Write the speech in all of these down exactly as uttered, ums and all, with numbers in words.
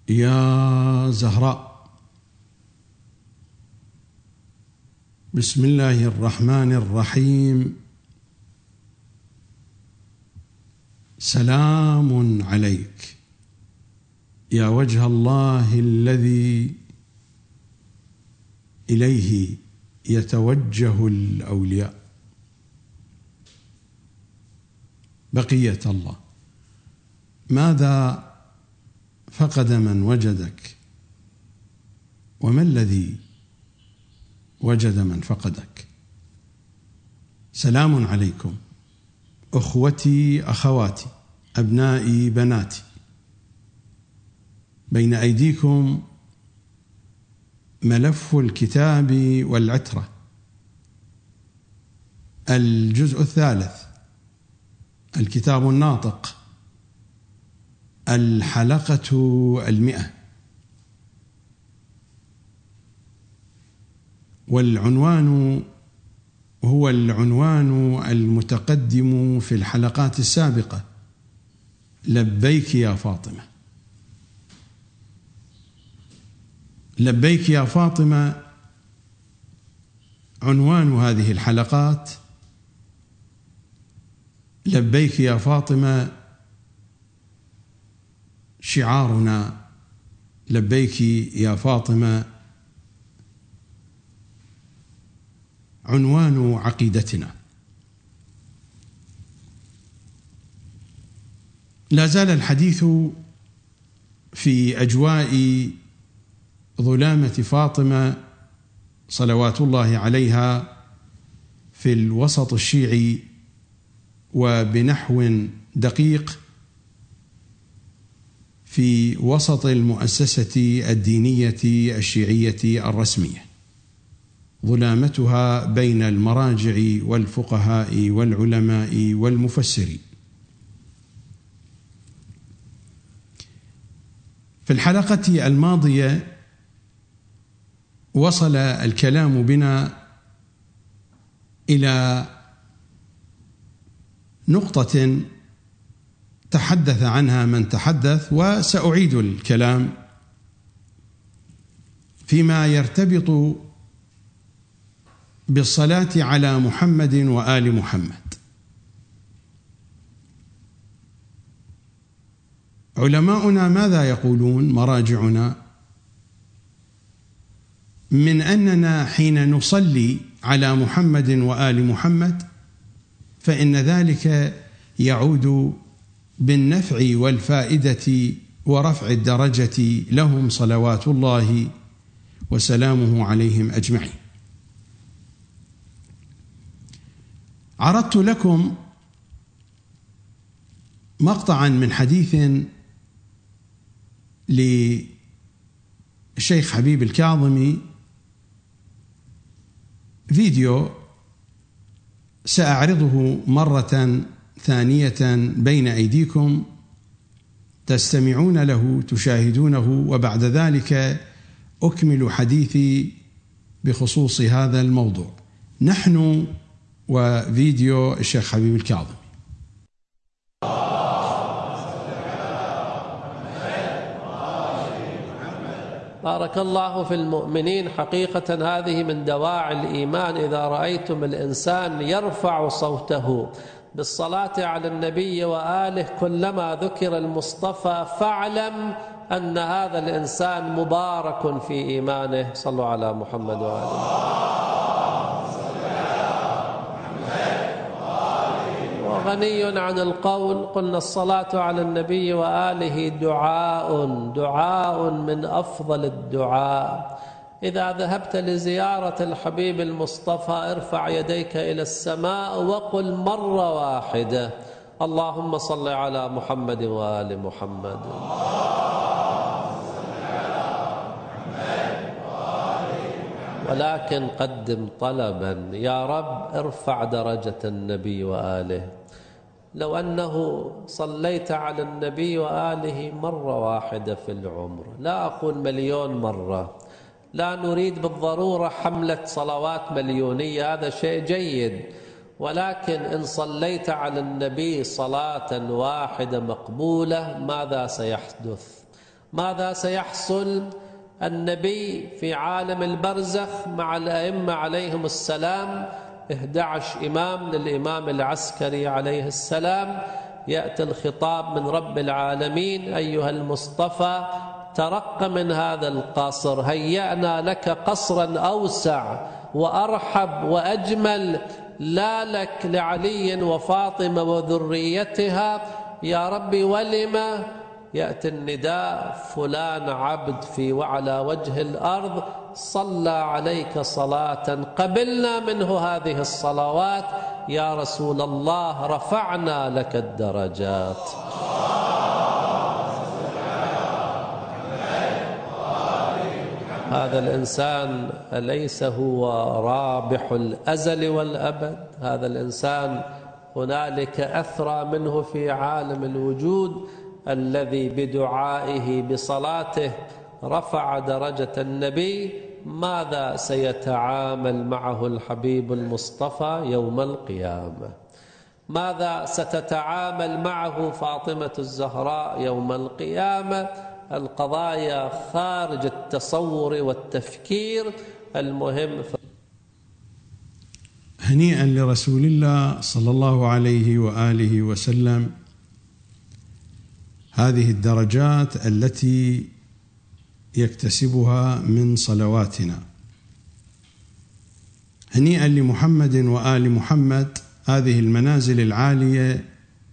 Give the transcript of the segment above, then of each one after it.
يا زهراء. بسم الله الرحمن الرحيم. سلام عليك يا وجه الله الذي إليه يتوجه الأولياء. بقية الله، ماذا فقد من وجدك، وما الذي وجد من فقدك؟ سلام عليكم أخوتي أخواتي أبنائي بناتي. بين أيديكم ملف الكتاب والعترة، الجزء الثالث، الكتاب الناطق، الحلقة المئة، والعنوان هو العنوان المتقدم في الحلقات السابقة: لبيك يا فاطمة. لبيك يا فاطمة عنوان هذه الحلقات. لبيك يا فاطمة شعارنا، لبيك يا فاطمة عنوان عقيدتنا. لا زال الحديث في أجواء ظلامة فاطمة صلوات الله عليها في الوسط الشيعي، وبنحو دقيق في وسط المؤسسة الدينية الشيعية الرسمية، ظلامتها بين المراجع والفقهاء والعلماء والمفسرين. في الحلقة الماضية وصل الكلام بنا إلى نقطة تحدث عنها من تحدث، وسأعيد الكلام فيما يرتبط بالصلاة على محمد وآل محمد. علماؤنا ماذا يقولون؟ مراجعنا من أننا حين نصلي على محمد وآل محمد فإن ذلك يعود بالنفع والفائدة ورفع الدرجة لهم صلوات الله وسلامه عليهم أجمعين. عرضت لكم مقطعا من حديث للشيخ حبيب الكاظمي، فيديو سأعرضه مرة ثانية بين أيديكم، تستمعون له تشاهدونه، وبعد ذلك أكمل حديثي بخصوص هذا الموضوع. نحن وفيديو الشيخ حبيب الكاظمي. بارك الله في المؤمنين. حقيقة هذه من دواعي الإيمان. إذا رأيتم الإنسان يرفع صوته بالصلاة على النبي وآله كلما ذكر المصطفى فاعلم أن هذا الإنسان مبارك في إيمانه. صلوا على محمد وآله. وغني عن القول. قلنا الصلاة على النبي وآله دعاء، دعاء من أفضل الدعاء. إذا ذهبت لزيارة الحبيب المصطفى ارفع يديك إلى السماء وقل مرة واحدة: اللهم صل على محمد وآل محمد. ولكن قدم طلبا: يا رب ارفع درجة النبي وآله. لو أنه صليت على النبي وآله مرة واحدة في العمر، لا أقول مليون مرة، لا نريد بالضرورة حملة صلوات مليونية، هذا شيء جيد، ولكن إن صليت على النبي صلاة واحدة مقبولة ماذا سيحدث؟ ماذا سيحصل النبي في عالم البرزخ مع الأئمة عليهم السلام، إحدى عشر إمام للإمام العسكري عليه السلام. يأتي الخطاب من رب العالمين: أيها المصطفى ترق من هذا القصر، هيأنا لك قصرا أوسع وأرحب وأجمل، لا لك لعلي وفاطمة وذريتها. يا ربي ولم؟ يأتي النداء: فلان عبد في وعلى وجه الأرض صلى عليك صلاة قبلنا منه هذه الصلوات، يا رسول الله رفعنا لك الدرجات. هذا الإنسان أليس هو رابح الأزل والأبد؟ هذا الإنسان هنالك أثرى منه في عالم الوجود، الذي بدعائه بصلاته رفع درجة النبي. ماذا سيتعامل معه الحبيب المصطفى يوم القيامة؟ ماذا ستتعامل معه فاطمة الزهراء يوم القيامة؟ القضايا خارج التصور والتفكير. المهم ف... هنيئا لرسول الله صلى الله عليه وآله وسلم هذه الدرجات التي يكتسبها من صلواتنا. هنيئا لمحمد وآل محمد هذه المنازل العالية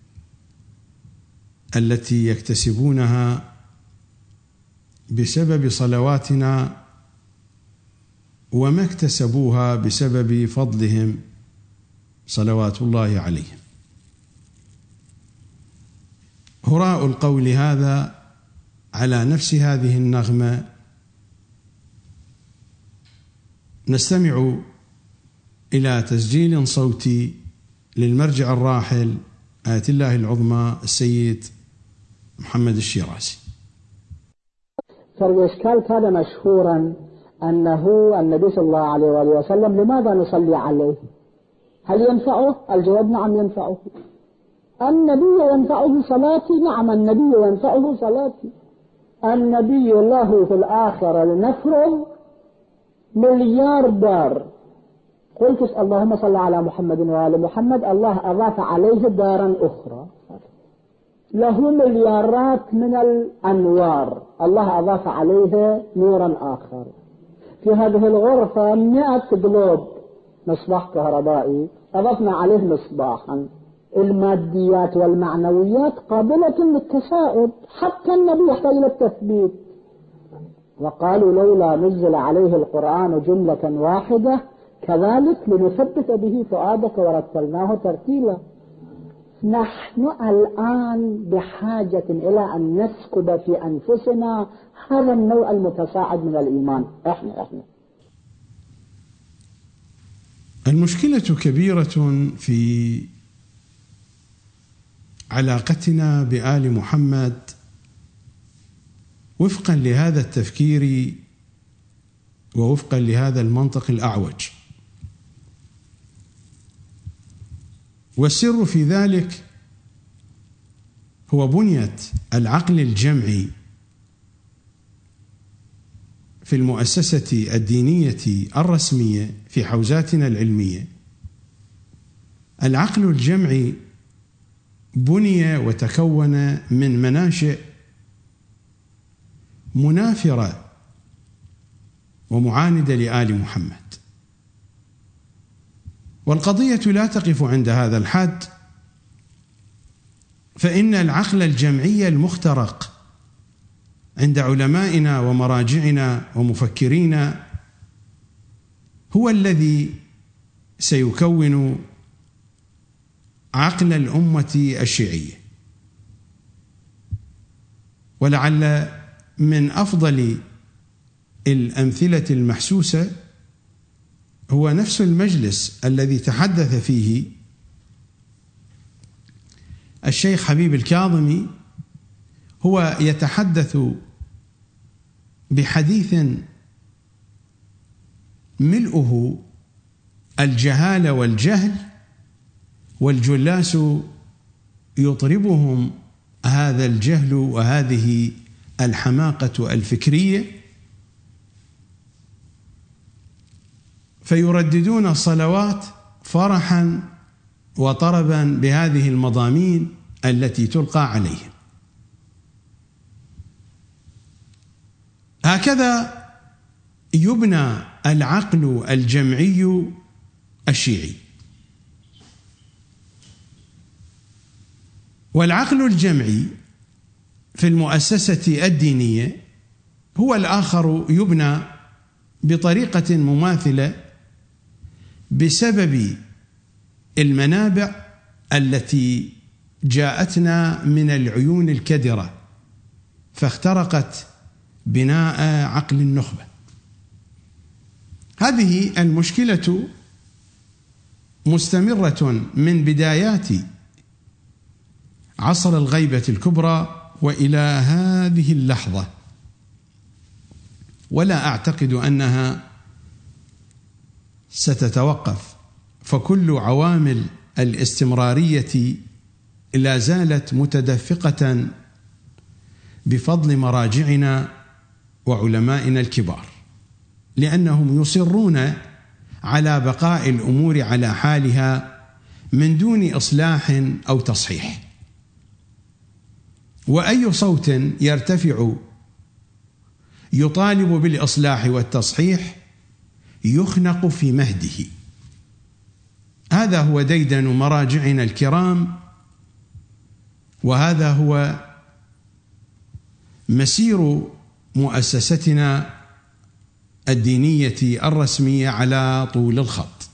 التي يكتسبونها بسبب صلواتنا، وما اكتسبوها بسبب فضلهم صلوات الله عليهم. هراء القول هذا على نفس هذه النغمة نستمع إلى تسجيل صوتي للمرجع الراحل آية الله العظمى السيد محمد الشيرازي. فالإشكال كان مشهورا أنه النبي صلى الله عليه وآله وسلم لماذا نصلي عليه؟ هل ينفعه؟ الجواب نعم ينفعه. النبي ينفعه صلاتي؟ نعم النبي ينفعه صلاتي. النبي له في الآخرة لنفرض مليار دار، قلت اللهم صل على محمد وآل محمد، الله أضاف عليه دارا أخرى، له مليارات من الأنوار، الله أضاف عليه نورا آخر. في هذه الغرفة مئة جلوب مصباح كهربائي، أضفنا عليه مصباحا. الماديات والمعنويات قابلة للتساؤل، حتى النبي يحتاج إلى التثبيت. وقالوا لولا نزل عليه القرآن جملة واحدة كذلك لنثبت به فؤادك ورتلناه ترتيلا. نحن الآن بحاجة إلى أن نسكب في أنفسنا هذا النوع المتصاعد من الإيمان. إحنا إحنا المشكلة كبيرة في علاقتنا بآل محمد وفقا لهذا التفكير ووفقا لهذا المنطق الأعوج. والسر في ذلك هو بنية العقل الجمعي في المؤسسة الدينية الرسمية في حوزاتنا العلمية. العقل الجمعي بني وتكون من مناشئ منافرة ومعاندة لآل محمد، والقضية لا تقف عند هذا الحد، فإن العقل الجمعي المخترق عند علمائنا ومراجعنا ومفكرينا هو الذي سيكون عقل الأمة الشيعية. ولعل من أفضل الأمثلة المحسوسة هو نفس المجلس الذي تحدث فيه الشيخ حبيب الكاظمي، هو يتحدث بحديث ملؤه الجهالة والجهل، والجلاس يطربهم هذا الجهل وهذه الحماقة الفكرية، فيرددون الصلوات فرحا وطربا بهذه المضامين التي تلقى عليهم. هكذا يبنى العقل الجمعي الشيعي. والعقل الجمعي في المؤسسة الدينية هو الآخر يبنى بطريقة مماثلة بسبب المنابع التي جاءتنا من العيون الكدرة فاخترقت بناء عقل النخبة. هذه المشكلة مستمرة من بدايات عصر الغيبة الكبرى وإلى هذه اللحظة، ولا أعتقد أنها ستتوقف، فكل عوامل الاستمرارية لا زالت متدفقة بفضل مراجعنا وعلمائنا الكبار، لأنهم يصرون على بقاء الأمور على حالها من دون إصلاح أو تصحيح. وأي صوت يرتفع يطالب بالإصلاح والتصحيح يخنق في مهده. هذا هو ديدن مراجعنا الكرام، وهذا هو مسير مؤسستنا الدينية الرسمية على طول الخط.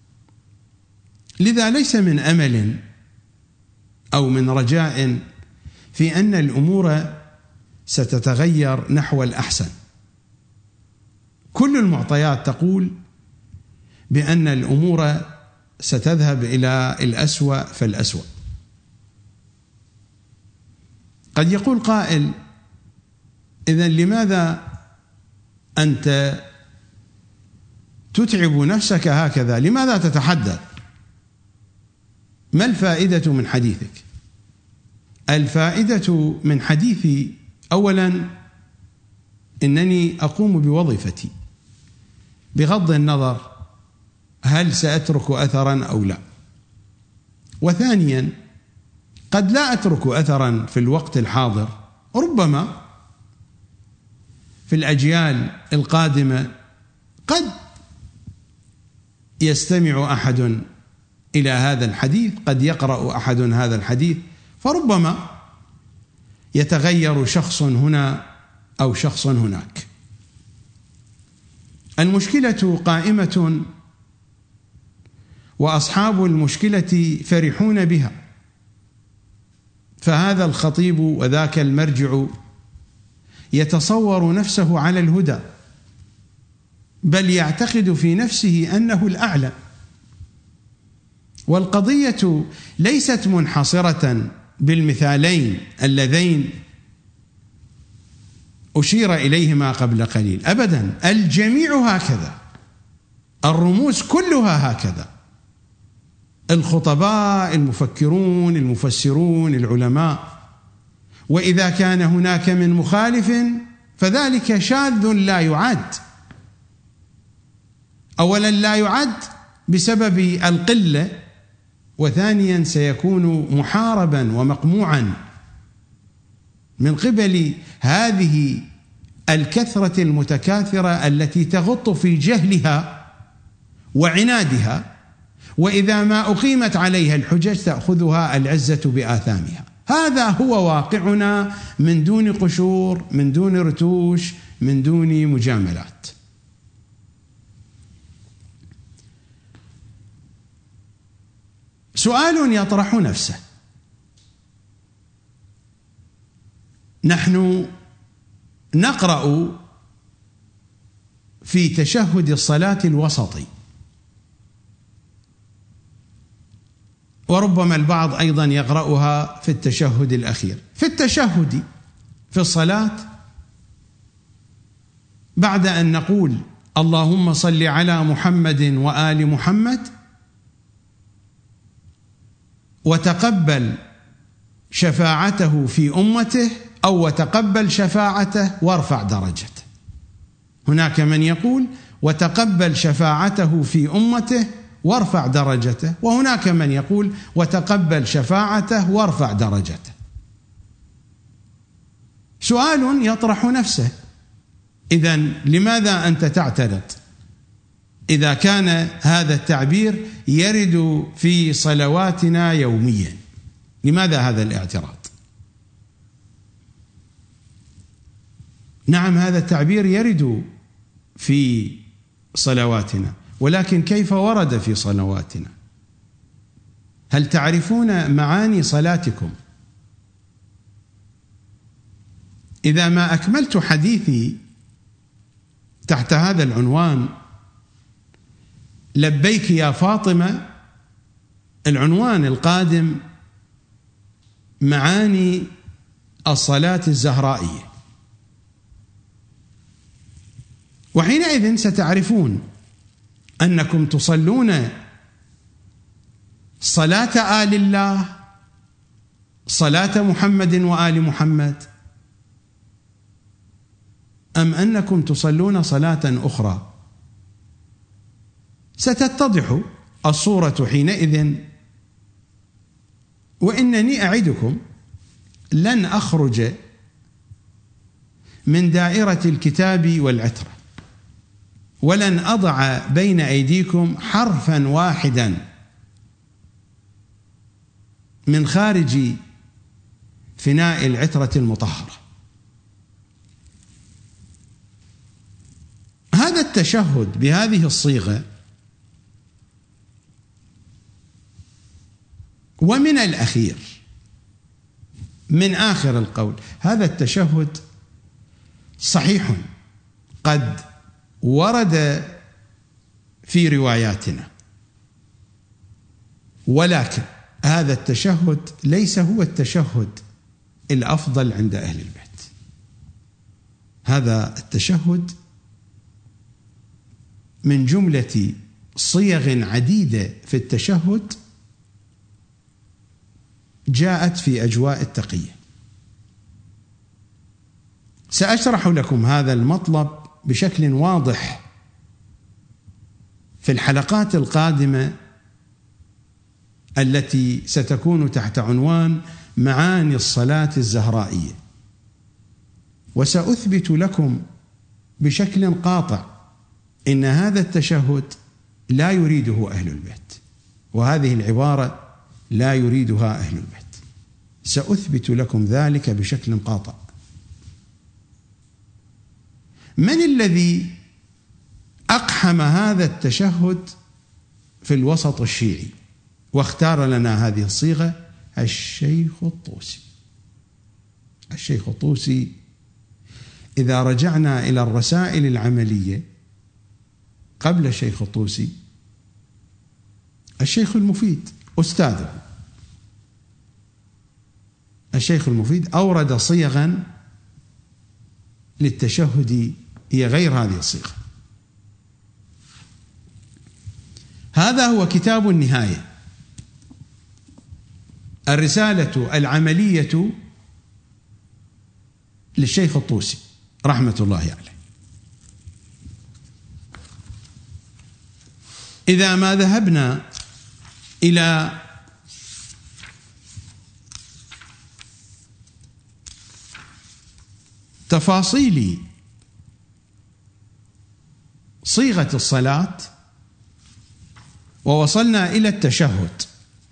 لذا ليس من أمل أو من رجاء في أن الأمور ستتغير نحو الأحسن. كل المعطيات تقول بأن الأمور ستذهب إلى الأسوأ فالأسوأ. قد يقول قائل: إذن لماذا أنت تتعب نفسك هكذا؟ لماذا تتحدث؟ ما الفائدة من حديثك؟ الفائدة من حديثي أولا إنني أقوم بوظيفتي بغض النظر هل سأترك أثرا أو لا. وثانيا قد لا أترك أثرا في الوقت الحاضر، ربما في الأجيال القادمة قد يستمع أحد إلى هذا الحديث، قد يقرأ أحد هذا الحديث، فربما يتغير شخص هنا أو شخص هناك. المشكلة قائمة، وأصحاب المشكلة فرحون بها. فهذا الخطيب وذاك المرجع يتصور نفسه على الهدى، بل يعتقد في نفسه أنه الأعلى. والقضية ليست منحصرة بالمثالين اللذين أشير إليهما قبل قليل، أبدا، الجميع هكذا، الرموز كلها هكذا، الخطباء، المفكرون، المفسرون، العلماء. وإذا كان هناك من مخالف فذلك شاذ لا يعد. أولا لا يعد بسبب القلة، وثانيا سيكون محاربا ومقموعا من قبل هذه الكثرة المتكاثرة التي تغط في جهلها وعنادها، وإذا ما أقيمت عليها الحجج تأخذها العزة بآثامها. هذا هو واقعنا من دون قشور، من دون رتوش، من دون مجاملات. سؤال يطرح نفسه: نحن نقرأ في تشهد الصلاة الوسطي، وربما البعض أيضا يقرأها في التشهد الأخير. في التشهد في الصلاة بعد أن نقول اللهم صل على محمد وآل محمد وتقبل شفاعته في أمته أو وتقبل شفاعته وارفع درجته. هناك من يقول وتقبل شفاعته في أمته وارفع درجته، وهناك من يقول وتقبل شفاعته وارفع درجته. سؤال يطرح نفسه، إذن لماذا أنت تعترض إذا كان هذا التعبير يرد في صلواتنا يوميا؟ لماذا هذا الاعتراض؟ نعم، هذا التعبير يرد في صلواتنا، ولكن كيف ورد في صلواتنا؟ هل تعرفون معاني صلاتكم؟ إذا ما أكملت حديثي تحت هذا العنوان لبيك يا فاطمة، العنوان القادم معاني الصلاة الزهرائية، وحينئذ ستعرفون أنكم تصلون صلاة آل الله، صلاة محمد وآل محمد، أم أنكم تصلون صلاة أخرى. ستتضح الصورة حينئذ، وإنني أعدكم لن أخرج من دائرة الكتاب والعترة، ولن أضع بين أيديكم حرفا واحدا من خارج فناء العترة المطهرة. هذا التشهد بهذه الصيغة، ومن الأخير من آخر القول، هذا التشهد صحيح قد ورد في رواياتنا، ولكن هذا التشهد ليس هو التشهد الأفضل عند أهل البيت. هذا التشهد من جملة صيغ عديدة في التشهد جاءت في أجواء التقية. سأشرح لكم هذا المطلب بشكل واضح في الحلقات القادمة التي ستكون تحت عنوان معاني الصلاة الزهرائية، وسأثبت لكم بشكل قاطع إن هذا التشهد لا يريده أهل البيت، وهذه العبارة لا يريدها أهل البيت. سأثبت لكم ذلك بشكل قاطع. من الذي أقحم هذا التشهد في الوسط الشيعي واختار لنا هذه الصيغة؟ الشيخ الطوسي. الشيخ الطوسي إذا رجعنا إلى الرسائل العملية قبل الشيخ الطوسي، الشيخ المفيد أستاذه الشيخ المفيد أورد صيغا للتشهد هي غير هذه الصيغة. هذا هو كتاب النهاية، الرسالة العملية للشيخ الطوسي رحمة الله عليه. إذا ما ذهبنا إلى تفاصيل صيغة الصلاة ووصلنا إلى التشهد،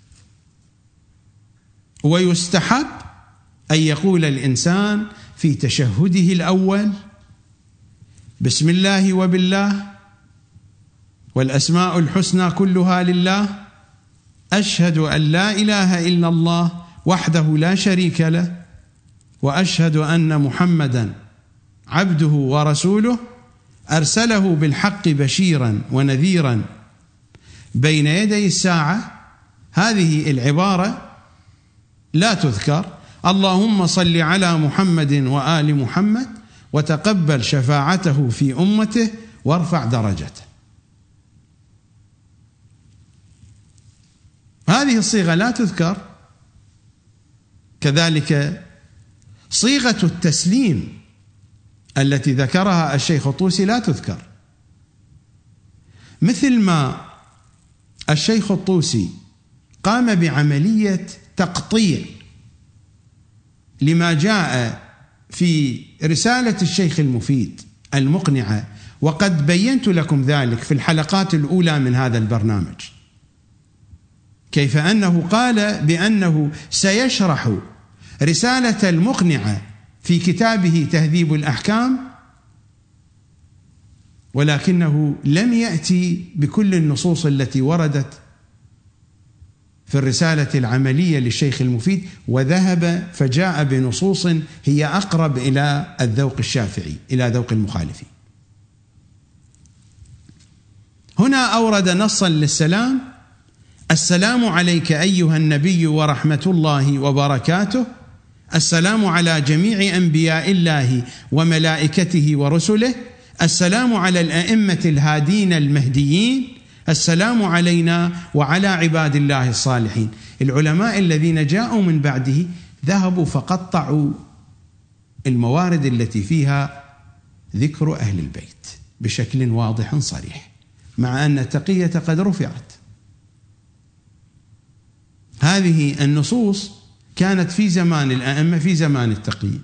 ويستحب أن يقول الإنسان في تشهده الأول بسم الله وبالله والأسماء الحسنى كلها لله، أشهد أن لا إله إلا الله وحده لا شريك له، وأشهد أن محمدا عبده ورسوله أرسله بالحق بشيرا ونذيرا بين يدي الساعة. هذه العبارة لا تذكر اللهم صل على محمد وآل محمد وتقبل شفاعته في أمته وارفع درجته. هذه الصيغة لا تذكر. كذلك صيغة التسليم التي ذكرها الشيخ الطوسي لا تذكر، مثل ما الشيخ الطوسي قام بعملية تقطيع لما جاء في رسالة الشيخ المفيد المقنعة، وقد بينت لكم ذلك في الحلقات الأولى من هذا البرنامج، كيف أنه قال بأنه سيشرح رسالة المقنعة في كتابه تهذيب الأحكام، ولكنه لم يأتي بكل النصوص التي وردت في الرسالة العملية للشيخ المفيد، وذهب فجاء بنصوص هي أقرب إلى الذوق الشافعي، إلى ذوق المخالفين. هنا أورد نصا للسلام: السلام عليك أيها النبي ورحمة الله وبركاته، السلام على جميع أنبياء الله وملائكته ورسله، السلام على الأئمة الهادين المهديين، السلام علينا وعلى عباد الله الصالحين. العلماء الذين جاءوا من بعده ذهبوا فقطعوا الموارد التي فيها ذكر أهل البيت بشكل واضح صريح، مع أن التقية قد رفعت. هذه النصوص كانت في زمان الأئمة، في زمان التقية.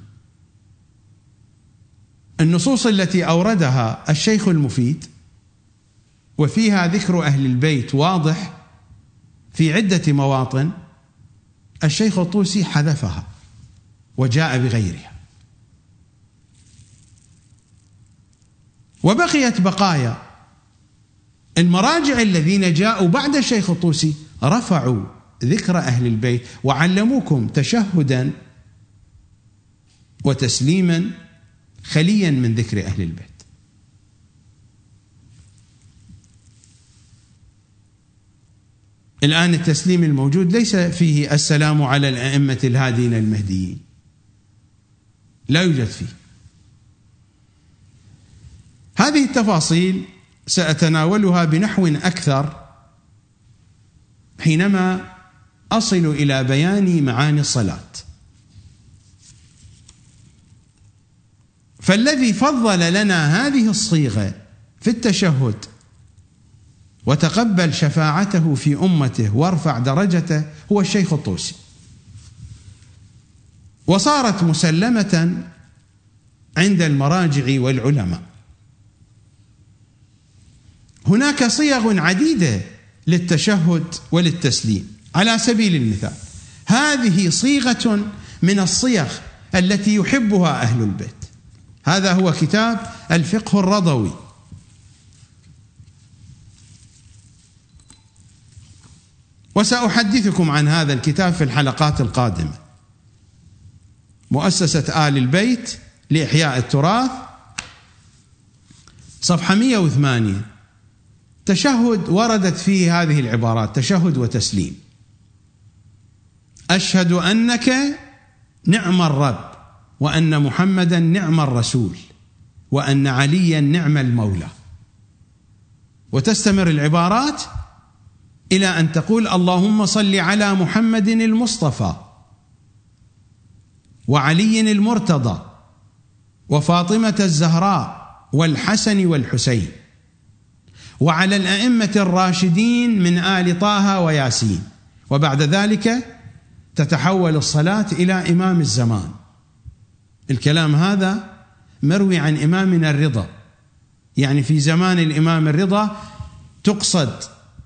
النصوص التي أوردها الشيخ المفيد وفيها ذكر أهل البيت واضح في عدة مواطن، الشيخ الطوسي حذفها وجاء بغيرها، وبقيت بقايا. المراجع الذين جاءوا بعد الشيخ الطوسي رفعوا ذكر أهل البيت وعلموكم تشهدا وتسليما خليا من ذكر أهل البيت. الآن التسليم الموجود ليس فيه السلام على الأئمة الهادين المهديين، لا يوجد فيه. هذه التفاصيل سأتناولها بنحو أكثر حينما أصل إلى بيان معاني الصلاة. فالذي فضل لنا هذه الصيغة في التشهد وتقبل شفاعته في أمته وارفع درجته هو الشيخ الطوسي، وصارت مسلمة عند المراجع والعلماء. هناك صيغ عديدة للتشهد وللتسليم. على سبيل المثال، هذه صيغة من الصيغ التي يحبها أهل البيت. هذا هو كتاب الفقه الرضوي، وسأحدثكم عن هذا الكتاب في الحلقات القادمة. مؤسسة آل البيت لإحياء التراث، صفحة مئة وثمانية. تشهد وردت فيه هذه العبارات: تشهد وتسليم. أشهد أنك نعم الرب، وأن محمدا نعم الرسول، وأن عليا نعم المولى. وتستمر العبارات إلى أن تقول: اللهم صل على محمد المصطفى، وعلي المرتضى، وفاطمة الزهراء، والحسن والحسين، وعلى الأئمة الراشدين من آل طه وياسين. وبعد ذلك تتحول الصلاة إلى إمام الزمان. الكلام هذا مروي عن إمامنا الرضا، يعني في زمان الإمام الرضا تقصد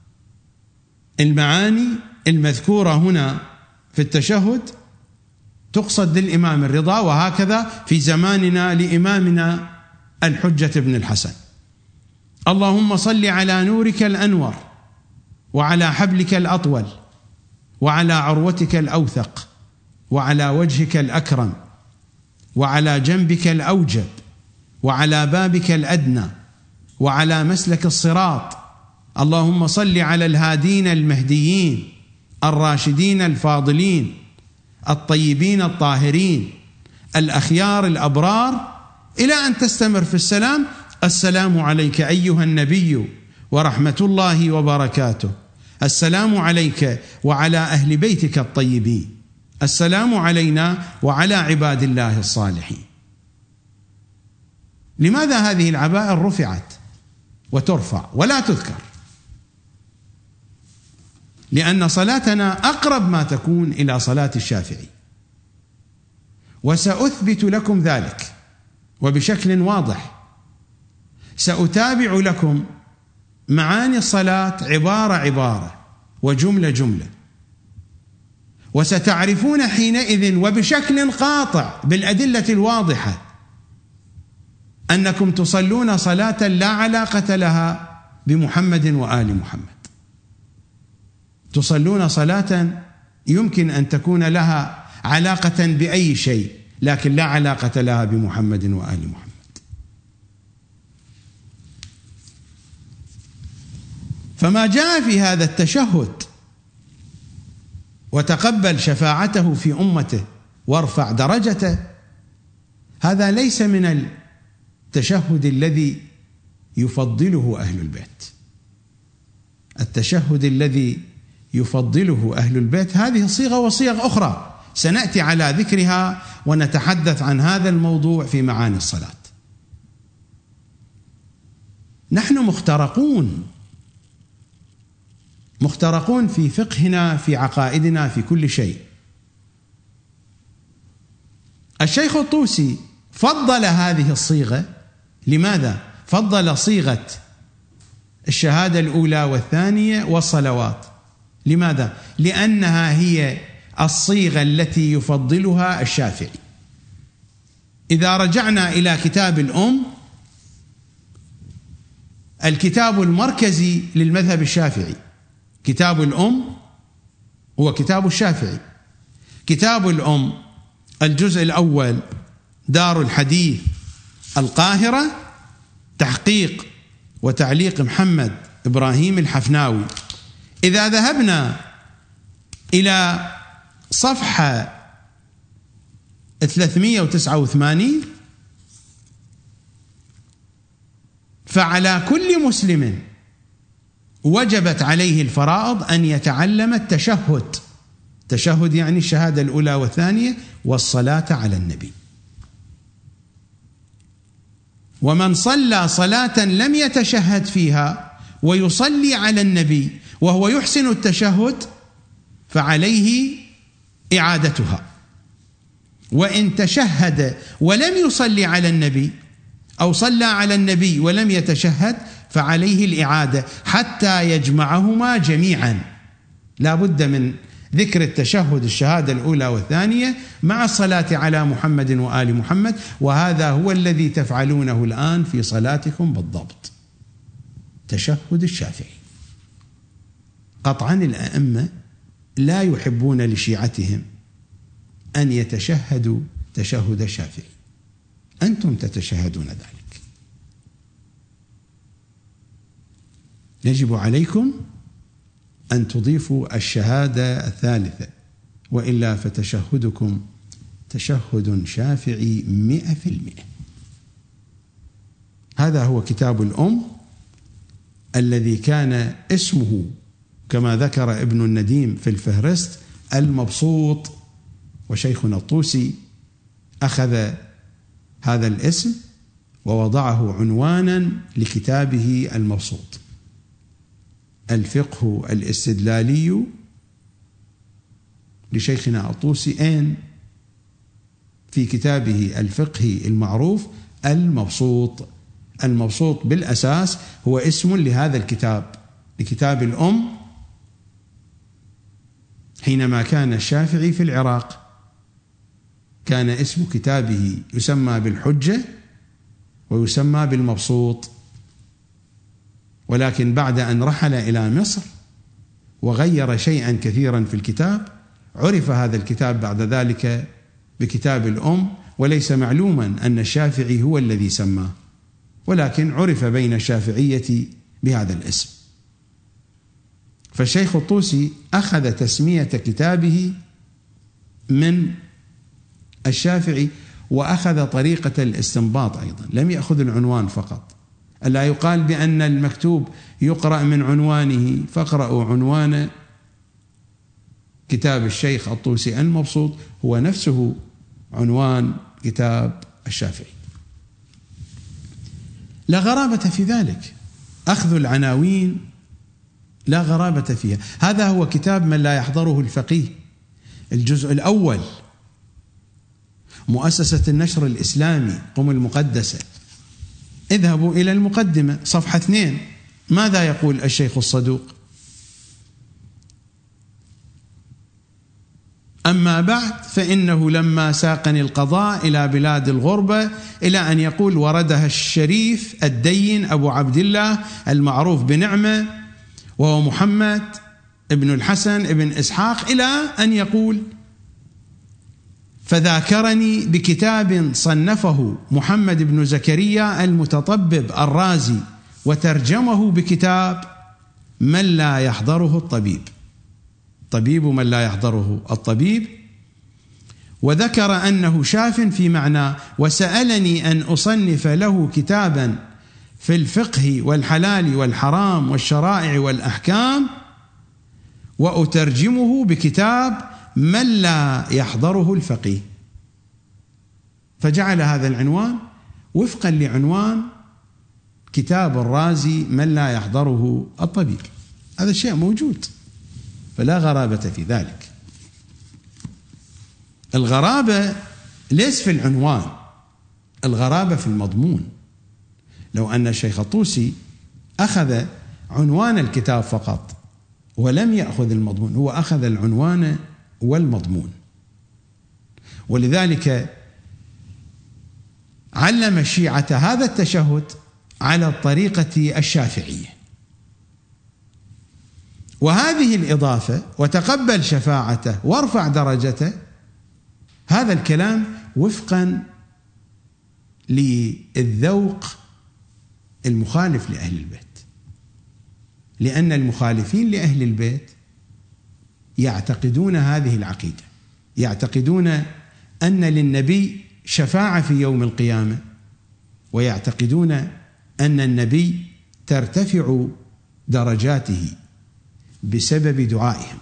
المعاني المذكورة هنا في التشهد، تقصد للإمام الرضا، وهكذا في زماننا لإمامنا الحجة بن الحسن. اللهم صل على نورك الأنور، وعلى حبلك الأطول، وعلى عروتك الأوثق، وعلى وجهك الأكرم، وعلى جنبك الأوجب، وعلى بابك الأدنى، وعلى مسلك الصراط. اللهم صل على الهادين المهديين الراشدين الفاضلين الطيبين الطاهرين الأخيار الأبرار، إلى أن تستمر في السلام: السلام عليك أيها النبي ورحمة الله وبركاته، السلام عليك وعلى أهل بيتك الطيبين، السلام علينا وعلى عباد الله الصالحين. لماذا هذه العبائر رفعت وترفع ولا تذكر؟ لأن صلاتنا أقرب ما تكون إلى صلاة الشافعي، وسأثبت لكم ذلك وبشكل واضح. سأتابع لكم معاني الصلاة عبارة عبارة وجملة جملة، وستعرفون حينئذ وبشكل قاطع بالأدلة الواضحة أنكم تصلون صلاة لا علاقة لها بمحمد وآل محمد. تصلون صلاة يمكن أن تكون لها علاقة بأي شيء، لكن لا علاقة لها بمحمد وآل محمد. فما جاء في هذا التشهد وتقبل شفاعته في أمته وارفع درجته، هذا ليس من التشهد الذي يفضله أهل البيت. التشهد الذي يفضله أهل البيت هذه صيغة وصيغ أخرى سنأتي على ذكرها ونتحدث عن هذا الموضوع في معاني الصلاة. نحن مخترقون مخترقون في فقهنا، في عقائدنا، في كل شيء. الشيخ الطوسي فضل هذه الصيغة. لماذا؟ فضل صيغة الشهادة الأولى والثانية والصلوات. لماذا؟ لأنها هي الصيغة التي يفضلها الشافعي. إذا رجعنا إلى كتاب الأم، الكتاب المركزي للمذهب الشافعي، كتاب الأم هو كتاب الشافعي. كتاب الأم الجزء الأول دار الحديث القاهرة، تحقيق وتعليق محمد إبراهيم الحفناوي. إذا ذهبنا إلى صفحة ثلاثمئة وتسعة وثمانين، فعلى كل مسلم وجبت عليه الفرائض أن يتعلم التشهد. تشهد يعني الشهادة الأولى والثانية والصلاة على النبي. ومن صلى صلاة لم يتشهد فيها ويصلي على النبي وهو يحسن التشهد فعليه إعادتها. وإن تشهد ولم يصلي على النبي أو صلى على النبي ولم يتشهد فعليه الإعادة حتى يجمعهما جميعا. لا بد من ذكر التشهد الشهادة الأولى والثانية مع الصلاة على محمد وآل محمد، وهذا هو الذي تفعلونه الآن في صلاتكم بالضبط. تشهد الشافعي. قطعا الأئمة لا يحبون لشيعتهم أن يتشهدوا تشهد الشافعي، أنتم تتشهدون ذلك. يجب عليكم أن تضيفوا الشهادة الثالثة، وإلا فتشهدكم تشهد شافعي مئة في المئة. هذا هو كتاب الأم الذي كان اسمه كما ذكر ابن النديم في الفهرست المبسوط، وشيخنا الطوسي أخذ هذا الاسم ووضعه عنوانا لكتابه المبسوط. الفقه الاستدلالي لشيخنا الطوسي أين في كتابه الفقهي المعروف المبسوط. المبسوط بالأساس هو اسم لهذا الكتاب، لكتاب الأم، حينما كان الشافعي في العراق كان اسم كتابه يسمى بالحجة ويسمى بالمبسوط، ولكن بعد أن رحل إلى مصر وغير شيئا كثيرا في الكتاب عرف هذا الكتاب بعد ذلك بكتاب الأم، وليس معلوما أن الشافعي هو الذي سماه، ولكن عرف بين الشافعية بهذا الاسم. فالشيخ الطوسي أخذ تسمية كتابه من الشافعي وأخذ طريقة الاستنباط أيضا، لم يأخذ العنوان فقط. ألا يقال بأن المكتوب يقرأ من عنوانه فاقرأوا عنوان كتاب الشيخ الطوسي المبسوط هو نفسه عنوان كتاب الشافعي. لا غرابة في ذلك، أخذ العناوين لا غرابة فيها. هذا هو كتاب من لا يحضره الفقيه، الجزء الأول، مؤسسة النشر الإسلامي قم المقدسة. اذهبوا إلى المقدمة صفحة اثنين، ماذا يقول الشيخ الصدوق؟ أما بعد فإنه لما ساقني القضاء إلى بلاد الغربة إلى أن يقول وردها الشريف الدين أبو عبد الله المعروف بنعمة وهو محمد ابن الحسن ابن إسحاق، إلى أن يقول فذاكرني بكتاب صنفه محمد بن زكريا المتطبب الرازي وترجمه بكتاب من لا يحضره الطبيب، طبيب من لا يحضره الطبيب، وذكر أنه شاف في معناه، وسألني أن أصنف له كتابا في الفقه والحلال والحرام والشرائع والأحكام وأترجمه بكتاب من لا يحضره الفقيه. فجعل هذا العنوان وفقا لعنوان كتاب الرازي من لا يحضره الطبيب. هذا الشيء موجود، فلا غرابة في ذلك. الغرابة ليس في العنوان، الغرابة في المضمون. لو أن الشيخ الطوسي أخذ عنوان الكتاب فقط ولم يأخذ المضمون، هو أخذ العنوان والمضمون، ولذلك علم الشيعة هذا التشهد على الطريقة الشافعية، وهذه الإضافة وتقبل شفاعته وارفع درجته، هذا الكلام وفقا للذوق المخالف لأهل البيت، لأن المخالفين لأهل البيت يعتقدون هذه العقيدة، يعتقدون أن للنبي شفاعة في يوم القيامة، ويعتقدون أن النبي ترتفع درجاته بسبب دعائهم،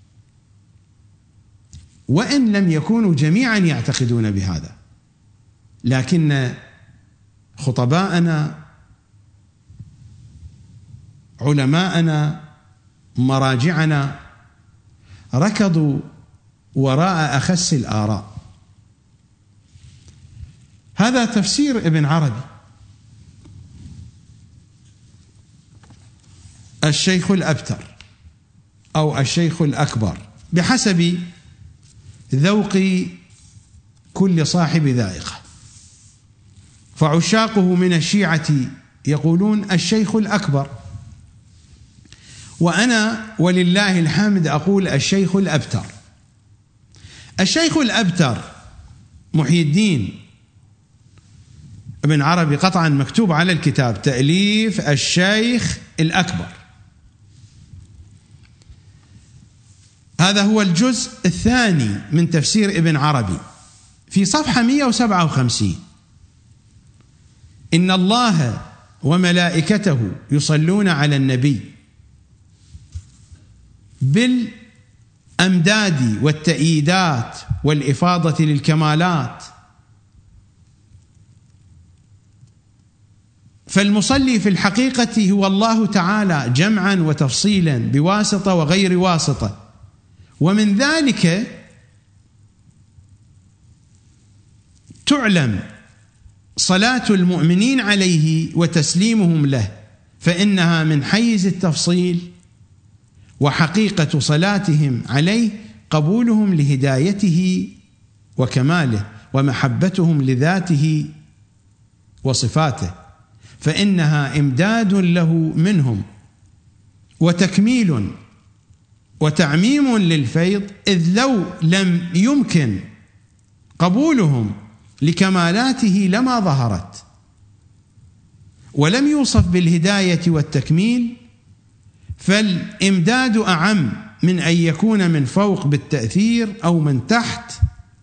وإن لم يكونوا جميعا يعتقدون بهذا، لكن خطباءنا علماءنا مراجعنا ركضوا وراء أخس الآراء. هذا تفسير ابن عربي. الشيخ الأبتر أو الشيخ الأكبر بحسب ذوق كل صاحب ذائقة، فعشاقه من الشيعة يقولون الشيخ الأكبر، وأنا ولله الحمد أقول الشيخ الأبتر. الشيخ الأبتر محي الدين ابن عربي قطعا مكتوب على الكتاب تأليف الشيخ الأكبر، هذا هو الجزء الثاني من تفسير ابن عربي في صفحة مئة وسبعة وخمسين: إن الله وملائكته يصلون على النبي بالأمداد والتأييدات والإفاضة للكمالات، فالمصلي في الحقيقة هو الله تعالى جمعا وتفصيلا بواسطة وغير واسطة، ومن ذلك تعلم صلاة المؤمنين عليه وتسليمهم له، فإنها من حيز التفصيل، وحقيقة صلاتهم عليه قبولهم لهدايته وكماله ومحبتهم لذاته وصفاته، فإنها إمداد له منهم وتكميل وتعميم للفيض، إذ لو لم يمكن قبولهم لكمالاته لما ظهرت، ولم يوصف بالهداية والتكميل، فالإمداد أعم من أن يكون من فوق بالتأثير أو من تحت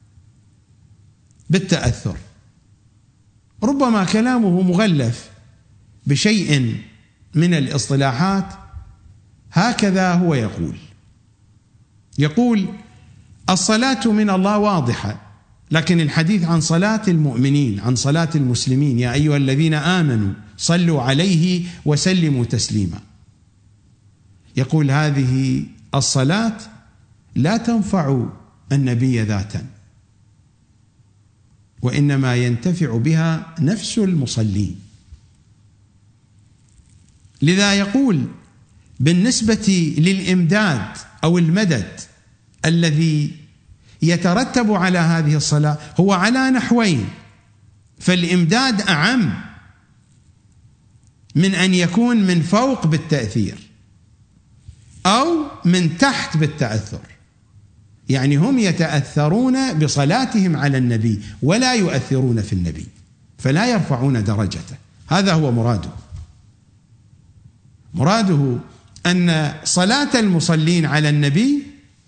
بالتأثر. ربما كلامه مغلف بشيء من الاصطلاحات، هكذا هو يقول. يقول الصلاة من الله واضحة، لكن الحديث عن صلاة المؤمنين، عن صلاة المسلمين، يا أيها الذين آمنوا صلوا عليه وسلموا تسليما. يقول هذه الصلاة لا تنفع النبي ذاتا، وإنما ينتفع بها نفس المصلين. لذا يقول بالنسبة للإمداد أو المدد الذي يترتب على هذه الصلاة هو على نحوين، فالإمداد أعم من أن يكون من فوق بالتأثير أو من تحت بالتأثر، يعني هم يتأثرون بصلاتهم على النبي ولا يؤثرون في النبي، فلا يرفعون درجته. هذا هو مراده. مراده أن صلاة المصلين على النبي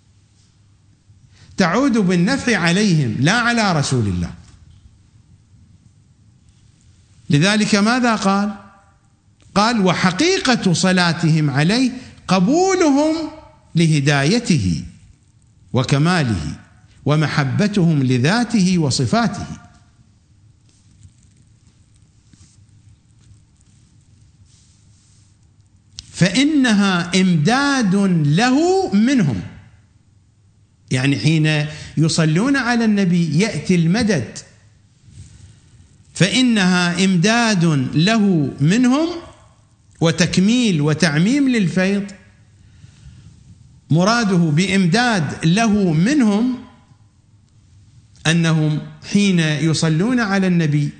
تعود بالنفع عليهم لا على رسول الله. لذلك ماذا قال؟ قال وحقيقة صلاتهم عليه قبولهم لهدايته وكماله ومحبتهم لذاته وصفاته. فإنها إمداد له منهم، يعني حين يصلون على النبي يأتي المدد، فإنها إمداد له منهم وتكميل وتعميم للفيض. مراده بإمداد له منهم أنهم حين يصلون على النبي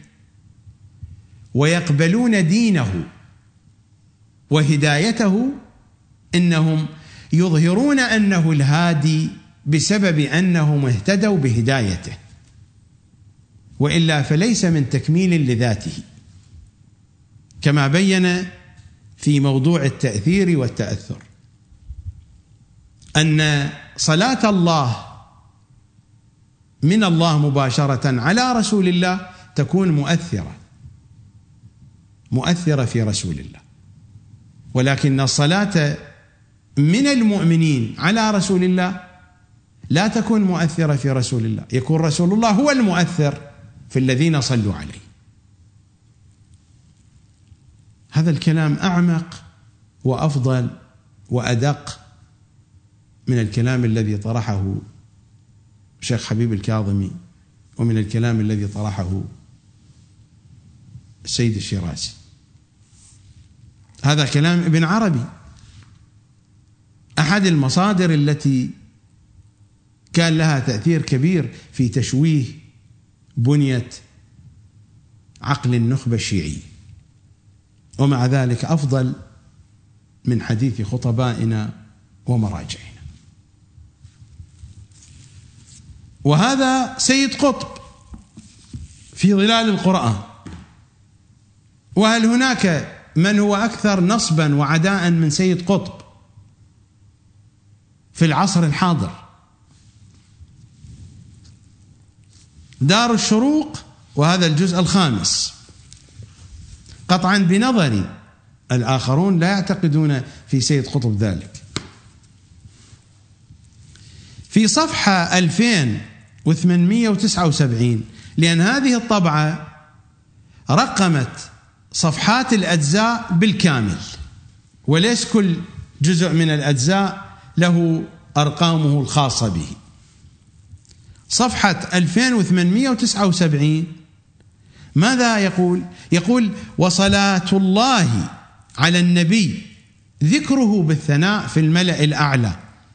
ويقبلون دينه وهدايته إنهم يظهرون أنه الهادي بسبب أنهم اهتدوا بهدايته، وإلا فليس من تكميل لذاته، كما بين في موضوع التأثير والتأثر أن صلاة الله من الله مباشرة على رسول الله تكون مؤثرة مؤثرة في رسول الله، ولكن الصلاة من المؤمنين على رسول الله لا تكون مؤثرة في رسول الله، يكون رسول الله هو المؤثر في الذين صلوا عليه. هذا الكلام أعمق وأفضل وأدق من الكلام الذي طرحه شيخ حبيب الكاظمي ومن الكلام الذي طرحه السيد الشيرازي. هذا كلام ابن عربي، أحد المصادر التي كان لها تأثير كبير في تشويه بنية عقل النخبة الشيعي، ومع ذلك أفضل من حديث خطبائنا ومراجعنا. وهذا سيد قطب في ظلال القرآن. وهل هناك من هو أكثر نصبا وعداء من سيد قطب في العصر الحاضر؟ دار الشروق وهذا الجزء الخامس، قطعا بنظري الآخرون لا يعتقدون في سيد قطب ذلك. في صفحة ألفين وثمانمئة وتسعة وسبعين، لأن هذه الطبعة رقمت صفحات الأجزاء بالكامل، وليس كل جزء من الأجزاء له أرقامه الخاصة به. صفحة ألفين وثمانمئة وتسعة وسبعين ماذا يقول؟ يقول وصلاة الله على النبي ذكره بالثناء في الملأ الأعلى،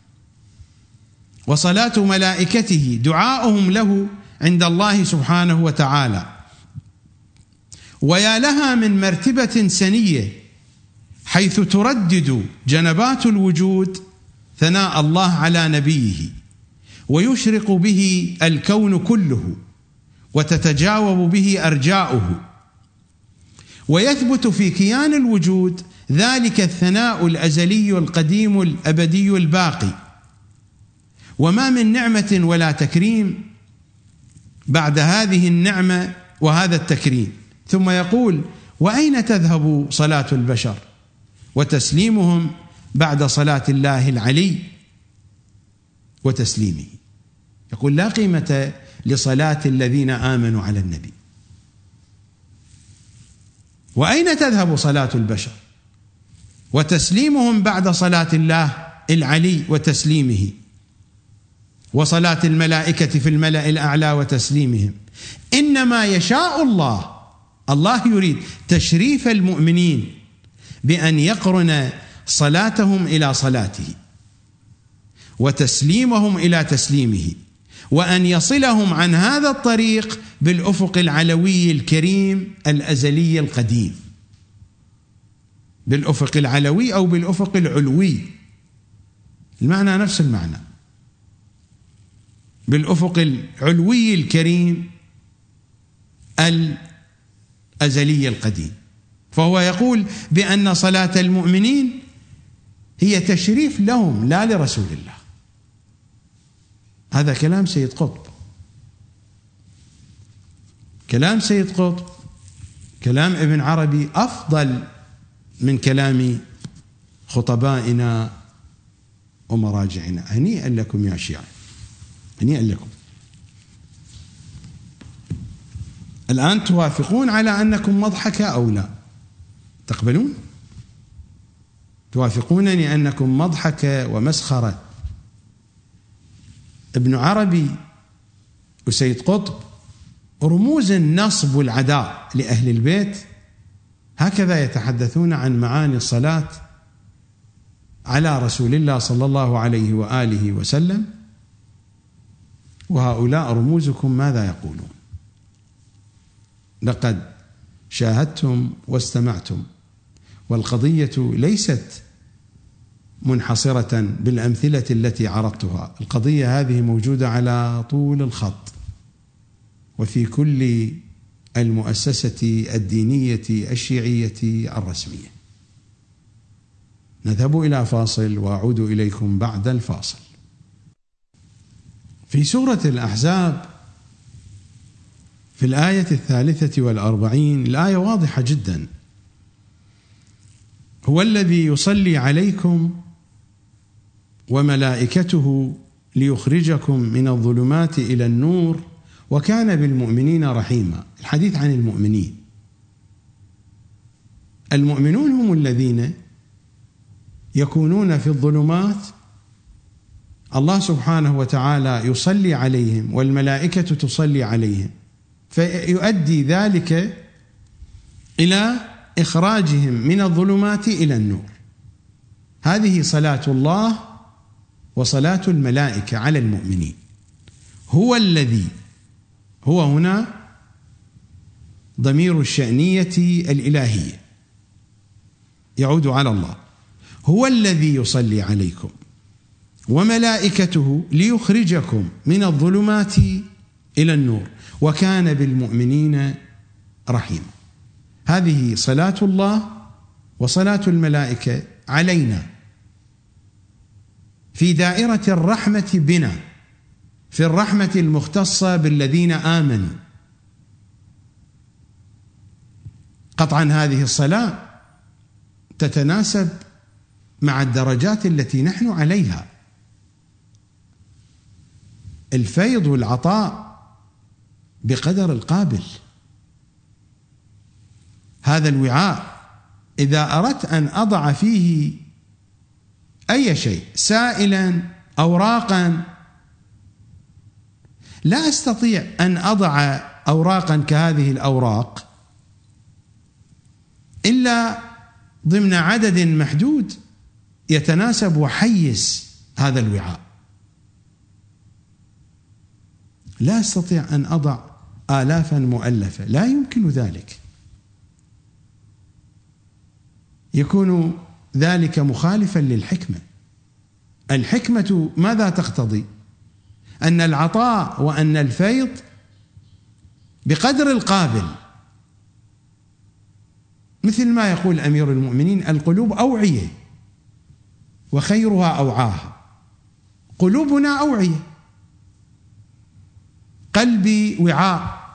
وصلاة ملائكته دعاؤهم له عند الله سبحانه وتعالى، ويا لها من مرتبة سنية حيث تردد جنبات الوجود ثناء الله على نبيه، ويشرق به الكون كله، وتتجاوب به أرجاؤه، ويثبت في كيان الوجود ذلك الثناء الأزلي القديم الأبدي الباقي، وما من نعمة ولا تكريم بعد هذه النعمة وهذا التكريم. ثم يقول وأين تذهب صلاة البشر وتسليمهم بعد صلاة الله العلي؟ وتسليمه. يقول لا قيمة لصلاة الذين آمنوا على النبي. وأين تذهب صلاة البشر وتسليمهم بعد صلاة الله العلي وتسليمه، وصلاة الملائكة في الملأ الأعلى وتسليمهم؟ إنما يشاء الله، الله يريد تشريف المؤمنين بأن يقرن صلاتهم إلى صلاته وتسليمهم إلى تسليمه، وأن يصلهم عن هذا الطريق بالأفق العلوي الكريم الأزلي القديم، بالأفق العلوي أو بالأفق العلوي، المعنى نفس المعنى، بالأفق العلوي الكريم الأزلي القديم. فهو يقول بأن صلاة المؤمنين هي تشريف لهم لا لرسول الله. هذا كلام سيد قطب، كلام سيد قطب، كلام ابن عربي أفضل من كلام خطبائنا ومراجعنا. هنيئا لكم يا شيعة، هنيئا لكم. الآن توافقون على أنكم مضحكة أو لا؟ تقبلون؟ توافقونني أنكم مضحكة ومسخرة؟ ابن عربي وسيد قطب رموز النصب والعداء لأهل البيت هكذا يتحدثون عن معاني الصلاة على رسول الله صلى الله عليه وآله وسلم، وهؤلاء رموزكم ماذا يقولون؟ لقد شاهدتم واستمعتم، والقضية ليست منحصرة بالأمثلة التي عرضتها، القضية هذه موجودة على طول الخط وفي كل المؤسسة الدينية الشيعية الرسمية. نذهب إلى فاصل وأعود إليكم بعد الفاصل. في سورة الأحزاب في الآية الثالثة والأربعين الآية واضحة جدا: هو الذي يصلي عليكم وملائكته ليخرجكم من الظلمات إلى النور وكان بالمؤمنين رحيما. الحديث عن المؤمنين، المؤمنون هم الذين يكونون في الظلمات، الله سبحانه وتعالى يصلي عليهم والملائكة تصلي عليهم، فيؤدي ذلك إلى إخراجهم من الظلمات إلى النور. هذه صلاة الله وصلاة الملائكة على المؤمنين. هو الذي، هو هنا ضمير الشأنية الإلهية يعود على الله. هو الذي يصلي عليكم وملائكته ليخرجكم من الظلمات إلى النور وكان بالمؤمنين رحيما. هذه صلاة الله وصلاة الملائكة علينا في دائرة الرحمة بنا، في الرحمة المختصة بالذين آمنوا. قطعا هذه الصلاة تتناسب مع الدرجات التي نحن عليها. الفيض والعطاء بقدر القابل. هذا الوعاء إذا أردت أن أضع فيه أي شيء سائلا أوراقا، لا أستطيع أن أضع أوراقا كهذه الأوراق إلا ضمن عدد محدود يتناسب وحيز هذا الوعاء. لا أستطيع أن أضع آلافا مؤلفة، لا يمكن ذلك، يكون ذلك مخالفا للحكمة. الحكمة ماذا تقتضي؟ أن العطاء وأن الفيض بقدر القابل، مثل ما يقول أمير المؤمنين: القلوب أوعية وخيرها أوعاها. قلوبنا أوعية، قلبي وعاء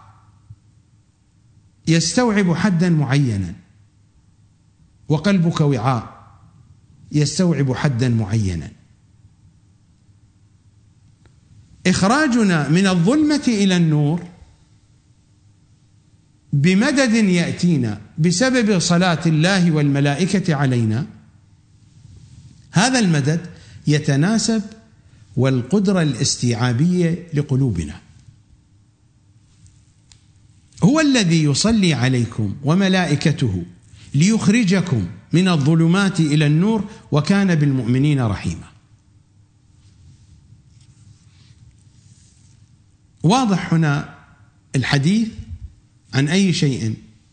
يستوعب حدا معينا، وقلبك وعاء يستوعب حدا معينا. إخراجنا من الظلمة إلى النور بمدد يأتينا بسبب صلاة الله والملائكة علينا، هذا المدد يتناسب والقدرة الاستيعابية لقلوبنا. هو الذي يصلي عليكم وملائكته ليخرجكم من الظلمات إلى النور وكان بالمؤمنين رحيما. واضح هنا الحديث عن أي شيء؟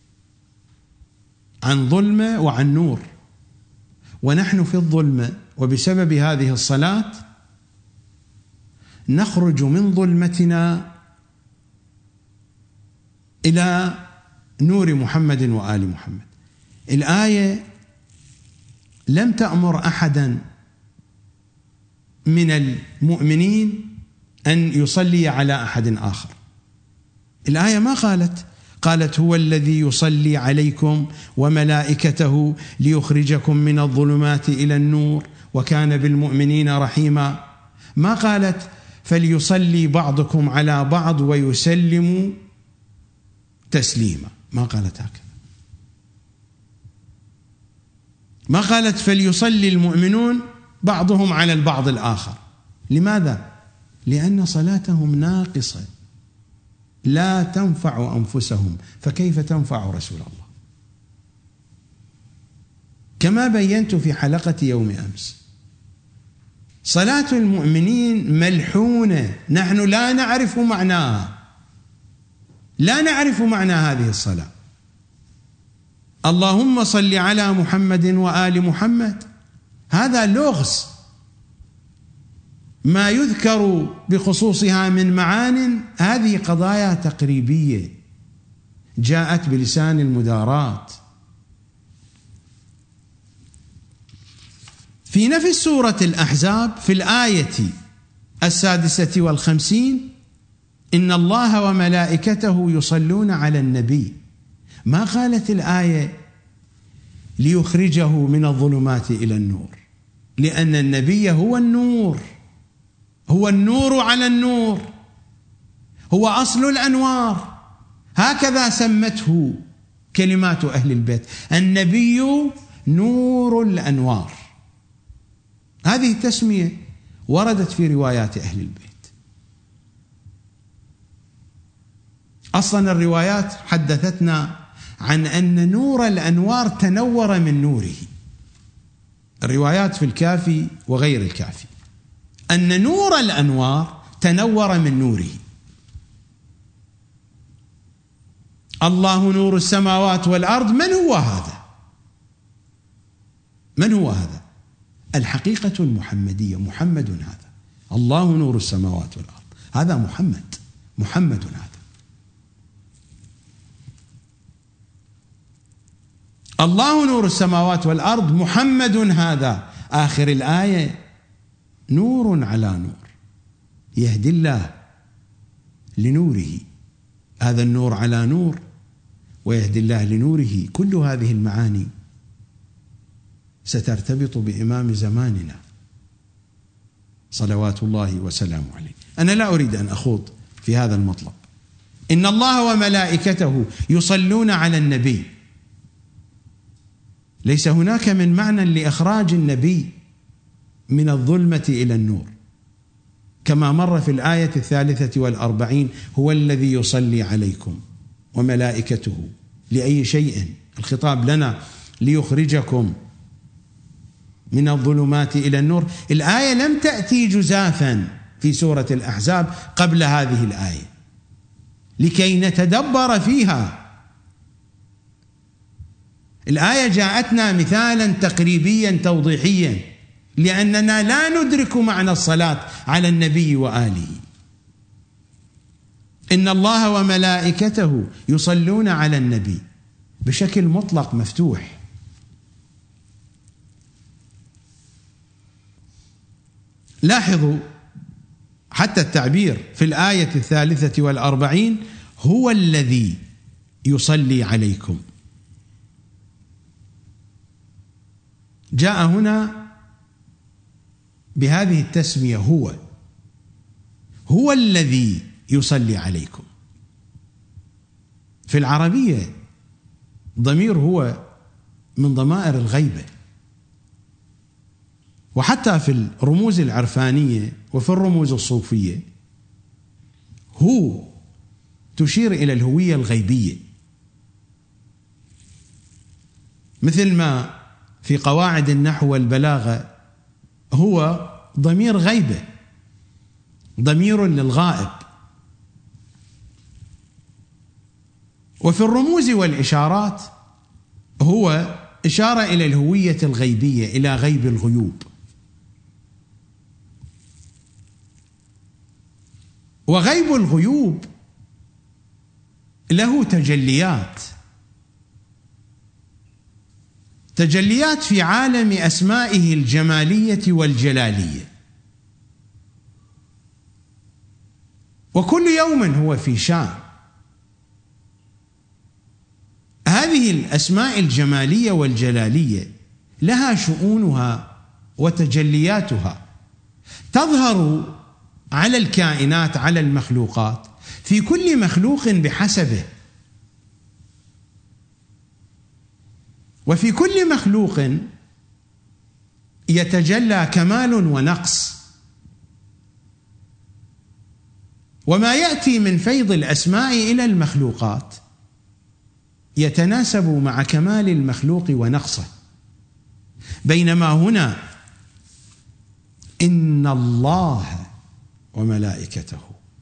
عن ظلمة وعن نور، ونحن في الظلمة، وبسبب هذه الصلاة نخرج من ظلمتنا إلى نور محمد وآل محمد. الآية لم تأمر أحدا من المؤمنين أن يصلي على أحد آخر. الآية ما قالت قالت هو الذي يصلي عليكم وملائكته ليخرجكم من الظلمات إلى النور وكان بالمؤمنين رحيما. ما قالت فليصلي بعضكم على بعض ويسلموا تسليما، ما قالت هكذا. ما قالت فليصلي المؤمنون بعضهم على البعض الآخر. لماذا؟ لأن صلاتهم ناقصة لا تنفع أنفسهم، فكيف تنفع رسول الله؟ كما بينت في حلقة يوم أمس، صلاة المؤمنين ملحونة، نحن لا نعرف معناها، لا نعرف معنى هذه الصلاة. اللهم صل على محمد وآل محمد، هذا لغز، ما يذكر بخصوصها من معان هذه قضايا تقريبية جاءت بلسان المدارات. في نفس سورة الأحزاب في الآية السادسة والخمسين إن الله وملائكته يصلون على النبي، ما قالت الآية ليخرجه من الظلمات إلى النور، لأن النبي هو النور، هو النور على النور، هو أصل الأنوار، هكذا سمته كلمات أهل البيت، النبي نور الأنوار. هذه التسمية وردت في روايات أهل البيت. أصلا الروايات حدثتنا عن أن نور الأنوار تنور من نوره، الروايات في الكافي وغير الكافي، أن نور الأنوار تنور من نوره. الله نور السماوات والأرض، من هو هذا؟ من هو هذا؟ الحقيقة المحمدية، محمد هذا، الله نور السماوات والأرض، هذا محمد، محمد هذا. الله نور السماوات والأرض، محمد هذا. آخر الآية نور على نور، يهدي الله لنوره، هذا النور على نور ويهدي الله لنوره. كل هذه المعاني سترتبط بإمام زماننا صلوات الله وسلامه عليه. أنا لا أريد أن أخوض في هذا المطلب. إن الله وملائكته يصلون على النبي، ليس هناك من معنى لإخراج النبي من الظلمة إلى النور، كما مر في الآية الثالثة والأربعين هو الذي يصلي عليكم وملائكته لأي شيء، الخطاب لنا ليخرجكم من الظلمات إلى النور. الآية لم تأتي جزافا في سورة الأحزاب قبل هذه الآية لكي نتدبر فيها. الآية جاءتنا مثالا تقريبيا توضيحيا لأننا لا ندرك معنى الصلاة على النبي وآله. إن الله وملائكته يصلون على النبي بشكل مطلق مفتوح. لاحظوا حتى التعبير في الآية الثالثة والأربعين هو الذي يصلي عليكم، جاء هنا بهذه التسمية هو، هو الذي يصلي عليكم. في العربية ضمير هو من ضمائر الغيبة، وحتى في الرموز العرفانية وفي الرموز الصوفية هو تشير إلى الهوية الغيبية، مثل ما في قواعد النحو والبلاغة هو ضمير غيبة، ضمير للغائب. وفي الرموز والإشارات هو إشارة إلى الهوية الغيبية، إلى غيب الغيوب. وغيب الغيوب له تجليات، تجليات في عالم أسمائه الجمالية والجلالية، وكل يوم هو في شان. هذه الأسماء الجمالية والجلالية لها شؤونها وتجلياتها تظهر على الكائنات، على المخلوقات، في كل مخلوق بحسبه، وفي كل مخلوق يتجلى كمال ونقص. وما يأتي من فيض الأسماء إلى المخلوقات يتناسب مع كمال المخلوق ونقصه. بينما هنا إن الله وملائكته،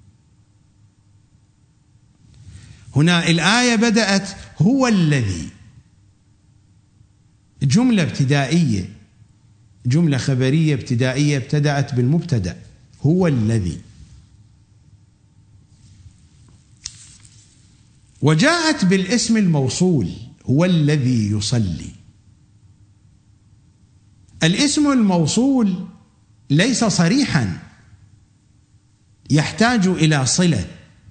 هنا الآية بدأت هو الذي، جملة ابتدائية، جملة خبرية ابتدائية ابتدأت بالمبتدأ هو الذي، وجاءت بالاسم الموصول هو الذي يصلي. الاسم الموصول ليس صريحا، يحتاج إلى صلة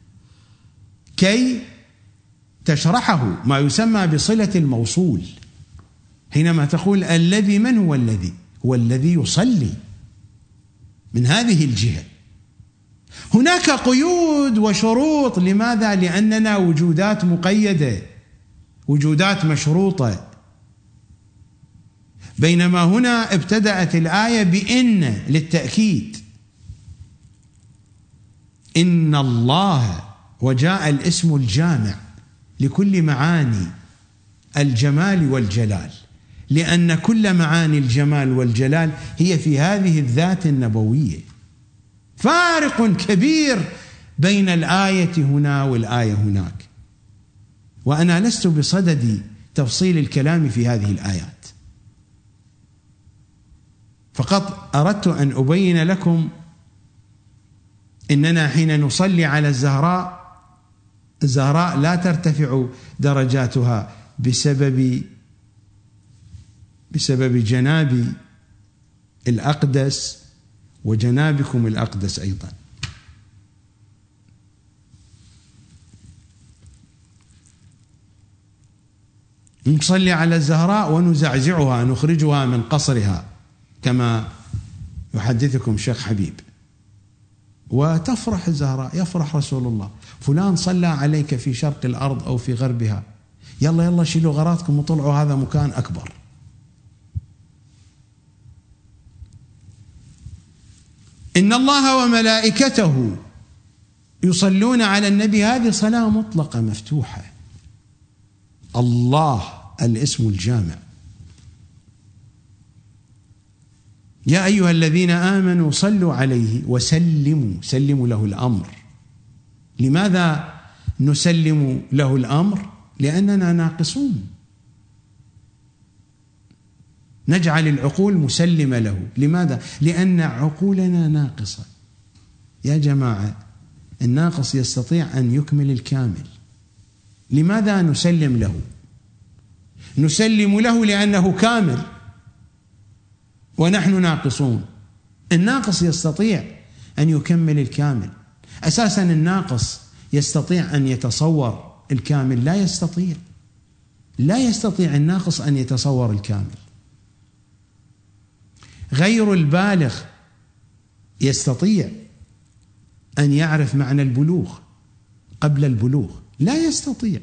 كي تشرحه، ما يسمى بصلة الموصول. حينما تقول الذي، من هو الذي؟ هو الذي يصلي. من هذه الجهة هناك قيود وشروط. لماذا؟ لأننا وجودات مقيدة، وجودات مشروطة. بينما هنا ابتدأت الآية بإن للتأكيد، إن الله، وجاء الاسم الجامع لكل معاني الجمال والجلال، لأن كل معاني الجمال والجلال هي في هذه الذات النبوية. فارق كبير بين الآية هنا والآية هناك، وأنا لست بصدد تفصيل الكلام في هذه الآيات، فقط أردت أن أبين لكم إننا حين نصلي على الزهراء، الزهراء لا ترتفع درجاتها بسبب بسبب جنابي الأقدس وجنابكم الأقدس أيضا. نصلي على الزهراء ونزعزعها، نخرجها من قصرها كما يحدثكم شيخ حبيب، وتفرح الزهراء، يفرح رسول الله، فلان صلى عليك في شرق الأرض أو في غربها، يلا يلا شيلوا غراضكم وطلعوا، هذا مكان أكبر. إن الله وملائكته يصلون على النبي، هذه صلاة مطلقة مفتوحة. الله الاسم الجامع. يا أيها الذين آمنوا صلوا عليه وسلموا، سلموا له الأمر. لماذا نسلم له الأمر؟ لأننا ناقصون، نجعل العقول مسلمة له. لماذا؟ لأن عقولنا ناقصة. يا جماعة، الناقص يستطيع أن يكمل الكامل. لماذا نسلم له؟ نسلم له لأنه كامل ونحن ناقصون. الناقص يستطيع أن يكمل الكامل. أساسا الناقص يستطيع أن يتصور الكامل؟ لا يستطيع. لا يستطيع الناقص أن يتصور الكامل. غير البالغ يستطيع، أن يعرف معنى البلوغ قبل البلوغ، لا يستطيع.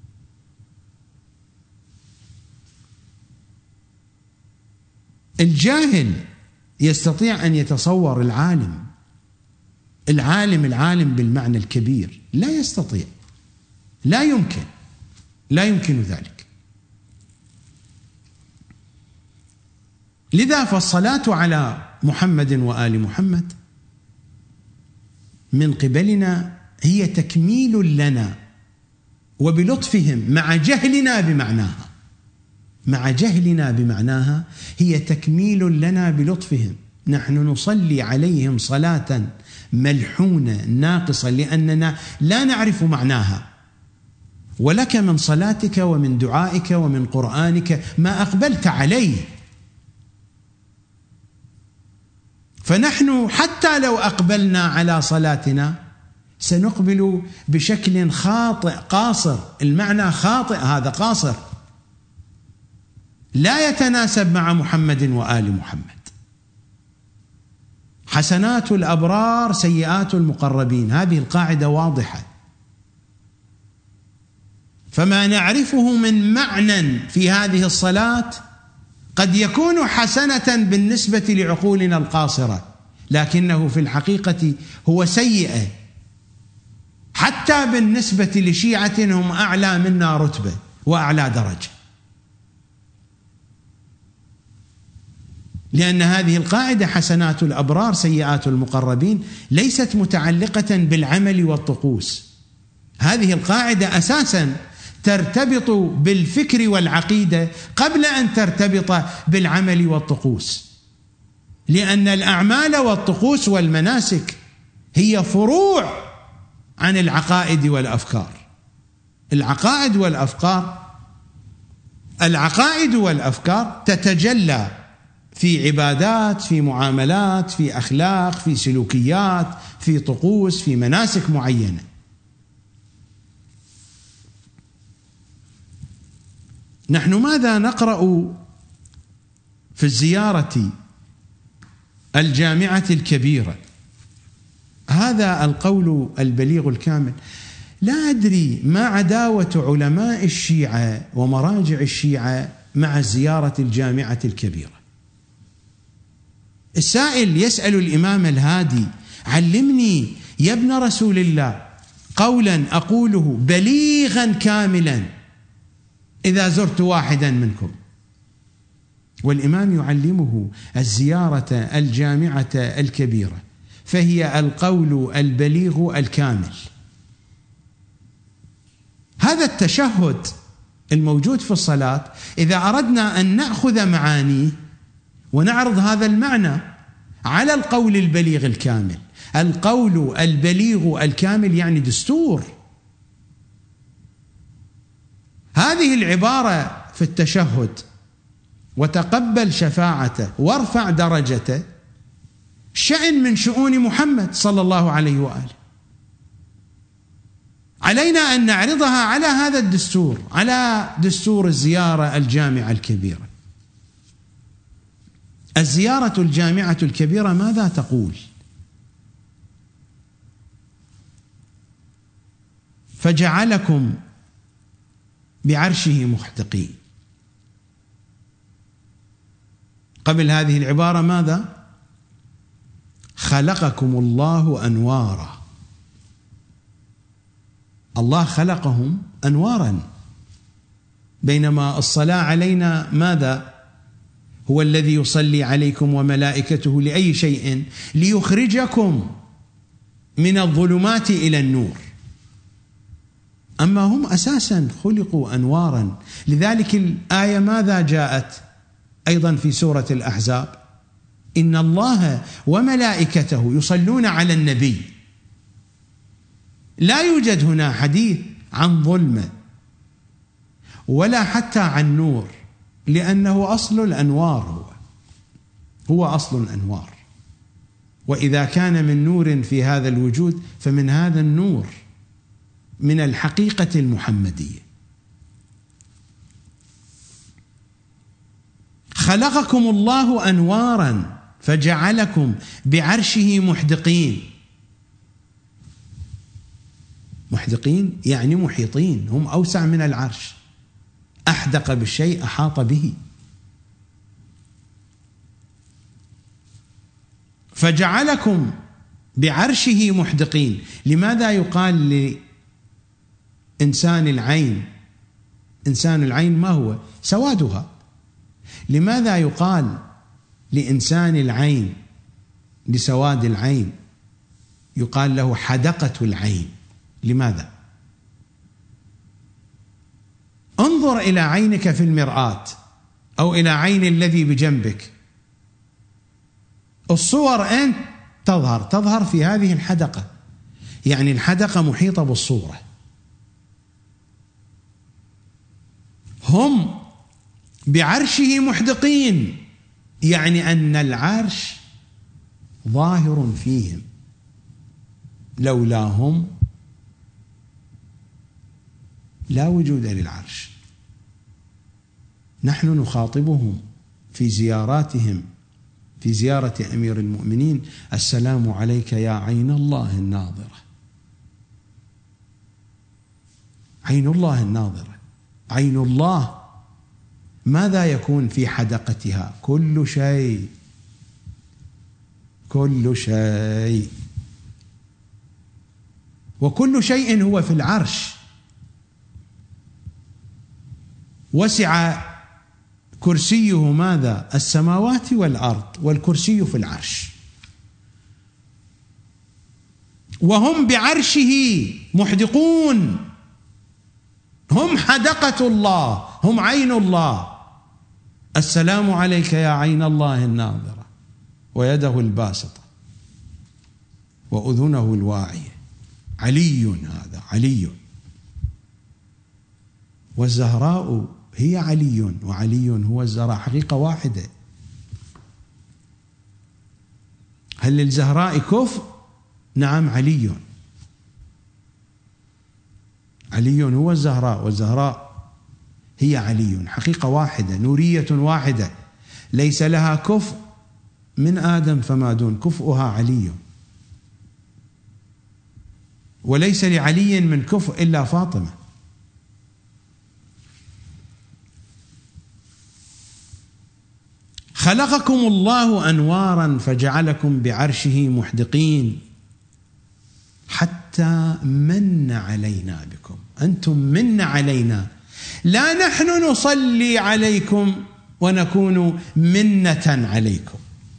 الجاهل يستطيع أن يتصور العالم، العالم العالم بالمعنى الكبير، لا يستطيع، لا يمكن، لا يمكن ذلك. لذا فالصلاة على محمد وآل محمد من قبلنا هي تكميل لنا وبلطفهم مع جهلنا بمعناها، مع جهلنا بمعناها هي تكميل لنا بلطفهم. نحن نصلي عليهم صلاة ملحونة ناقصة لأننا لا نعرف معناها. ولك من صلاتك ومن دعائك ومن قرآنك ما أقبلت عليه، فنحن حتى لو أقبلنا على صلاتنا سنقبل بشكل خاطئ قاصر، المعنى خاطئ، هذا قاصر لا يتناسب مع محمد وآل محمد. حسنات الأبرار سيئات المقربين، هذه القاعدة واضحة. فما نعرفه من معنى في هذه الصلاة قد يكون حسنة بالنسبة لعقولنا القاصرة، لكنه في الحقيقة هو سيئة حتى بالنسبة لشيعة هم أعلى منا رتبة وأعلى درجة، لأن هذه القاعدة حسنات الأبرار سيئات المقربين ليست متعلقة بالعمل والطقوس. هذه القاعدة أساساً ترتبط بالفكر والعقيدة قبل أن ترتبط بالعمل والطقوس، لأن الأعمال والطقوس والمناسك هي فروع عن العقائد والأفكار. العقائد والأفكار العقائد والأفكار تتجلى في عبادات، في معاملات، في أخلاق، في سلوكيات، في طقوس، في مناسك معينة. نحن ماذا نقرأ في الزيارة الجامعة الكبيرة؟ هذا القول البليغ الكامل. لا أدري ما عداوة علماء الشيعة ومراجع الشيعة مع زيارة الجامعة الكبيرة. السائل يسأل الإمام الهادي: علمني يا ابن رسول الله قولا أقوله بليغا كاملا إذا زرت واحدا منكم. والإمام يعلمه الزيارة الجامعة الكبيرة، فهي القول البليغ الكامل. هذا التشهد الموجود في الصلاة إذا أردنا أن نأخذ معانيه ونعرض هذا المعنى على القول البليغ الكامل، القول البليغ الكامل يعني دستور. هذه العبارة في التشهد: وتقبل شفاعته وارفع درجته، شأن من شؤون محمد صلى الله عليه وآله. علينا أن نعرضها على هذا الدستور، على دستور الزيارة الجامعة الكبيرة. الزيارة الجامعة الكبيرة ماذا تقول؟ فجعلكم بعرشه محتقين. قبل هذه العبارة ماذا؟ خلقكم الله أنوارا. الله خلقهم أنوارا، بينما الصلاة علينا ماذا؟ هو الذي يصلي عليكم وملائكته لأي شيء؟ ليخرجكم من الظلمات إلى النور. أما هم أساسا خلقوا أنوارا. لذلك الآية ماذا جاءت أيضا في سورة الأحزاب؟ إن الله وملائكته يصلون على النبي. لا يوجد هنا حديث عن ظلمة ولا حتى عن نور، لأنه أصل الأنوار، هو هو أصل الأنوار. وإذا كان من نور في هذا الوجود فمن هذا النور، من الحقيقة المحمدية. خلقكم الله أنوارا فجعلكم بعرشه محدقين. محدقين يعني محيطين، هم أوسع من العرش. أحدق بالشيء أحاط به. فجعلكم بعرشه محدقين. لماذا يقال لإنسان العين إنسان العين ما هو؟ سوادها. لماذا يقال لإنسان العين لسواد العين يقال له حدقة العين؟ لماذا؟ انظر إلى عينك في المرآة أو إلى عين الذي بجنبك، الصور أين تظهر؟ تظهر في هذه الحدقة، يعني الحدقة محيطة بالصورة. هم بعرشه محدقين، يعني أن العرش ظاهر فيهم، لولاهم لا وجود للعرش. نحن نخاطبهم في زياراتهم، في زيارة أمير المؤمنين: السلام عليك يا عين الله الناظرة. عين الله الناظرة، عين الله ماذا يكون في حدقتها؟ كل شيء، كل شيء، وكل شيء هو في العرش. وسع كرسيه ماذا؟ السماوات والأرض، والكرسي في العرش. وهم بعرشه محدقون، هم حدقة الله، هم عين الله. السلام عليك يا عين الله الناظرة، ويده الباسطة وأذنه الواعية. علي، هذا علي. والزهراء هي علي، وعلي هو الزهراء، حقيقة واحدة. هل للزهراء كفء؟ نعم، علي. علي هو الزهراء، والزهراء هي علي، حقيقة واحدة، نورية واحدة، ليس لها كفء من آدم فما دون، كفؤها علي. وليس لعلي من كفء إلا فاطمة. خلقكم الله أنوارا فجعلكم بعرشه محدقين حتى من علينا بكم. أنتم من علينا، لا نحن نصلي عليكم ونكون منة عليكم.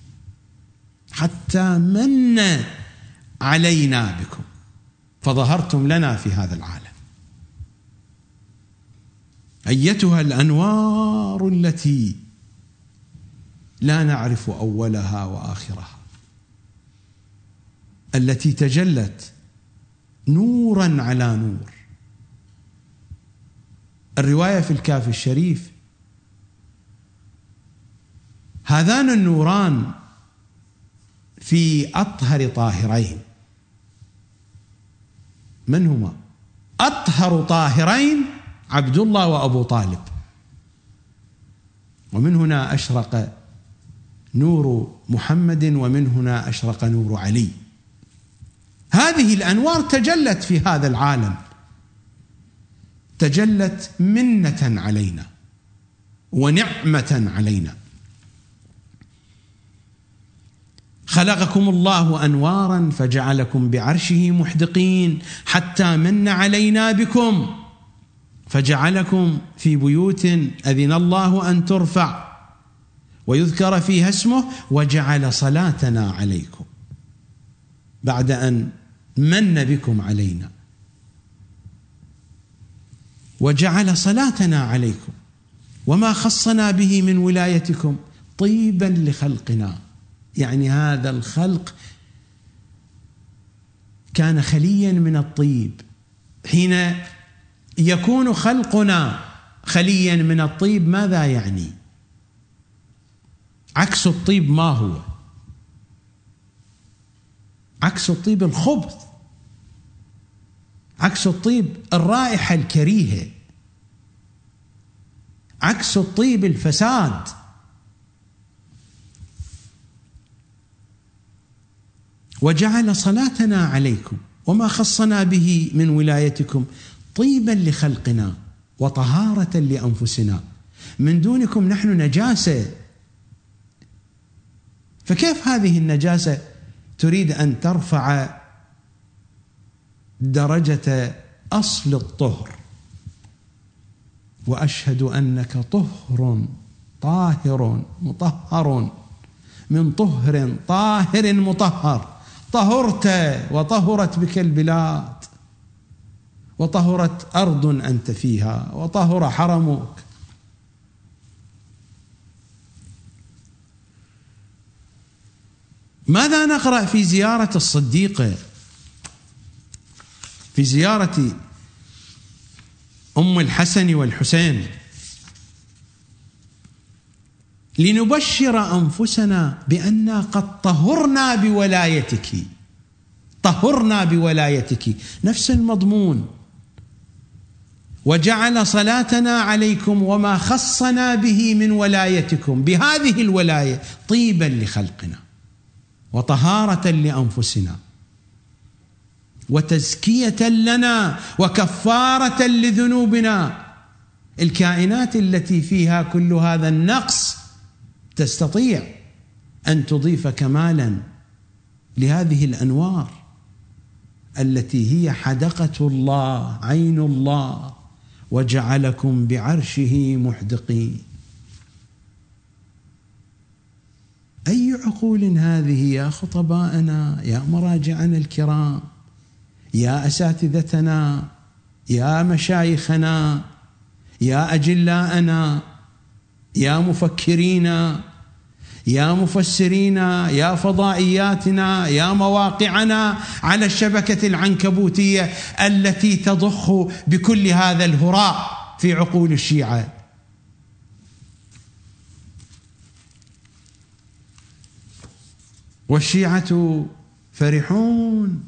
حتى من علينا بكم فظهرتم لنا في هذا العالم. أيتها الأنوار التي لا نعرف أولها وآخرها، التي تجلت نورا على نور. الرواية في الكافي الشريف: هذان النوران في أطهر طاهرين. من هما؟ أطهر طاهرين عبد الله وأبو طالب. ومن هنا أشرق نور محمد، ومن هنا أشرق نور علي. هذه الأنوار تجلت في هذا العالم، تجلت منة علينا ونعمة علينا. خلقكم الله أنوارا فجعلكم بعرشه محدقين حتى من علينا بكم فجعلكم في بيوت أذن الله أن ترفع ويذكر فيها اسمه وجعل صلاتنا عليكم، بعد أن من بكم علينا، وجعل صلاتنا عليكم وما خصنا به من ولايتكم طيبا لخلقنا. يعني هذا الخلق كان خليا من الطيب. حين يكون خلقنا خليا من الطيب ماذا يعني؟ عكس الطيب ما هو؟ عكس الطيب الخبث، عكس الطيب الرائحة الكريهة، عكس الطيب الفساد. وجعل صلاتنا عليكم، وما خصنا به من ولايتكم طيبا لخلقنا وطهارة لأنفسنا، من دونكم نحن نجاسة. فكيف هذه النجاسة تريد أن ترفع درجة أصل الطهر؟ وأشهد أنك طهر طاهر مطهر من طهر طاهر مطهر، طهرت وطهرت بك البلاد، وطهرت أرض أنت فيها، وطهر حرمك. ماذا نقرأ في زيارة الصديقة، في زيارة أم الحسن والحسين؟ لنبشر أنفسنا بأننا قد طهرنا بولايتك، طهرنا بولايتك، نفس المضمون. وجعل صلاتنا عليكم وما خصنا به من ولايتكم بهذه الولاية طيبا لخلقنا وطهارة لأنفسنا وتزكية لنا وكفارة لذنوبنا. الكائنات التي فيها كل هذا النقص تستطيع أن تضيف كمالا لهذه الأنوار التي هي حدقة الله، عين الله، وجعلكم بعرشه محدقين. أي عقول هذه يا خطباءنا، يا مراجعنا الكرام، يا أساتذتنا، يا مشايخنا، يا أجلاءنا، يا مفكرين، يا مفسرين، يا فضائياتنا، يا مواقعنا على الشبكة العنكبوتية التي تضخ بكل هذا الهراء في عقول الشيعة. والشيعة فرحون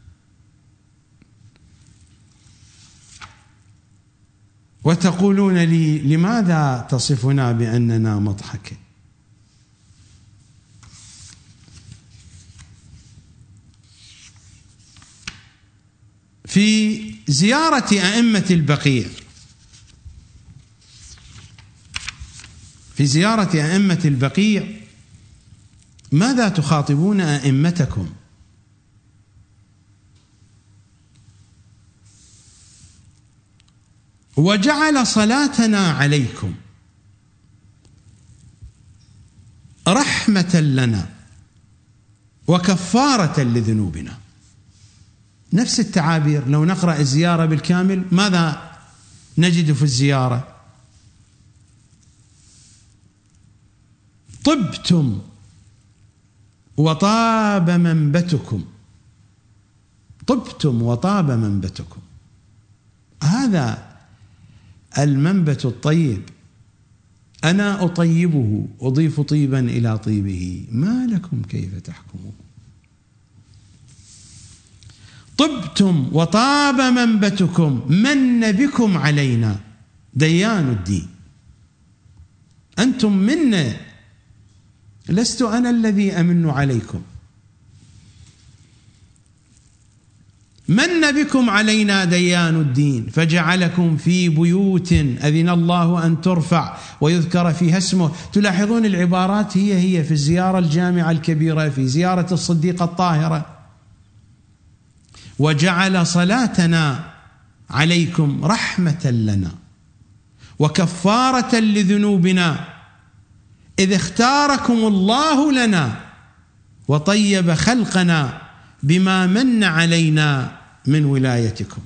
وتقولون لي لماذا تصفنا بأننا مضحكة؟ في زيارة أئمة البقيع، في زيارة أئمة البقيع ماذا تخاطبون أئمتكم؟ وجعل صلاتنا عليكم رحمة لنا وكفارة لذنوبنا. نفس التعابير. لو نقرأ الزيارة بالكامل ماذا نجد في الزيارة؟ طبتم وطاب منبتكم، طبتم وطاب منبتكم. هذا المنبت الطيب أنا أطيبه، أضيف طيبا إلى طيبه، ما لكم كيف تحكمون؟ طبتم وطاب منبتكم، من بكم علينا ديان الدين. أنتم منا، لست أنا الذي أمن عليكم. من بكم علينا ديان الدين فجعلكم في بيوت أذن الله أن ترفع ويذكر فيها اسمه. تلاحظون العبارات هي هي في الزيارة الجامعة الكبيرة، في زيارة الصديقة الطاهرة. وجعل صلاتنا عليكم رحمة لنا وكفارة لذنوبنا إذ اختاركم الله لنا وطيب خلقنا بما من علينا من ولايتكم.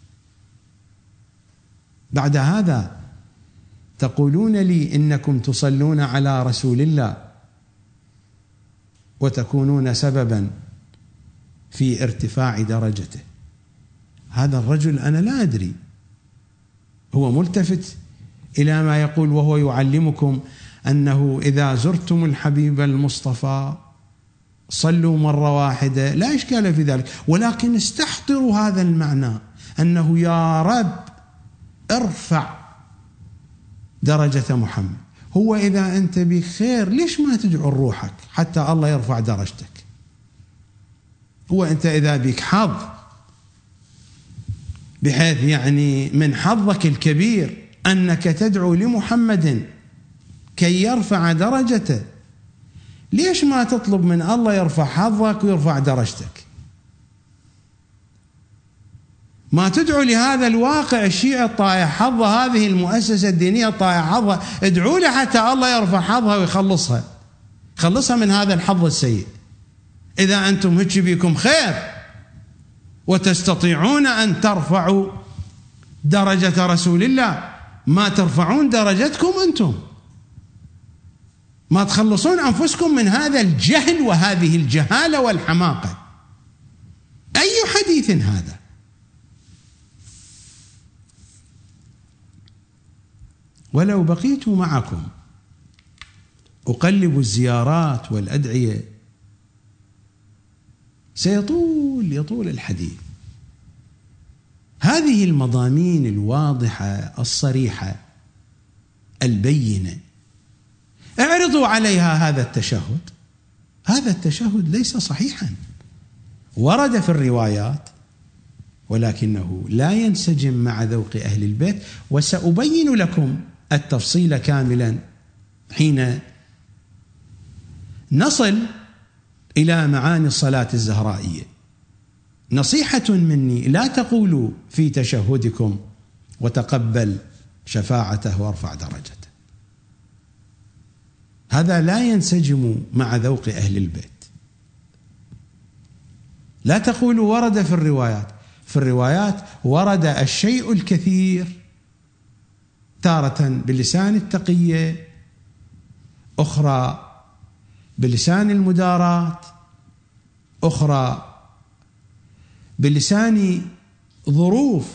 بعد هذا تقولون لي إنكم تصلون على رسول الله وتكونون سببا في ارتفاع درجته. هذا الرجل أنا لا أدري، هو ملتفت إلى ما يقول وهو يعلمكم أنه إذا زرتم الحبيب المصطفى صلوا مرة واحدة، لا إشكال في ذلك، ولكن استحضروا هذا المعنى أنه يا رب ارفع درجة محمد. هو إذا أنت بخير ليش ما تدعو روحك حتى الله يرفع درجتك؟ هو أنت إذا بك حظ بحيث يعني من حظك الكبير أنك تدعو لمحمد كي يرفع درجته، ليش ما تطلب من الله يرفع حظك ويرفع درجتك؟ ما تدعو لهذا الواقع الشيعي الطائع حظه، هذه المؤسسة الدينية الطائع حظها، ادعوا له حتى الله يرفع حظها ويخلصها، خلصها من هذا الحظ السيء. إذا أنتم هيك بيكم خير وتستطيعون أن ترفعوا درجة رسول الله، ما ترفعون درجتكم أنتم، ما تخلصون أنفسكم من هذا الجهل وهذه الجهالة والحماقة. أي حديث هذا؟ ولو بقيت معكم أقلب الزيارات والأدعية سيطول يطول الحديث. هذه المضامين الواضحة الصريحة البينة اعرضوا عليها هذا التشهد. هذا التشهد ليس صحيحا، ورد في الروايات ولكنه لا ينسجم مع ذوق أهل البيت، وسأبين لكم التفصيل كاملا حين نصل إلى معاني الصلاة الزهرائية. نصيحة مني، لا تقولوا في تشهدكم وتقبل شفاعته وارفع درجته، هذا لا ينسجم مع ذوق أهل البيت. لا تقولوا ورد في الروايات، في الروايات ورد الشيء الكثير، تارة بلسان التقية، أخرى بلسان المداراة، أخرى بلسان ظروف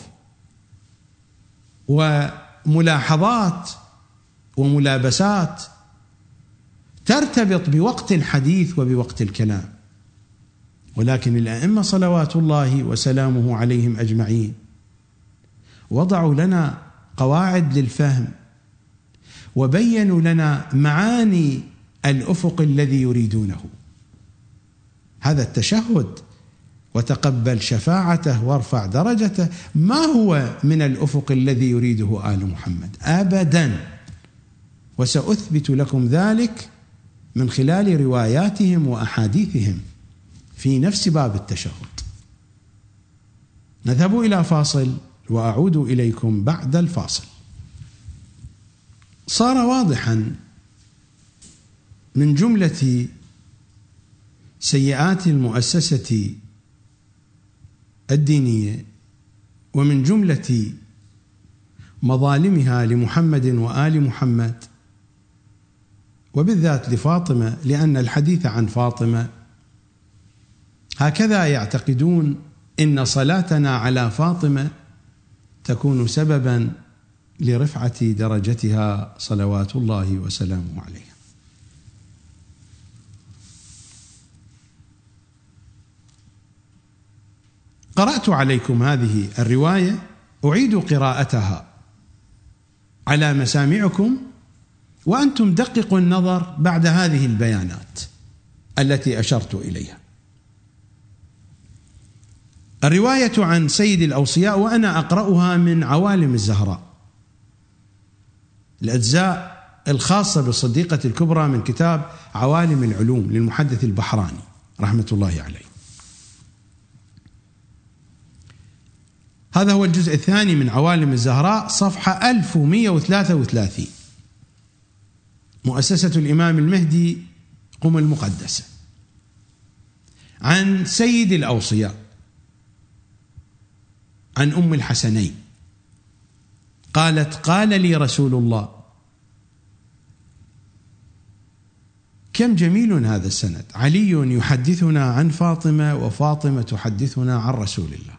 وملاحظات وملابسات ترتبط بوقت الحديث وبوقت الكلام. ولكن الأئمة صلوات الله وسلامه عليهم أجمعين وضعوا لنا قواعد للفهم، وبينوا لنا معاني الأفق الذي يريدونه. هذا التشهد وتقبل شفاعته وارفع درجته ما هو من الأفق الذي يريده آل محمد أبدا، وسأثبت لكم ذلك من خلال رواياتهم وأحاديثهم في نفس باب التشهد. نذهب إلى فاصل وأعود إليكم بعد الفاصل. صار واضحا من جملة سيئات المؤسسة الدينية ومن جملة مظالمها لمحمد وآل محمد، وبالذات لفاطمة، لأن الحديث عن فاطمة هكذا يعتقدون إن صلاتنا على فاطمة تكون سببا لرفعة درجتها صلوات الله وسلامه عليها. قرأت عليكم هذه الرواية، أعيد قراءتها على مسامعكم وأنتم دققوا النظر بعد هذه البيانات التي أشرت إليها. الرواية عن سيد الأوصياء، وأنا أقرأها من عوالم الزهراء، الأجزاء الخاصة بالصديقة الكبرى من كتاب عوالم العلوم للمحدث البحراني رحمة الله عليه. هذا هو الجزء الثاني من عوالم الزهراء، صفحة ألف ومئة وثلاثة وثلاثين، مؤسسة الإمام المهدي قم المقدسة. عن سيد الأوصياء عن أم الحسنين قالت: قال لي رسول الله. كم جميل هذا السند، علي يحدثنا عن فاطمة وفاطمة تحدثنا عن رسول الله.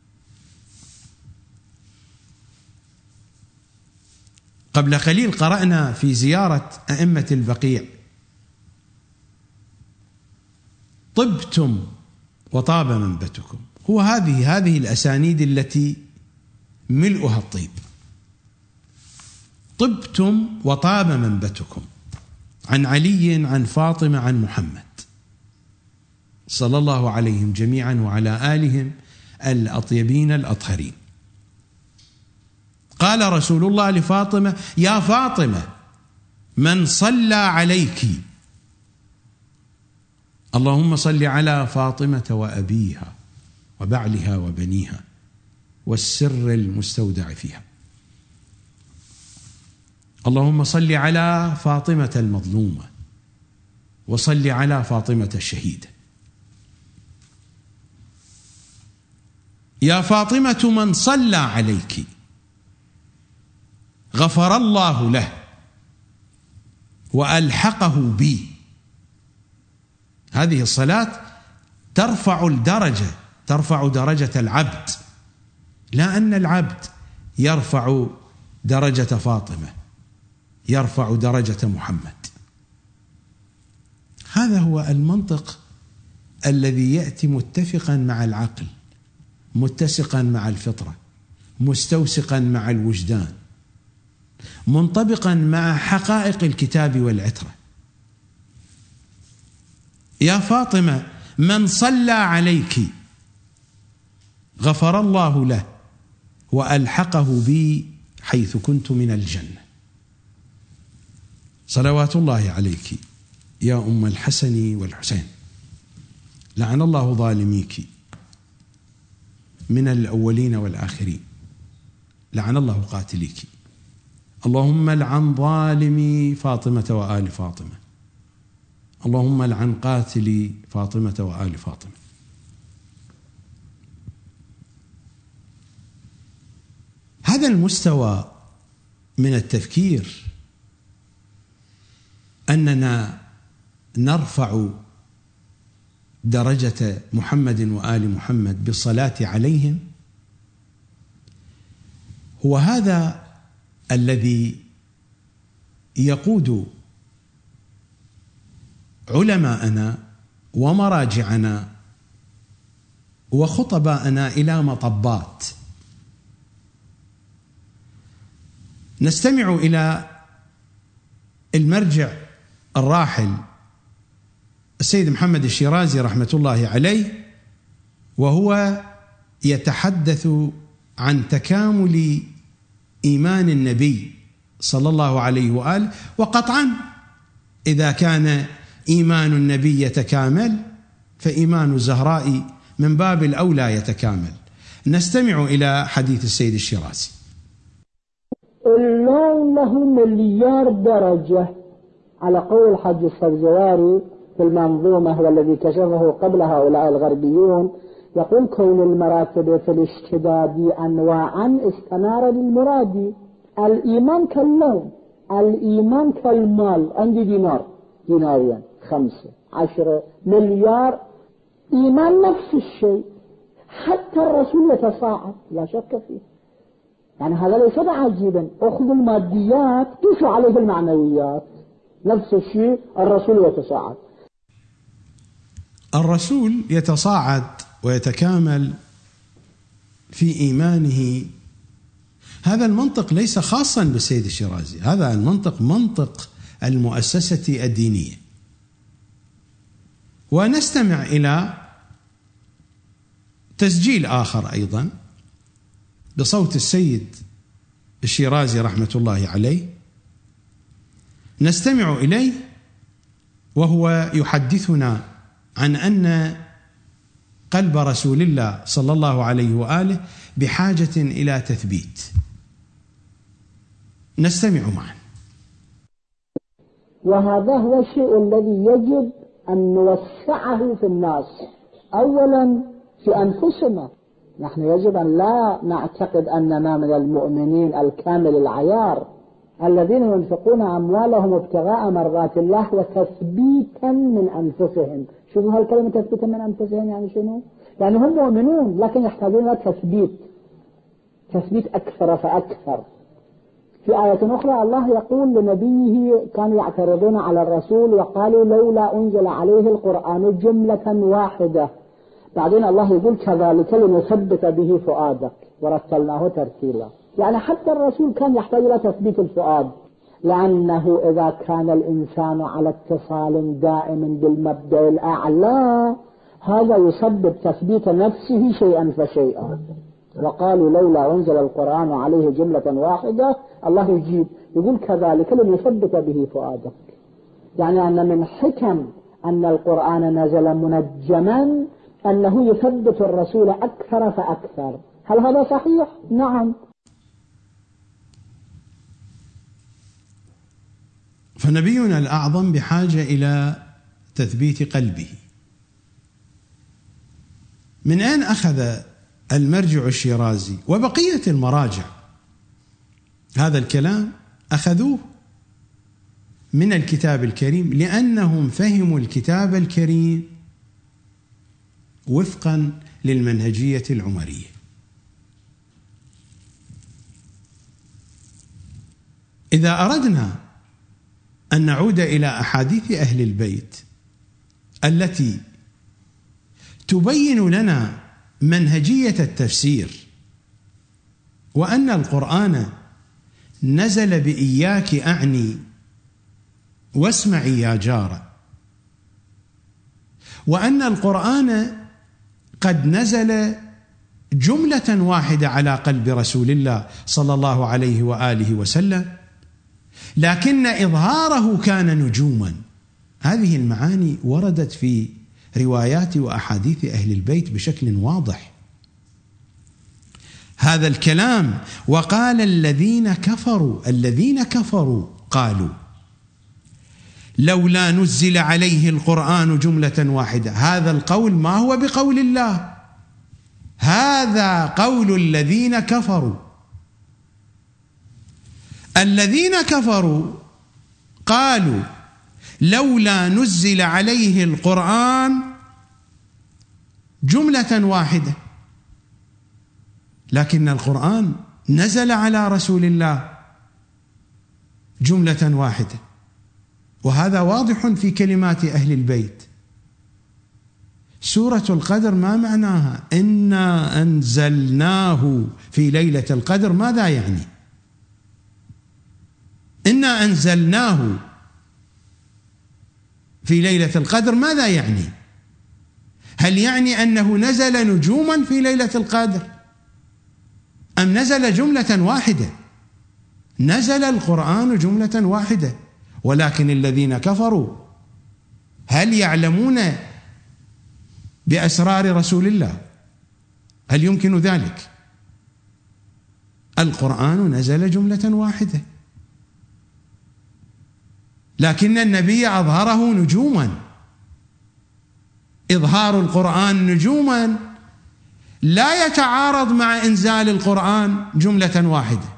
قبل قليل قرأنا في زيارة أئمة البقيع: طبتم وطاب منبتكم. هو هذه هذه الأسانيد التي ملؤها الطيب. طبتم وطاب منبتكم، عن علي عن فاطمة عن محمد صلى الله عليهم جميعا وعلى آلهم الأطيبين الأطهرين. قال رسول الله لفاطمة: يا فاطمة من صلى عليك اللهم صل على فاطمة وأبيها وبعلها وبنيها والسر المستودع فيها. اللهم صل على فاطمة المظلومة وصل على فاطمة الشهيدة. يا فاطمة من صلى عليك غفر الله له وألحقه بي. هذه الصلاة ترفع الدرجة، ترفع درجة العبد، لا أن العبد يرفع درجة فاطمة، يرفع درجة محمد. هذا هو المنطق الذي يأتي متفقا مع العقل، متسقا مع الفطرة، مستوسقا مع الوجدان، منطبقا مع حقائق الكتاب والعترة. يا فاطمة من صلى عليك غفر الله له وألحقه بي حيث كنت من الجنة. صلوات الله عليك يا أم الحسن والحسين. لعن الله ظالميك من الأولين والآخرين، لعن الله قاتليك. اللهم لعن ظالمي فاطمة وآل فاطمة، اللهم لعن قاتلي فاطمة وآل فاطمة. هذا المستوى من التفكير، أننا نرفع درجة محمد وآل محمد بالصلاة عليهم، هو هذا الذي يقود علماءنا ومراجعنا وخطباءنا إلى مطبات. نستمع إلى المرجع الراحل السيد محمد الشيرازي رحمة الله عليه، وهو يتحدث عن تكامل إيمان النبي صلى الله عليه وآله، وقطعا إذا كان إيمان النبي يتكامل فإيمان الزهراء من باب الأولى يتكامل. نستمع إلى حديث السيد الشيرازي. اللون له مليار درجة على قول الحج السبزواري في المنظومة والذي كشفه قبل هؤلاء الغربيون، يقول كون المراتب في الاشتداد أنواعا استنار للمراد. الإيمان كاللون، الإيمان كالمال. عندي دينار، دينارين، خمسة، عشرة، مليار، إيمان نفس الشيء. حتى الرسول يتصاعد لا شك فيه. يعني هذا ليس عجيبا. أخذوا الماديات قيسوا عليه المعنويات، نفس الشيء الرسول يتصاعد. الرسول يتصاعد ويتكامل في إيمانه. هذا المنطق ليس خاصا بالسيد الشيرازي، هذا المنطق منطق المؤسسة الدينية. ونستمع إلى تسجيل آخر أيضا بصوت السيد الشيرازي رحمة الله عليه، نستمع إليه وهو يحدثنا عن أن قلب رسول الله صلى الله عليه وآله بحاجة إلى تثبيت. نستمع معا. وهذا هو الشيء الذي يجب أن نوسعه في الناس. أولا في أنفسنا، نحن يجب أن لا نعتقد أننا من المؤمنين الكامل العيار الذين ينفقون أموالهم ابتغاء مرضات الله وتثبيتا من أنفسهم. شوفوا هالكلمة تثبيتا من أنفسهم يعني شنو؟ يعني هم مؤمنون لكن يحتاجون إلى تثبيت، تثبيت أكثر فأكثر. في آية أخرى الله يقول لنبيه، كانوا يعترضون على الرسول وقالوا لولا أنزل عليه القرآن جملة واحدة. بعدين الله يقول كذلك لنثبت به فؤادك ورتلناه ترتيلا. يعني حتى الرسول كان يحتاج إلى تثبيت الفؤاد، لأنه إذا كان الإنسان على اتصال دائم بالمبدأ الأعلى هذا يسبب تثبيت نفسه شيئا فشيئا. وقالوا لولا أنزل القرآن عليه جملة واحدة، الله يجيب يقول كذلك لنثبت به فؤادك. يعني أن من حكم أن القرآن نزل منجما أنه يثبت الرسول أكثر فأكثر. هل هذا صحيح؟ نعم. فنبينا الأعظم بحاجة إلى تثبيت قلبه. من أين أخذ المرجع الشيرازي وبقية المراجع هذا الكلام؟ أخذوه من الكتاب الكريم، لأنهم فهموا الكتاب الكريم وفقا للمنهجية العمرية. إذا أردنا أن نعود إلى أحاديث أهل البيت التي تبين لنا منهجية التفسير، وأن القرآن نزل بإياك أعني واسمعي يا جارة، وأن القرآن قد نزل جملة واحدة على قلب رسول الله صلى الله عليه وآله وسلم، لكن إظهاره كان نجوما. هذه المعاني وردت في روايات وأحاديث أهل البيت بشكل واضح. هذا الكلام وقال الذين كفروا الذين كفروا قالوا لولا نزل عليه القرآن جملة واحدة، هذا القول ما هو بقول الله، هذا قول الذين كفروا. الذين كفروا قالوا لولا نزل عليه القرآن جملة واحدة، لكن القرآن نزل على رسول الله جملة واحدة، وهذا واضح في كلمات أهل البيت. سورة القدر ما معناها؟ إنا أنزلناه في ليلة القدر، ماذا يعني؟ إنا أنزلناه في ليلة القدر ماذا يعني؟ هل يعني أنه نزل نجوما في ليلة القدر أم نزل جملة واحدة؟ نزل القرآن جملة واحدة، ولكن الذين كفروا هل يعلمون بأسرار رسول الله؟ هل يمكن ذلك؟ القرآن نزل جملة واحدة، لكن النبي أظهره نجوما. إظهار القرآن نجوما لا يتعارض مع إنزال القرآن جملة واحدة.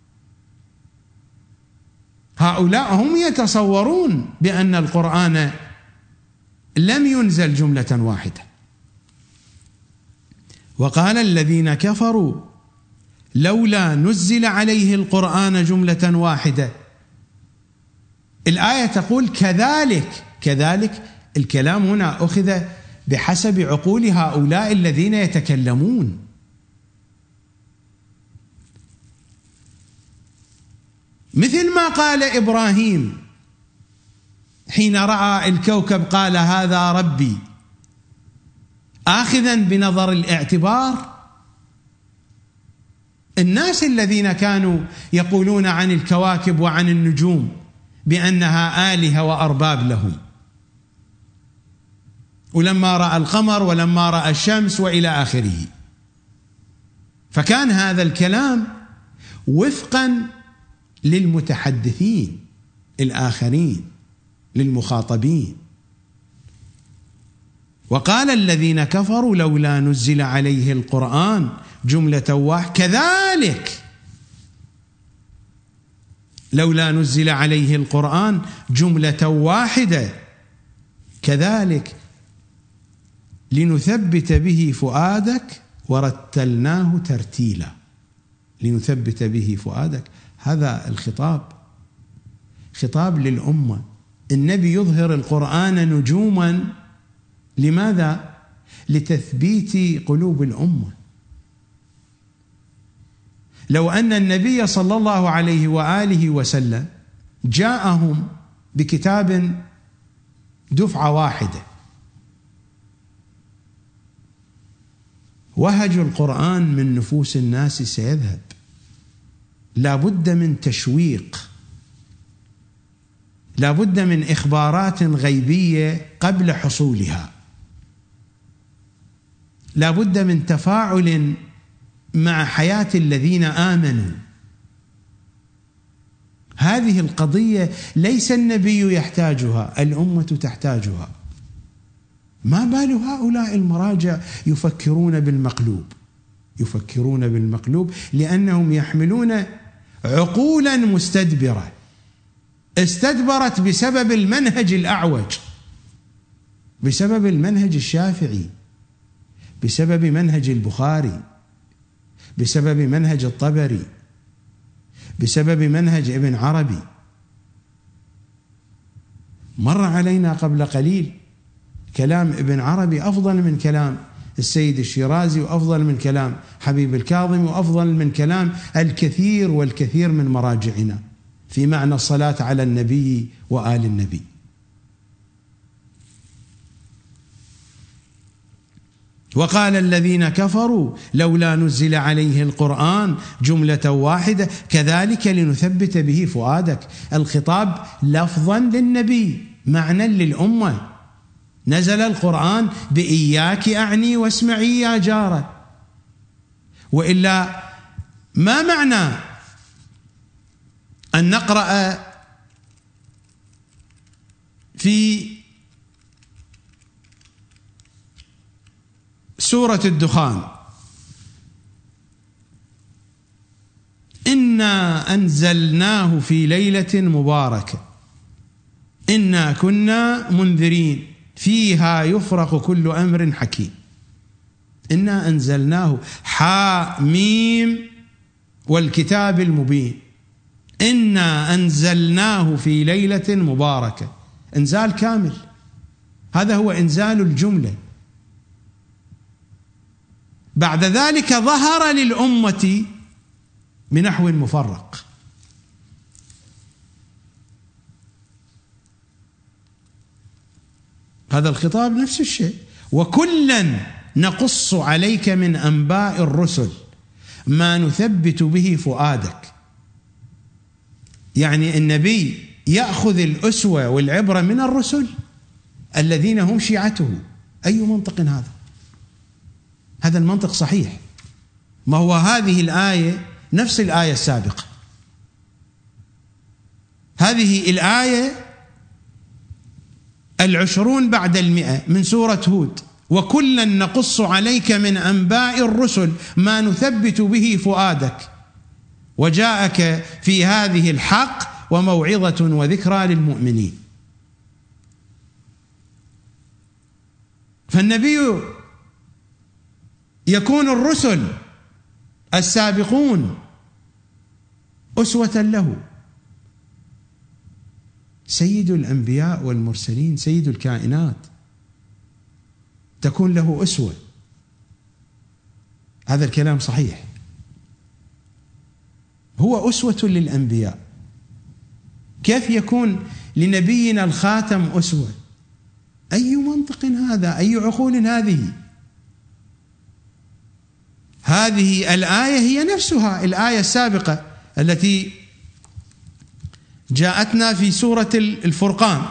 هؤلاء هم يتصورون بأن القرآن لم ينزل جملة واحدة. وقال الذين كفروا لولا نزل عليه القرآن جملة واحدة. الآية تقول كذلك، كذلك الكلام هنا أخذ بحسب عقول هؤلاء الذين يتكلمون. مثل ما قال إبراهيم حين رأى الكوكب قال هذا ربي، آخذا بنظر الاعتبار. الناس الذين كانوا يقولون عن الكواكب وعن النجوم بأنها آلهة وأرباب لهم، ولما رأى القمر ولما رأى الشمس وإلى آخره، فكان هذا الكلام وفقا للمتحدثين الآخرين للمخاطبين. وقال الذين كفروا لولا نزل عليه القرآن جملة واحدة كذلك، لولا نزل عليه القرآن جملة واحدة كذلك لنثبت به فؤادك ورتلناه ترتيلا. لنثبت به فؤادك، هذا الخطاب خطاب للأمة. النبي يظهر القرآن نجوما، لماذا؟ لتثبيت قلوب الأمة. لو أن النبي صلى الله عليه وآله وسلم جاءهم بكتاب دفعة واحدة وهج القرآن من نفوس الناس سيذهب، لا بد من تشويق، لا بد من إخبارات غيبية قبل حصولها، لا بد من تفاعل مع حياة الذين آمنوا. هذه القضية ليس النبي يحتاجها، الأمة تحتاجها. ما بال هؤلاء المراجع يفكرون بالمقلوب، يفكرون بالمقلوب لأنهم يحملون عقولا مستدبرة استدبرت بسبب المنهج الأعوج، بسبب المنهج الشافعي، بسبب منهج البخاري، بسبب منهج الطبري، بسبب منهج ابن عربي. مر علينا قبل قليل كلام ابن عربي أفضل من كلام السيد الشيرازي، وأفضل من كلام حبيب الكاظمي، وأفضل من كلام الكثير والكثير من مراجعنا في معنى الصلاة على النبي وآل النبي. وقال الذين كفروا لولا نزل عليه القرآن جملة واحدة كذلك لنثبت به فؤادك. الخطاب لفظا للنبي، معنى للأمة. نزل القرآن بإياك أعني واسمعي يا جارة، وإلا ما معنى أن نقرأ في سورة الدخان إنا أنزلناه في ليلة مباركة إنا كنا منذرين فيها يفرق كل أمر حكيم. إنا أنزلناه حاء ميم والكتاب المبين. إنا أنزلناه في ليلة مباركة، إنزال كامل، هذا هو إنزال الجملة. بعد ذلك ظهر للأمة بنحو مفرق. هذا الخطاب نفس الشيء. وكلا نقص عليك من أنباء الرسل ما نثبت به فؤادك. يعني النبي يأخذ الأسوة والعبرة من الرسل الذين هم شيعته. أي منطق هذا؟ هذا المنطق صحيح؟ ما هو هذه الآية نفس الآية السابقة. هذه الآية العشرون بعد المئة من سورة هود، وكلا نقص عليك من أنباء الرسل ما نثبت به فؤادك وجاءك في هذه الحق وموعظة وذكرى للمؤمنين. فالنبي يكون الرسل السابقون أسوة له، سيد الأنبياء والمرسلين، سيد الكائنات، تكون له أسوة. هذا الكلام صحيح، هو أسوة للأنبياء. كيف يكون لنبينا الخاتم أسوة؟ أي منطق هذا؟ أي عقول هذه؟ هذه الآية هي نفسها الآية السابقة التي جاءتنا في سورة الفرقان.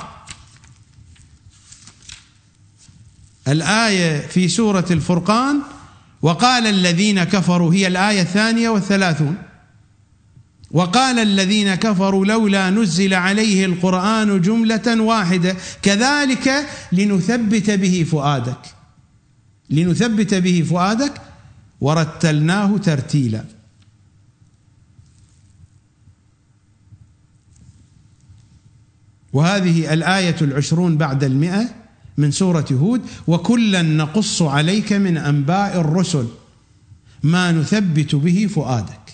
الآية في سورة الفرقان وقال الذين كفروا، هي الآية الثانية والثلاثون. وقال الذين كفروا لولا نزل عليه القرآن جملة واحدة كذلك لنثبت به فؤادك، لنثبت به فؤادك ورتلناه ترتيلا. وهذه الآية العشرون بعد المئة من سورة هود، وكلا نقص عليك من أنباء الرسل ما نثبت به فؤادك.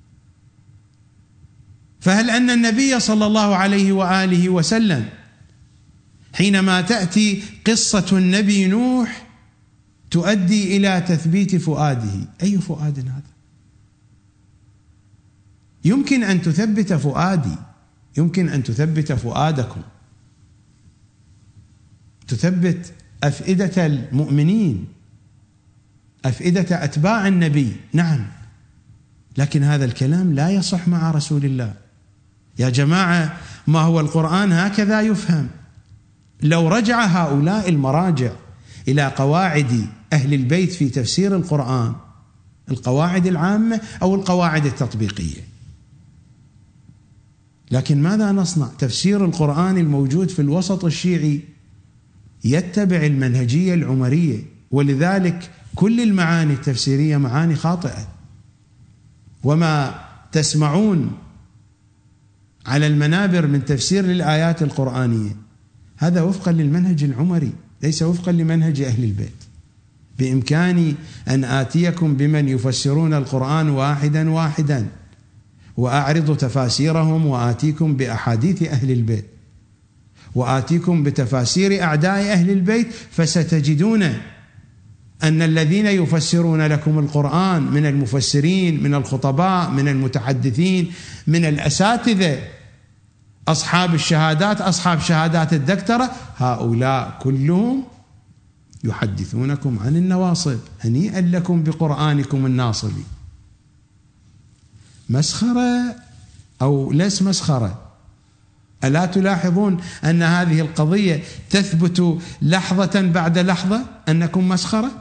فهل أن النبي صلى الله عليه وآله وسلم حينما تأتي قصة النبي نوح تؤدي إلى تثبيت فؤاده؟ أي فؤاد هذا؟ يمكن أن تثبت فؤادي، يمكن أن تثبت فؤادكم، تثبت أفئدة المؤمنين، أفئدة أتباع النبي، نعم، لكن هذا الكلام لا يصح مع رسول الله. يا جماعة، ما هو القرآن هكذا يفهم. لو رجع هؤلاء المراجع إلى قواعد أهل البيت في تفسير القرآن، القواعد العامة أو القواعد التطبيقية، لكن ماذا نصنع؟ تفسير القرآن الموجود في الوسط الشيعي يتبع المنهجية العمرية، ولذلك كل المعاني التفسيرية معاني خاطئة، وما تسمعون على المنابر من تفسير للآيات القرآنية هذا وفقا للمنهج العمري، ليس وفقا لمنهج أهل البيت. بإمكاني أن آتيكم بمن يفسرون القرآن واحدا واحدا وأعرض تفاسيرهم، وآتيكم بأحاديث أهل البيت، وآتيكم بتفاسير أعداء أهل البيت، فستجدون أن الذين يفسرون لكم القرآن من المفسرين، من الخطباء، من المتحدثين، من الأساتذة، أصحاب الشهادات، أصحاب شهادات الدكتوراه، هؤلاء كلهم يحدثونكم عن النواصب. هنيئا لكم بقرآنكم الناصب. مسخرة أو ليس مسخرة؟ ألا تلاحظون أن هذه القضية تثبت لحظة بعد لحظة أنكم مسخرة؟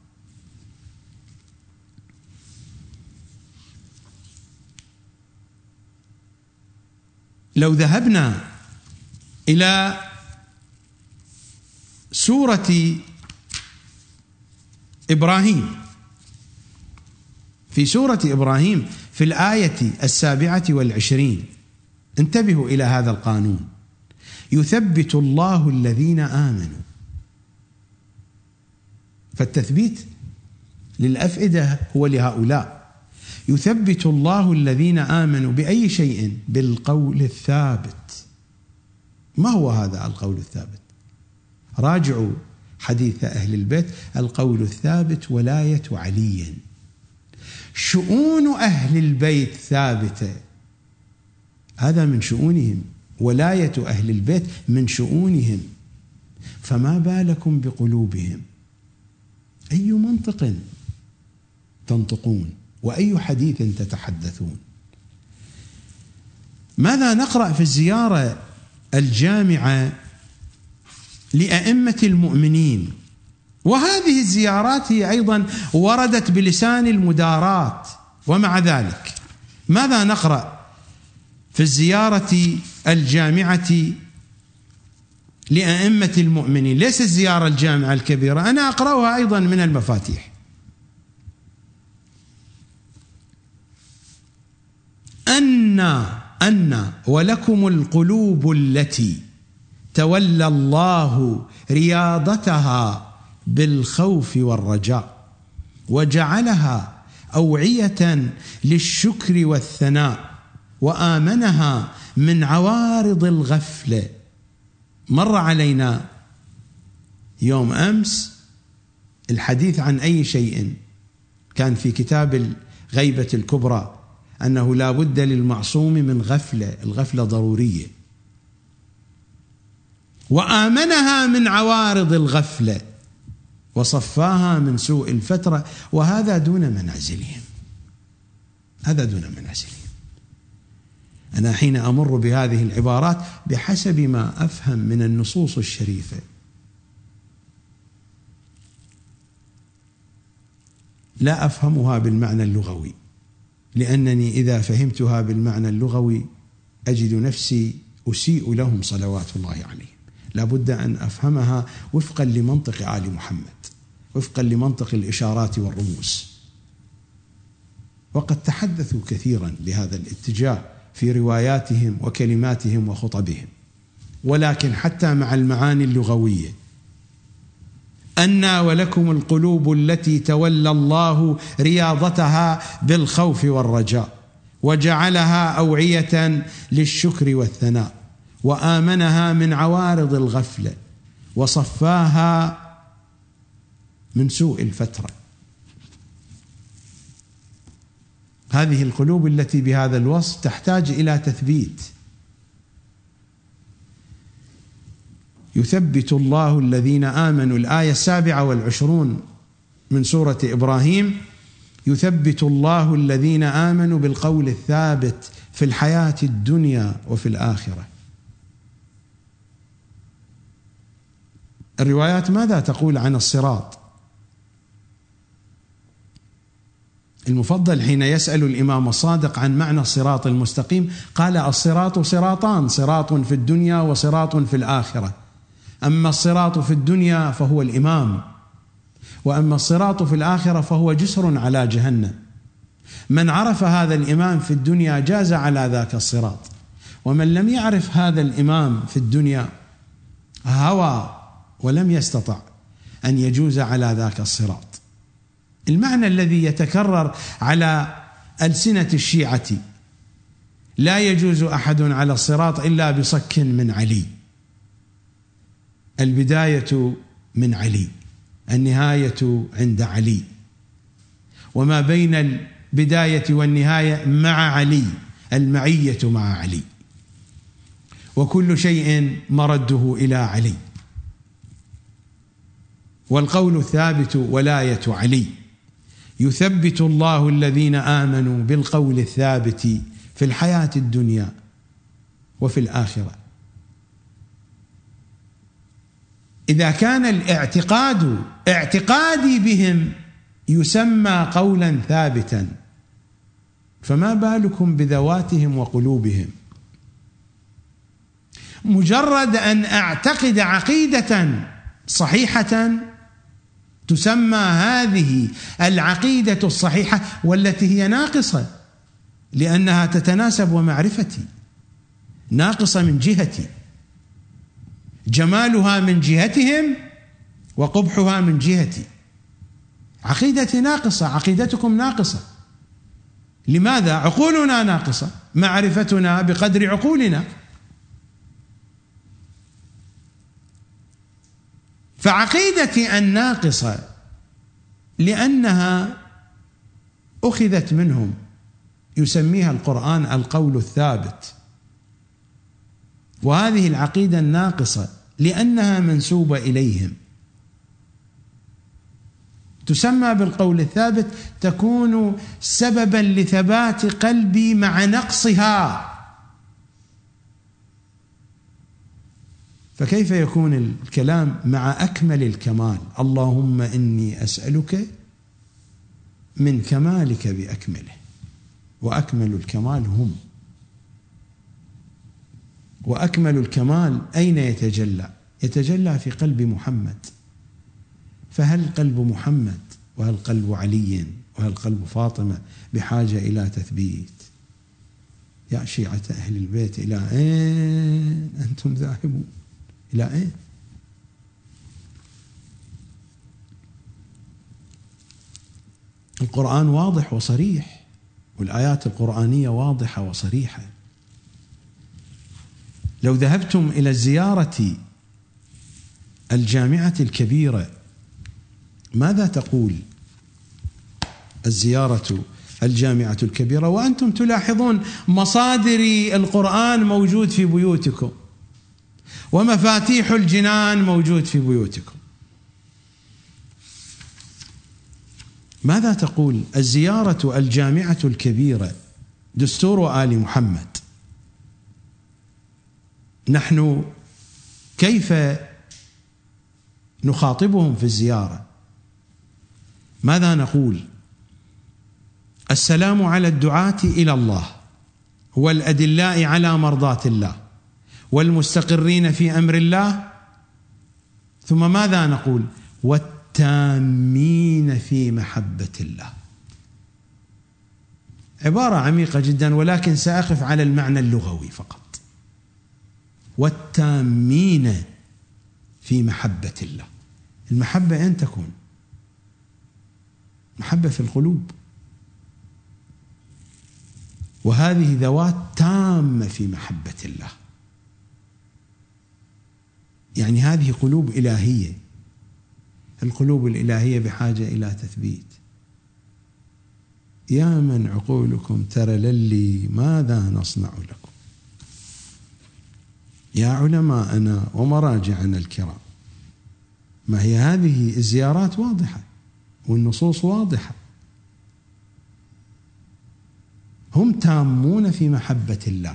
لو ذهبنا إلى سورة إبراهيم، في سورة إبراهيم في الآية السابعة والعشرين، انتبهوا إلى هذا القانون: يثبت الله الذين آمنوا. فالتثبيت للأفئدة هو لهؤلاء. يثبت الله الذين آمنوا بأي شيء؟ بالقول الثابت. ما هو هذا القول الثابت؟ راجعوا حديث أهل البيت: القول الثابت ولاية علي. شؤون أهل البيت ثابتة، هذا من شؤونهم، ولاية أهل البيت من شؤونهم، فما بالكم بقلوبهم؟ أي منطق تنطقون وأي حديث تتحدثون؟ ماذا نقرأ في الزيارة الجامعة لأئمة المؤمنين؟ وهذه الزيارات هي أيضا وردت بلسان المدارات، ومع ذلك ماذا نقرأ في الزيارة الجامعة لأئمة المؤمنين؟ ليس الزيارة الجامعة الكبيرة، أنا أقرأها أيضا من المفاتيح: أن أن ولكم القلوب التي تولى الله رياضتها بالخوف والرجاء، وجعلها أوعية للشكر والثناء، وآمنها من عوارض الغفلة. مر علينا يوم أمس الحديث عن أي شيء كان في كتاب الغيبة الكبرى، أنه لا بد للمعصوم من غفلة، الغفلة ضرورية، وآمنها من عوارض الغفلة، وصفاها من سوء الفترة، وهذا دون منازلهم، هذا دون منازلهم. أنا حين أمر بهذه العبارات بحسب ما أفهم من النصوص الشريفة، لا أفهمها بالمعنى اللغوي، لأنني إذا فهمتها بالمعنى اللغوي أجد نفسي أسيء لهم صلوات الله عليهم. لا بد أن أفهمها وفقا لمنطق آل محمد، وفقا لمنطق الإشارات والرموز. وقد تحدثوا كثيرا بهذا الاتجاه في رواياتهم وكلماتهم وخطبهم، ولكن حتى مع المعاني اللغوية: أن ولكم القلوب التي تولى الله رياضتها بالخوف والرجاء، وجعلها أوعية للشكر والثناء، وآمنها من عوارض الغفلة، وصفاها من سوء الفترة. هذه القلوب التي بهذا الوصف تحتاج إلى تثبيت. يثبت الله الذين آمنوا، الآية السابعة والعشرون من سورة إبراهيم: يثبت الله الذين آمنوا بالقول الثابت في الحياة الدنيا وفي الآخرة. الروايات ماذا تقول عن الصراط؟ المفضل حين يسأل الإمام الصادق عن معنى الصراط المستقيم قال: الصراط صراطان، صراط في الدنيا وصراط في الآخرة. أما الصراط في الدنيا فهو الإمام، وأما الصراط في الآخرة فهو جسر على جهنم. من عرف هذا الإمام في الدنيا جاز على ذاك الصراط، ومن لم يعرف هذا الإمام في الدنيا هوى ولم يستطع أن يجوز على ذاك الصراط. المعنى الذي يتكرر على ألسنة الشيعة: لا يجوز أحد على الصراط إلا بصك من علي. البداية من علي، النهاية عند علي، وما بين البداية والنهاية مع علي، المعية مع علي، وكل شيء مرده إلى علي. والقول الثابت ولاية علي. يثبت الله الذين آمنوا بالقول الثابت في الحياة الدنيا وفي الآخرة. إذا كان الاعتقاد اعتقادي بهم يسمى قولا ثابتا، فما بالكم بذواتهم وقلوبهم؟ مجرد أن أعتقد عقيدة صحيحة تسمى هذه العقيدة الصحيحة والتي هي ناقصة، لأنها تتناسب ومعرفتي، ناقصة من جهتي، جمالها من جهتهم وقبحها من جهتي. عقيدتي ناقصة، عقيدتكم ناقصة. لماذا؟ عقولنا ناقصة، معرفتنا بقدر عقولنا. فعقيدتي الناقصة لأنها أخذت منهم يسميها القرآن القول الثابت، وهذه العقيدة الناقصة لأنها منسوبة إليهم تسمى بالقول الثابت، تكون سببا لثبات قلبي مع نقصها. فكيف يكون الكلام مع أكمل الكمال؟ اللهم إني أسألك من كمالك بأكمله، وأكمل الكمال هم. وأكمل الكمال أين يتجلى؟ يتجلى في قلب محمد. فهل قلب محمد وهل قلب علي وهل قلب فاطمة بحاجة إلى تثبيت؟ يا شيعة أهل البيت، إلى أين أنتم ذاهبون؟ إلى أين؟ القرآن واضح وصريح، والآيات القرآنية واضحة وصريحة. لو ذهبتم إلى الزيارة الجامعة الكبيرة، ماذا تقول الزيارة الجامعة الكبيرة وأنتم تلاحظون مصادر القرآن موجود في بيوتكم، ومفاتيح الجنان موجود في بيوتكم؟ ماذا تقول الزيارة الجامعة الكبيرة دستور آل محمد؟ نحن كيف نخاطبهم في الزيارة؟ ماذا نقول؟ السلام على الدعاة إلى الله والأدلاء على مرضاة الله والمستقرين في أمر الله. ثم ماذا نقول؟ والتامين في محبة الله. عبارة عميقة جدا، ولكن سأقف على المعنى اللغوي فقط. والتامين في محبة الله. المحبة أين تكون؟ محبة في القلوب، وهذه ذوات تامة في محبة الله. يعني هذه قلوب إلهية. القلوب الإلهية بحاجة إلى تثبيت. يا من عقولكم ترى للي ماذا نصنع لكم؟ يا علماءنا ومراجعنا الكرام، ما هي هذه الزيارات واضحة. والنصوص واضحة. هم تامون في محبة الله.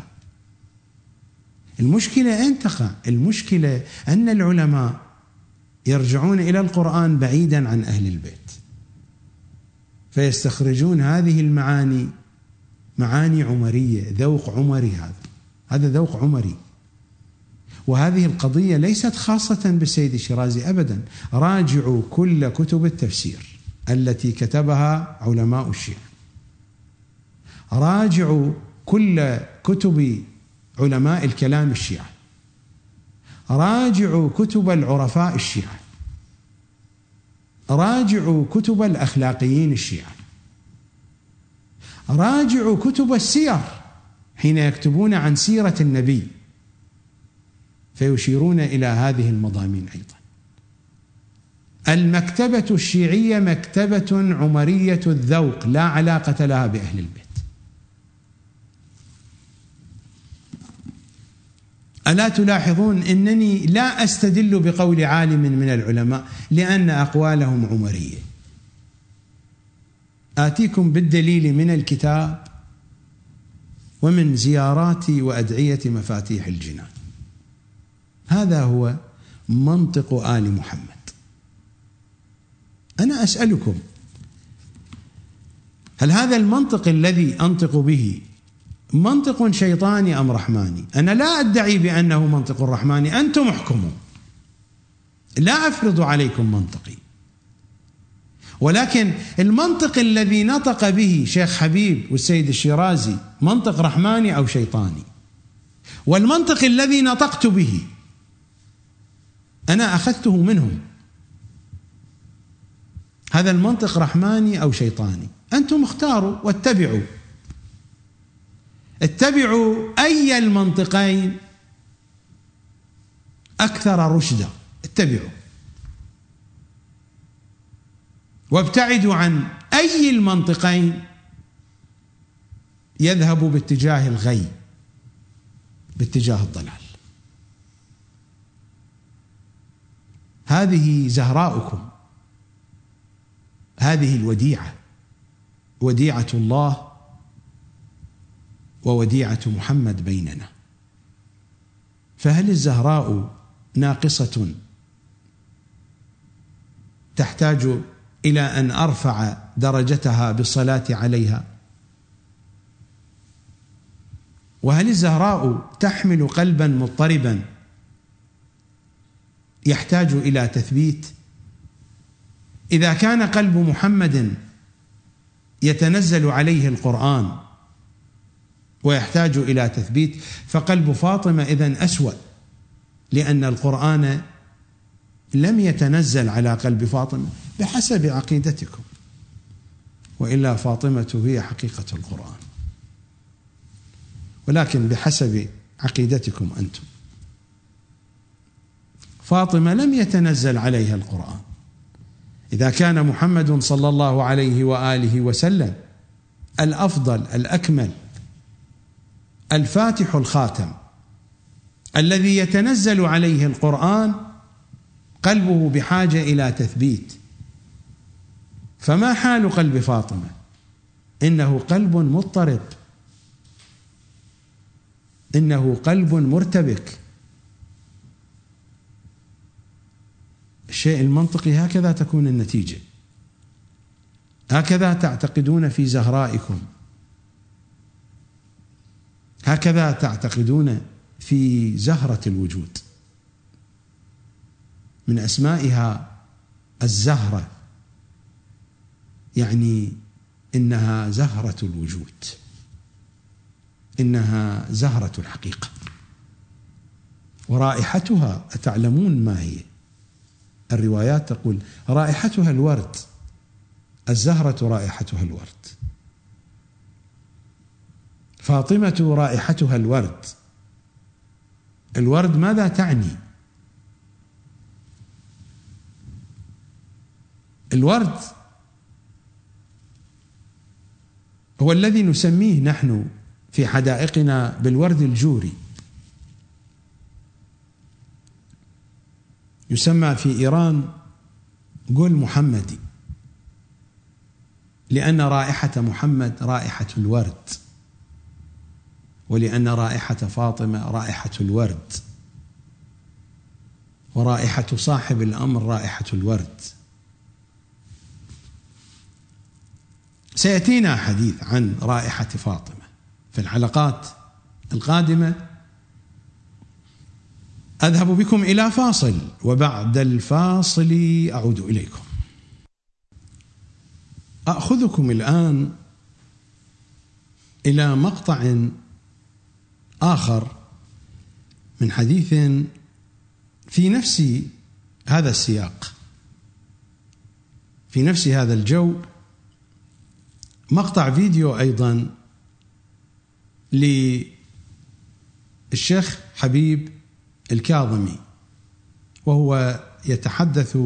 المشكلة أين تقع؟ المشكلة أن العلماء يرجعون إلى القرآن بعيدا عن أهل البيت، فيستخرجون هذه المعاني معاني عمرية، ذوق عمري. هذا هذا ذوق عمري. وهذه القضية ليست خاصة بالسيد الشيرازي أبدا. راجعوا كل كتب التفسير التي كتبها علماء الشيعة، راجعوا كل كتب علماء الكلام الشيعة، راجعوا كتب العرفاء الشيعة، راجعوا كتب الأخلاقيين الشيعة، راجعوا كتب السير حين يكتبون عن سيرة النبي فيشيرون إلى هذه المضامين أيضا. المكتبة الشيعية مكتبة عمرية الذوق لا علاقة لها بأهل البيت. ألا تلاحظون أنني لا أستدل بقول عالم من العلماء لأن أقوالهم عمرية؟ آتيكم بالدليل من الكتاب ومن زيارات وأدعية مفاتيح الجنان. هذا هو منطق آل محمد. أنا أسألكم، هل هذا المنطق الذي أنطق به منطق شيطاني أم رحماني؟ أنا لا أدعي بأنه منطق رحماني، أنتم احكموا، لا أفرض عليكم منطقي. ولكن المنطق الذي نطق به شيخ حبيب والسيد الشيرازي منطق رحماني أو شيطاني؟ والمنطق الذي نطقت به أنا أخذته منهم، هذا المنطق رحماني أو شيطاني؟ أنتم اختاروا واتبعوا، اتبعوا أي المنطقين أكثر رشدا، اتبعوا، وابتعدوا عن أي المنطقين يذهب باتجاه الغي، باتجاه الضلال. هذه زهراؤكم، هذه الوديعة، وديعة الله ووديعة محمد بيننا. فهل الزهراء ناقصة تحتاج إلى أن أرفع درجتها بالصلاة عليها؟ وهل الزهراء تحمل قلبا مضطربا يحتاج إلى تثبيت؟ إذا كان قلب محمد يتنزل عليه القرآن ويحتاج إلى تثبيت، فقلب فاطمة إذن أسوأ، لأن القرآن لم يتنزل على قلب فاطمة بحسب عقيدتكم، وإلا فاطمة هي حقيقة القرآن، ولكن بحسب عقيدتكم أنتم. فاطمة لم يتنزل عليها القرآن. إذا كان محمد صلى الله عليه وآله وسلم الأفضل الأكمل الفاتح الخاتم الذي يتنزل عليه القرآن، قلبه بحاجة إلى تثبيت، فما حال قلب فاطمة؟ إنه قلب مضطرب، إنه قلب مرتبك. الشيء المنطقي هكذا تكون النتيجة، هكذا تعتقدون في زهرائكم، هكذا تعتقدون في زهرة الوجود، من أسمائها الزهرة، يعني إنها زهرة الوجود، إنها زهرة الحقيقة. ورائحتها أتعلمون ما هي؟ الروايات تقول رائحتها الورد، الزهرة رائحتها الورد، فاطمة رائحتها الورد. الورد ماذا تعني؟ الورد هو الذي نسميه نحن في حدائقنا بالورد الجوري، يسمى في إيران قل محمدي، لأن رائحة محمد رائحة الورد، ولأن رائحة فاطمة رائحة الورد، ورائحة صاحب الأمر رائحة الورد. سيأتينا حديث عن رائحة فاطمة في الحلقات القادمة. أذهب بكم إلى فاصل، وبعد الفاصل أعود إليكم. أخذكم الآن إلى مقطع آخر من حديث في نفس هذا السياق، في نفس هذا الجو، مقطع فيديو أيضا للشيخ حبيب الكاظمي، وهو يتحدث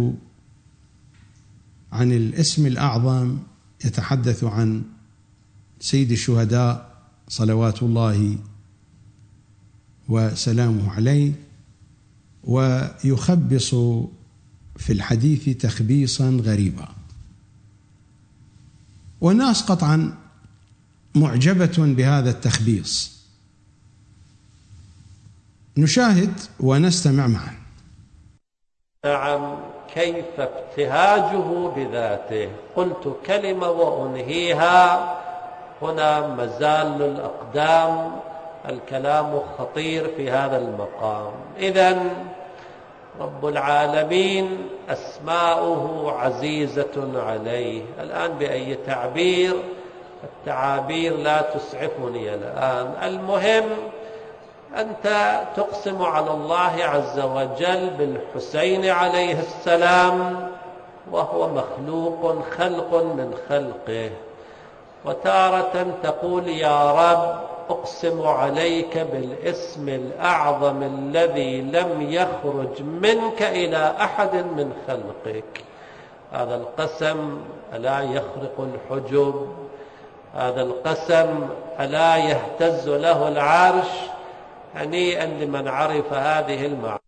عن الاسم الأعظم، يتحدث عن سيد الشهداء صلوات الله وسلامه عليه، ويخبص في الحديث تخبيصا غريبا، والناس قطعا معجبة بهذا التخبيص. نشاهد ونستمع معا. نعم، كيف ابتهاجه بذاته. قلت كلمة وأنهيها، هنا مزال الأقدام، الكلام خطير في هذا المقام. إذن رب العالمين أسماؤه عزيزة عليه. الآن بأي تعبير؟ التعابير لا تسعفني الآن. المهم أنت تقسم على الله عز وجل بالحسين عليه السلام، وهو مخلوق خلق من خلقه، وتارة تقول يا رب أقسم عليك بالاسم الأعظم الذي لم يخرج منك إلى أحد من خلقك. هذا القسم ألا يخرق الحجب؟ هذا القسم ألا يهتز له العرش؟ هنيئا لمن عرف هذه المعاني.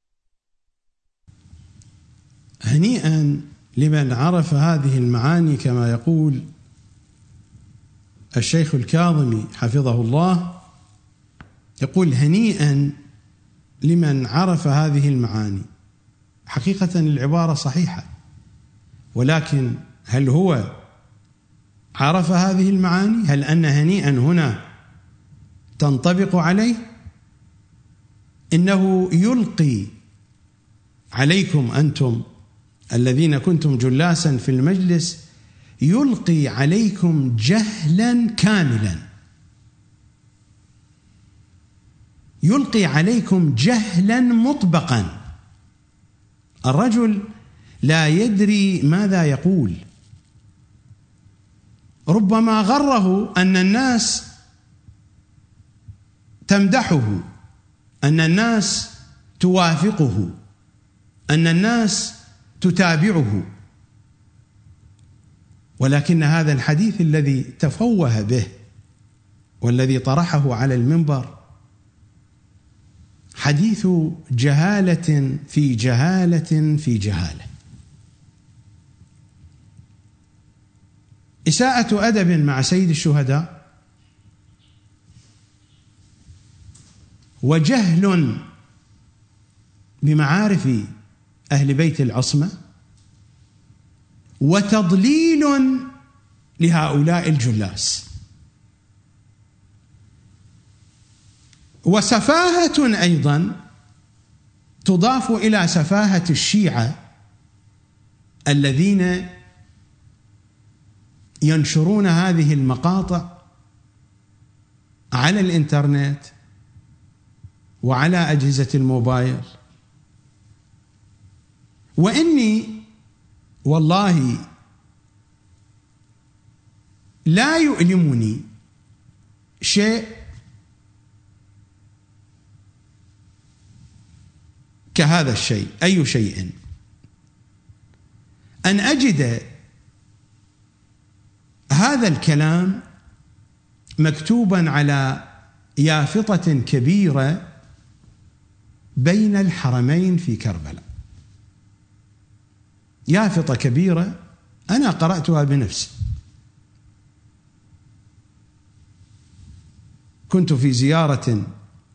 هنيئا لمن عرف هذه المعاني، كما يقول الشيخ الكاظمي حفظه الله، يقول هنيئا لمن عرف هذه المعاني. حقيقة العبارة صحيحة، ولكن هل هو عرف هذه المعاني؟ هل أن هنيئا هنا تنطبق عليه؟ إنه يلقي عليكم أنتم الذين كنتم جلاسا في المجلس، يلقي عليكم جهلا كاملا، يلقي عليكم جهلا مطبقا. الرجل لا يدري ماذا يقول. ربما غره أن الناس تمدحه، أن الناس توافقه، أن الناس تتابعه، ولكن هذا الحديث الذي تفوه به والذي طرحه على المنبر حديث جهالة في جهالة في جهالة، إساءة أدب مع سيد الشهداء، وجهل بمعارف أهل بيت العصمة، وتضليل لهؤلاء الجلاس، وسفاهة أيضا تضاف إلى سفاهة الشيعة الذين ينشرون هذه المقاطع على الإنترنت وعلى أجهزة الموبايل. وإني والله لا يؤلمني شيء كهذا الشيء، أي شيء، أن أجد هذا الكلام مكتوبا على يافطة كبيرة بين الحرمين في كربلاء، يافطة كبيرة أنا قرأتها بنفسي، كنت في زيارة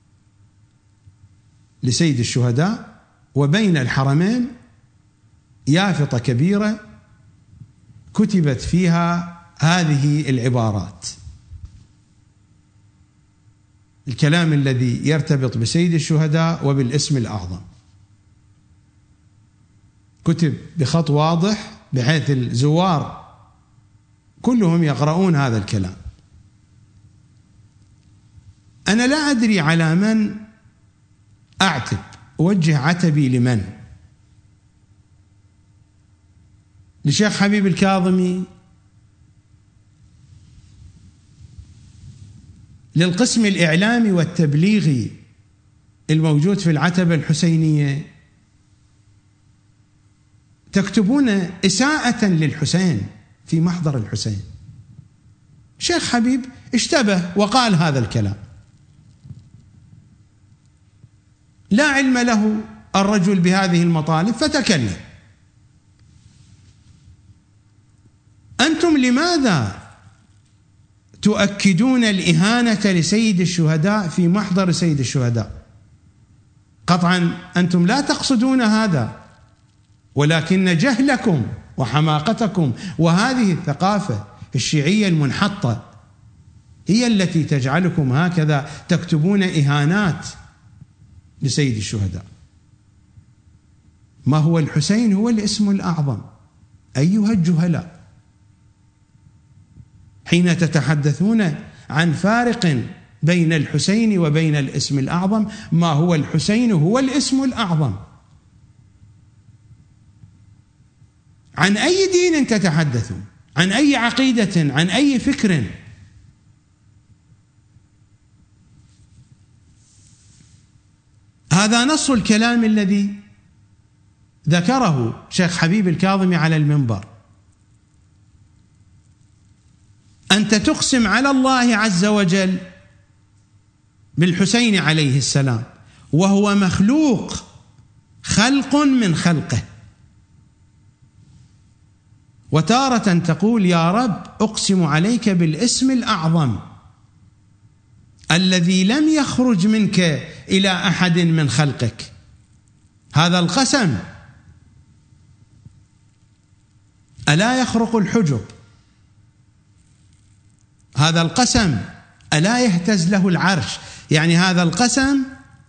لسيد الشهداء، وبين الحرمين يافطة كبيرة كتبت فيها هذه العبارات: الكلام الذي يرتبط بسيد الشهداء وبالاسم الأعظم، كتب بخط واضح بحيث الزوار كلهم يقرؤون هذا الكلام. أنا لا أدري على من أعتب، أوجه عتبي لمن؟ لشيخ حبيب الكاظمي، للقسم الإعلامي والتبليغي الموجود في العتبة الحسينية، تكتبون إساءة للحسين في محضر الحسين. شيخ حبيب اشتبه وقال هذا الكلام، لا علم له الرجل بهذه المطالب فتكلم. أنتم لماذا تؤكدون الإهانة لسيد الشهداء في محضر سيد الشهداء؟ قطعا أنتم لا تقصدون هذا، ولكن جهلكم وحماقتكم وهذه الثقافة الشيعية المنحطة هي التي تجعلكم هكذا تكتبون إهانات لسيد الشهداء. ما هو الحسين هو الاسم الأعظم أيها الجهلاء. حين تتحدثون عن فارق بين الحسين وبين الاسم الأعظم، ما هو الحسين هو الاسم الأعظم. عن أي دين تتحدثون؟ عن أي عقيدة؟ عن أي فكر؟ هذا نص الكلام الذي ذكره شيخ حبيب الكاظمي على المنبر. أنت تقسم على الله عز وجل بالحسين عليه السلام وهو مخلوق، خلق من خلقه، وتارة تقول يا رب أقسم عليك بالاسم الأعظم الذي لم يخرج منك إلى أحد من خلقك. هذا القسم ألا يخرق الحجب؟ هذا القسم ألا يهتز له العرش؟ يعني هذا القسم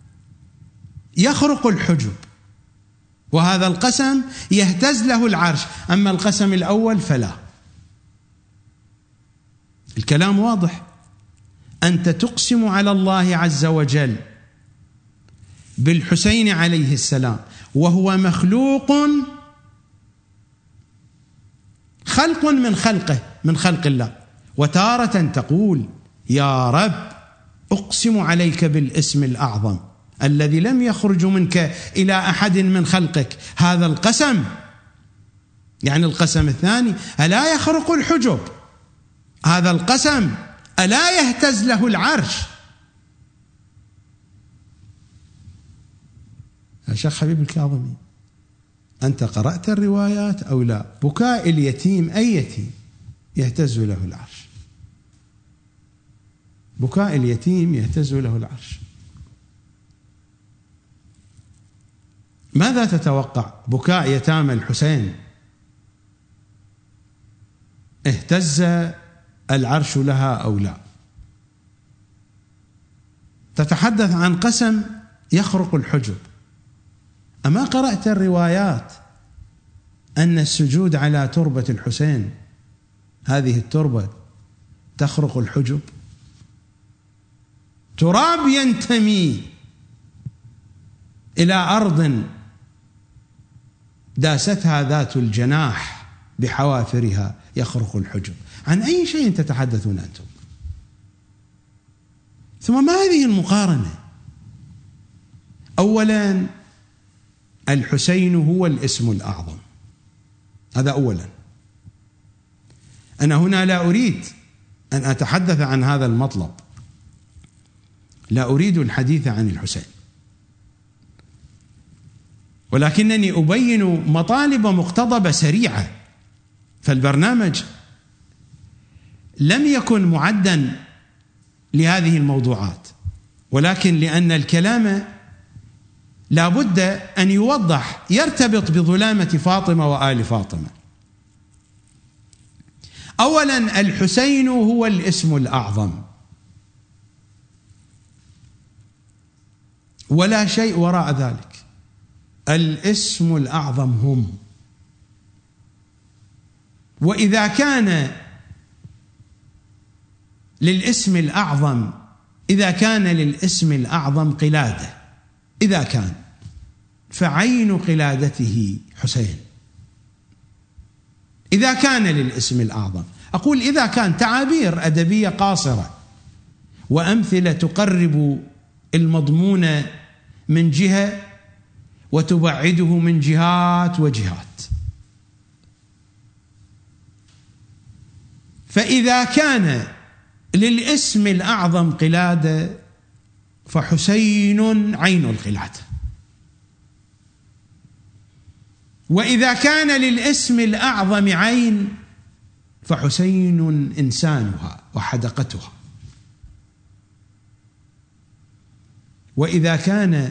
يخرق الحجب، وهذا القسم يهتز له العرش، أما القسم الأول فلا. الكلام واضح. أنت تقسم على الله عز وجل بالحسين عليه السلام وهو مخلوق، خلق من خلقه، من خلق الله، وتارة تقول يا رب أقسم عليك بالاسم الأعظم الذي لم يخرج منك إلى أحد من خلقك. هذا القسم، يعني القسم الثاني، ألا يخرق الحجب؟ هذا القسم ألا يهتز له العرش؟ يا شيخ حبيب الكاظمي، أنت قرأت الروايات أو لا؟ بكاء اليتيم، أي يتيم يهتز له العرش؟ بكاء اليتيم يهتز له العرش. ماذا تتوقع؟ بكاء يتامى الحسين اهتز العرش لها أو لا؟ تتحدث عن قسم يخرق الحجب. أما قرأت الروايات أن السجود على تربة الحسين، هذه التربة تخرق الحجب؟ تراب ينتمي إلى أرض داستها ذات الجناح بحوافرها يخرق الحجب. عن أي شيء تتحدثون أنتم؟ ثم ما هذه المقارنة؟ أولا الحسين هو الاسم الأعظم، هذا أولا. أنا هنا لا أريد أن أتحدث عن هذا المطلب، لا أريد الحديث عن الحسين، ولكنني أبين مطالب مقتضبة سريعة. فالبرنامج لم يكن معدا لهذه الموضوعات، ولكن لأن الكلام لا بد أن يوضح، يرتبط بظلامة فاطمة وآل فاطمة. أولا، الحسين هو الاسم الأعظم ولا شيء وراء ذلك. الاسم الأعظم هم، وإذا كان للاسم الأعظم إذا كان للاسم الأعظم قلادة، إذا كان فعين قلادته حسين. إذا كان للاسم الأعظم، أقول إذا كان، تعابير أدبية قاصرة وأمثلة تقرب المضمون من جهة وتبعده من جهات وجهات. فإذا كان للاسم الأعظم قلادة فحسين عين القلادة، وإذا كان للاسم الأعظم عين فحسين إنسانها وحدقتها، وإذا كان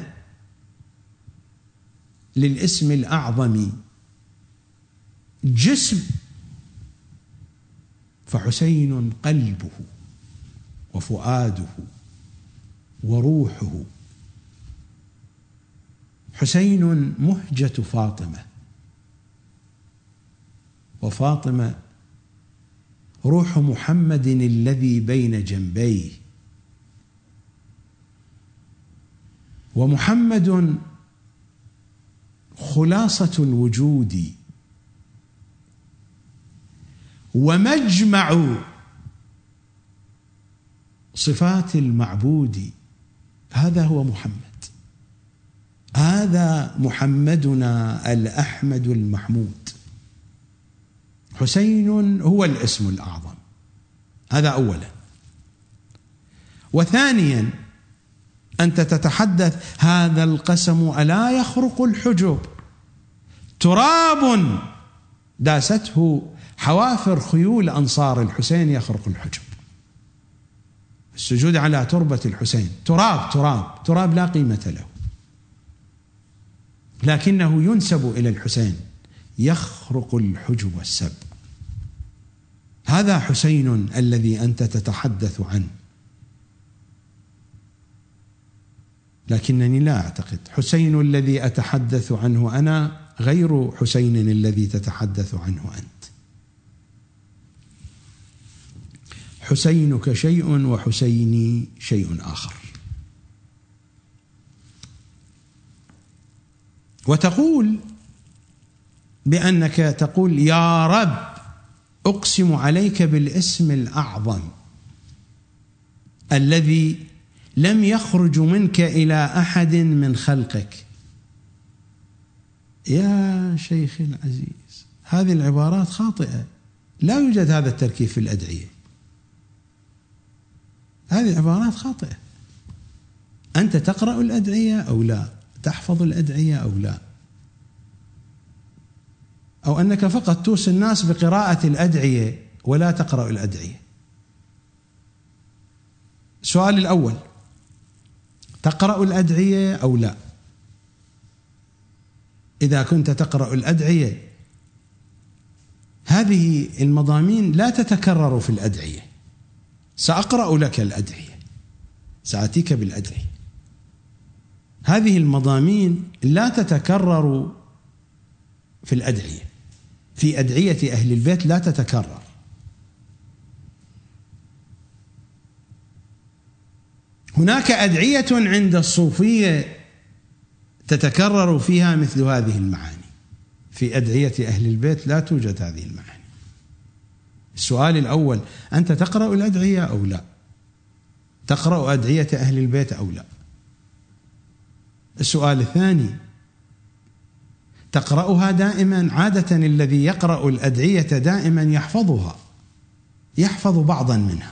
للاسم الأعظم جسم فحسين قلبه وفؤاده وروحه. حسين مهجة فاطمة، وفاطمة روح محمد الذي بين جنبيه، ومحمد خلاصة الوجود ومجمع صفات المعبود. هذا هو محمد، هذا محمدنا الأحمد المحمود. حسين هو الاسم الأعظم، هذا أولا. وثانيا، أنت تتحدث هذا القسم ألا يخرق الحجب، تراب داسته حوافر خيول أنصار الحسين يخرق الحجب. السجود على تربة الحسين تراب تراب تراب لا قيمة له، لكنه ينسب إلى الحسين، يخرق الحجب السبع. هذا حسين الذي أنت تتحدث عنه، لكنني لا أعتقد حسين الذي أتحدث عنه أنا غير حسين الذي تتحدث عنه أنت. حسينك شيء وحسيني شيء آخر. وتقول بأنك تقول يا رب أقسم عليك بالاسم الأعظم الذي لم يخرج منك إلى أحد من خلقك. يا شيخي العزيز، هذه العبارات خاطئة، لا يوجد هذا التركيب في الأدعية، هذه العبارات خاطئة. أنت تقرأ الأدعية أو لا؟ تحفظ الأدعية أو لا؟ أو أنك فقط توصي الناس بقراءة الأدعية ولا تقرأ الأدعية؟ السؤال الأول، تقرأ الأدعية أو لا؟ إذا كنت تقرأ الأدعية، هذه المضامين لا تتكرر في الأدعية. سأقرأ لك الأدعية، سأتيك بالأدعية. هذه المضامين لا تتكرر في الأدعية، في أدعية أهل البيت لا تتكرر. هناك أدعية عند الصوفية تتكرر فيها مثل هذه المعاني، في أدعية أهل البيت لا توجد هذه المعاني. السؤال الأول، أنت تقرأ الأدعية أو لا؟ تقرأ أدعية أهل البيت أو لا؟ السؤال الثاني، تقرأها دائما؟ عادة الذي يقرأ الأدعية دائما يحفظها، يحفظ بعضا منها.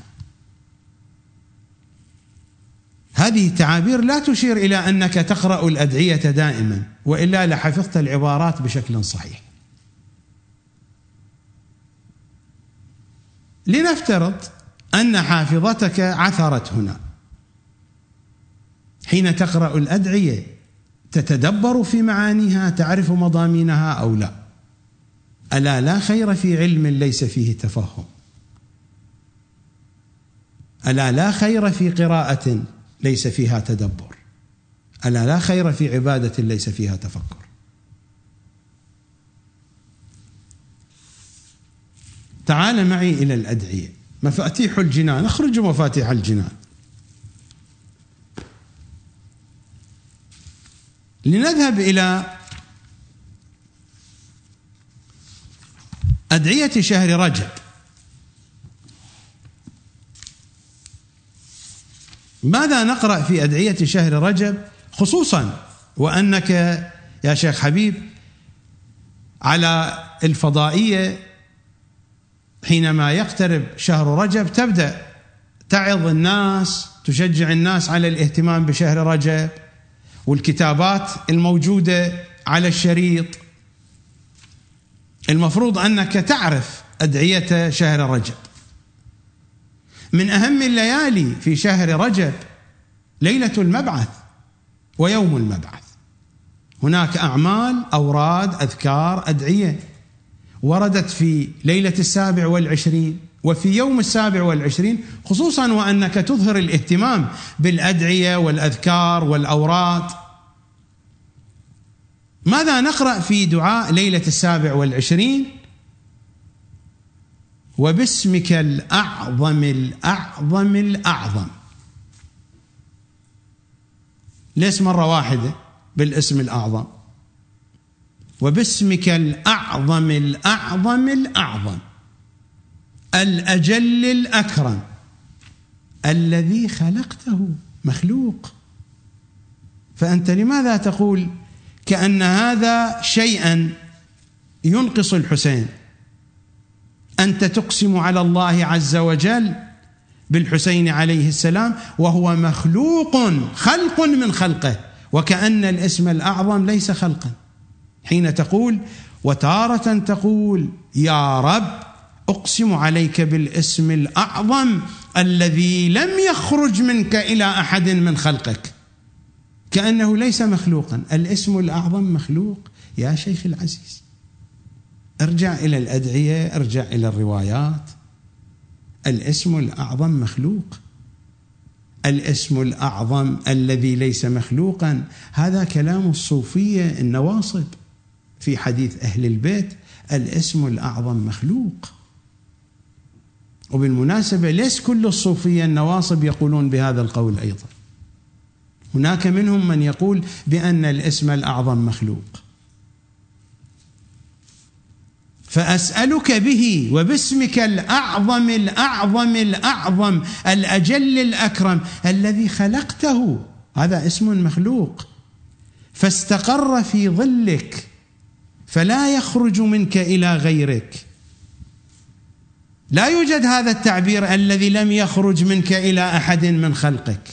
هذه التعابير لا تشير إلى أنك تقرأ الأدعية دائما، وإلا لحفظت العبارات بشكل صحيح. لنفترض أن حافظتك عثرت هنا حين تقرأ الأدعية، تتدبر في معانيها، تعرف مضامينها أو لا؟ ألا لا خير في علم ليس فيه تفهم؟ ألا لا خير في قراءة ليس فيها تدبر؟ ألا لا خير في عبادة ليس فيها تفكر؟ تعال معي إلى الأدعية، مفاتيح الجنان. اخرج مفاتيح الجنان لنذهب إلى أدعية شهر رجب. ماذا نقرأ في أدعية شهر رجب؟ خصوصا وأنك يا شيخ حبيب على الفضائية حينما يقترب شهر رجب تبدأ تعظ الناس، تشجع الناس على الاهتمام بشهر رجب، والكتابات الموجودة على الشريط المفروض أنك تعرف أدعية شهر رجب. من أهم الليالي في شهر رجب ليلة المبعث ويوم المبعث. هناك أعمال، أوراد، أذكار، أدعية وردت في ليلة السابع والعشرين وفي يوم السابع والعشرين، خصوصا وأنك تظهر الاهتمام بالأدعية والأذكار والأوراد. ماذا نقرأ في دعاء ليلة السابع والعشرين؟ وباسمك الأعظم الأعظم الأعظم. ليس مرة واحدة بالاسم الأعظم؟ وباسمك الأعظم الأعظم الأعظم الأجل الأكرم الذي خلقته مخلوق. فأنت لماذا تقول كأن هذا شيئا ينقص الحسين؟ أنت تقسم على الله عز وجل بالحسين عليه السلام وهو مخلوق، خلق من خلقه، وكأن الاسم الأعظم ليس خلقا. حين تقول وتارة تقول يا رب أقسم عليك بالاسم الأعظم الذي لم يخرج منك إلى أحد من خلقك، كأنه ليس مخلوقا. الاسم الأعظم مخلوق يا شيخ العزيز. ارجع إلى الأدعية، ارجع إلى الروايات. الاسم الأعظم مخلوق. الاسم الأعظم الذي ليس مخلوقا هذا كلام الصوفية النواصب في حديث أهل البيت. الاسم الأعظم مخلوق. وبالمناسبة ليس كل الصوفية النواصب يقولون بهذا القول أيضا. هناك منهم من يقول بأن الاسم الأعظم مخلوق. فأسألك به وباسمك الأعظم الأعظم الأعظم الأجل الأكرم الذي خلقته، هذا اسم مخلوق، فاستقر في ظلك فلا يخرج منك إلى غيرك. لا يوجد هذا التعبير الذي لم يخرج منك إلى أحد من خلقك.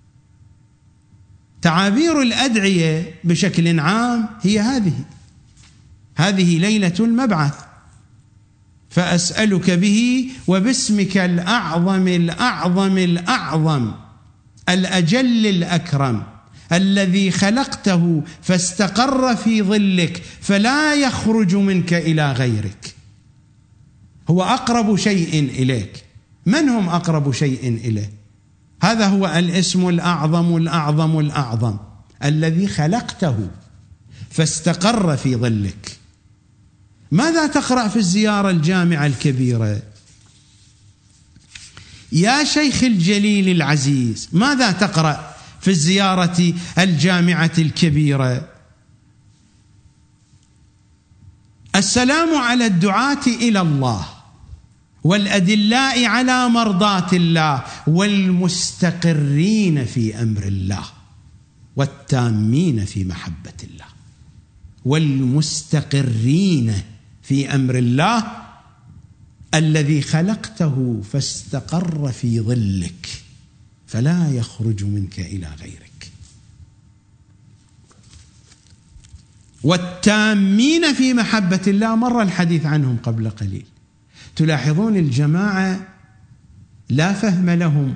تعابير الأدعية بشكل عام هي هذه. هذه ليلة المبعث. فأسألك به وباسمك الأعظم الأعظم الأعظم الأجل الأكرم الذي خلقته فاستقر في ظلك فلا يخرج منك إلى غيرك. هو أقرب شيء إليك. من هم أقرب شيء إليه؟ هذا هو الاسم الأعظم الأعظم الأعظم الذي خلقته فاستقر في ظلك. ماذا تقرأ في الزيارة الجامعة الكبيرة؟ يا شيخ الجليل العزيز، ماذا تقرأ في الزيارة الجامعة الكبيرة؟ السلام على الدعاة إلى الله والأدلاء على مرضاة الله والمستقرين في أمر الله والتامين في محبة الله. والمستقرين في أمر الله الذي خلقته فاستقر في ظلك فلا يخرج منك إلى غيرك. والتامين في محبة الله مر الحديث عنهم قبل قليل. تلاحظون الجماعة لا فهم لهم،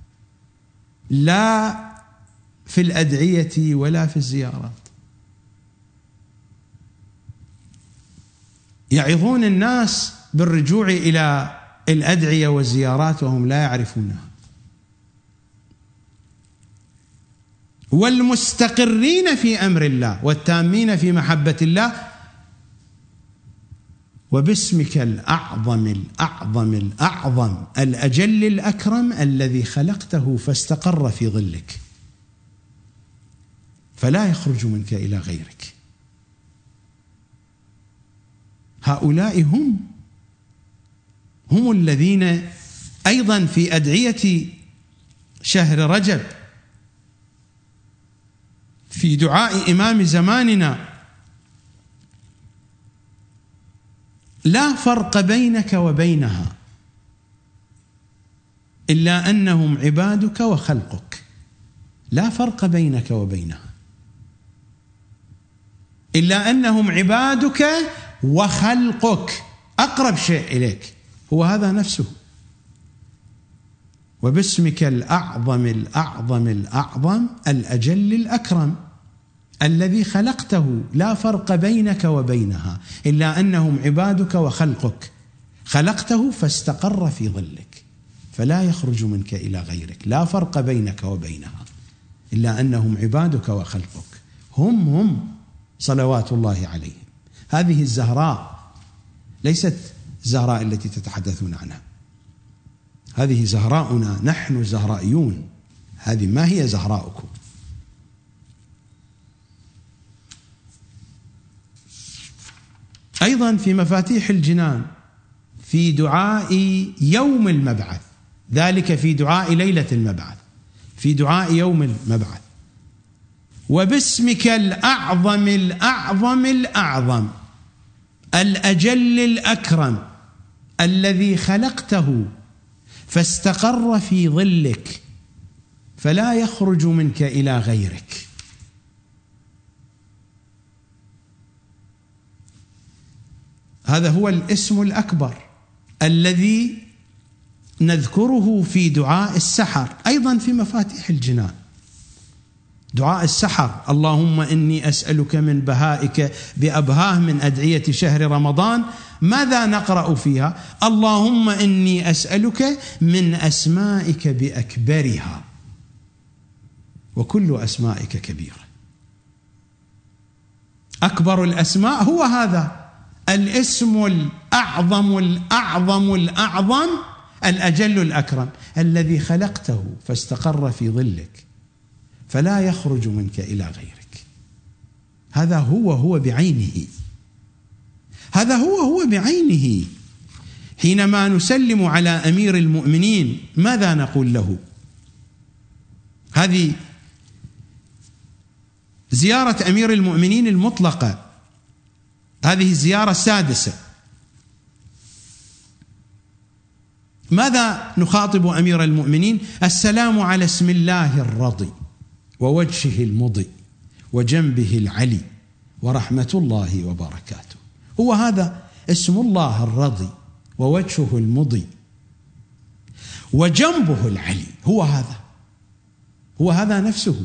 لا في الأدعية ولا في الزيارات. يعظون الناس بالرجوع إلى الأدعية والزيارات وهم لا يعرفونها. والمستقرين في أمر الله والتامين في محبة الله، وباسمك الأعظم الأعظم الأعظم الأجل الأكرم الذي خلقته فاستقر في ظلك، فلا يخرج منك إلى غيرك. هؤلاء هم هم الذين أيضا في أدعية شهر رجب، في دعاء إمام زماننا: لا فرق بينك وبينها إلا أنهم عبادك وخلقك. لا فرق بينك وبينها إلا أنهم عبادك وخلقك، أقرب شيء إليك هو هذا نفسه. وباسمك الأعظم الأعظم الأعظم الأجل الأكرم الذي خلقته، لا فرق بينك وبينها إلا أنهم عبادك وخلقك، خلقته فاستقر في ظلك فلا يخرج منك إلى غيرك. لا فرق بينك وبينها إلا أنهم عبادك وخلقك. هم هم صلوات الله عليهم. هذه الزهراء ليست الزهراء التي تتحدثون عنها، هذه زهراؤنا نحن زهرائيون، هذه ما هي زهراؤكم. أيضا في مفاتيح الجنان في دعاء يوم المبعث، ذلك في دعاء ليلة المبعث، في دعاء يوم المبعث: وباسمك الأعظم الأعظم الأعظم الأجل الأكرم الذي خلقته فاستقر في ظلك فلا يخرج منك إلى غيرك. هذا هو الاسم الأكبر الذي نذكره في دعاء السحر، أيضا في مفاتيح الجنان. دعاء السحر: اللهم إني أسألك من بهائك بأبهاه من أدعية شهر رمضان. ماذا نقرأ فيها؟ اللهم إني أسألك من أسمائك بأكبرها، وكل أسمائك كبيرة. أكبر الأسماء هو هذا الاسم الأعظم الأعظم الأعظم الأجل الأكرم الذي خلقته فاستقر في ظلك فلا يخرج منك إلى غيرك. هذا هو هو بعينه، هذا هو هو بعينه. حينما نسلم على أمير المؤمنين ماذا نقول له؟ هذه زيارة أمير المؤمنين المطلقة، هذه الزيارة السادسة. ماذا نخاطب أمير المؤمنين؟ السلام على اسم الله الرضي ووجهه المضي وجنبه العلي ورحمة الله وبركاته. هو هذا اسم الله الرضي ووجهه المضي وجنبه العلي، هو هذا هو هذا نفسه.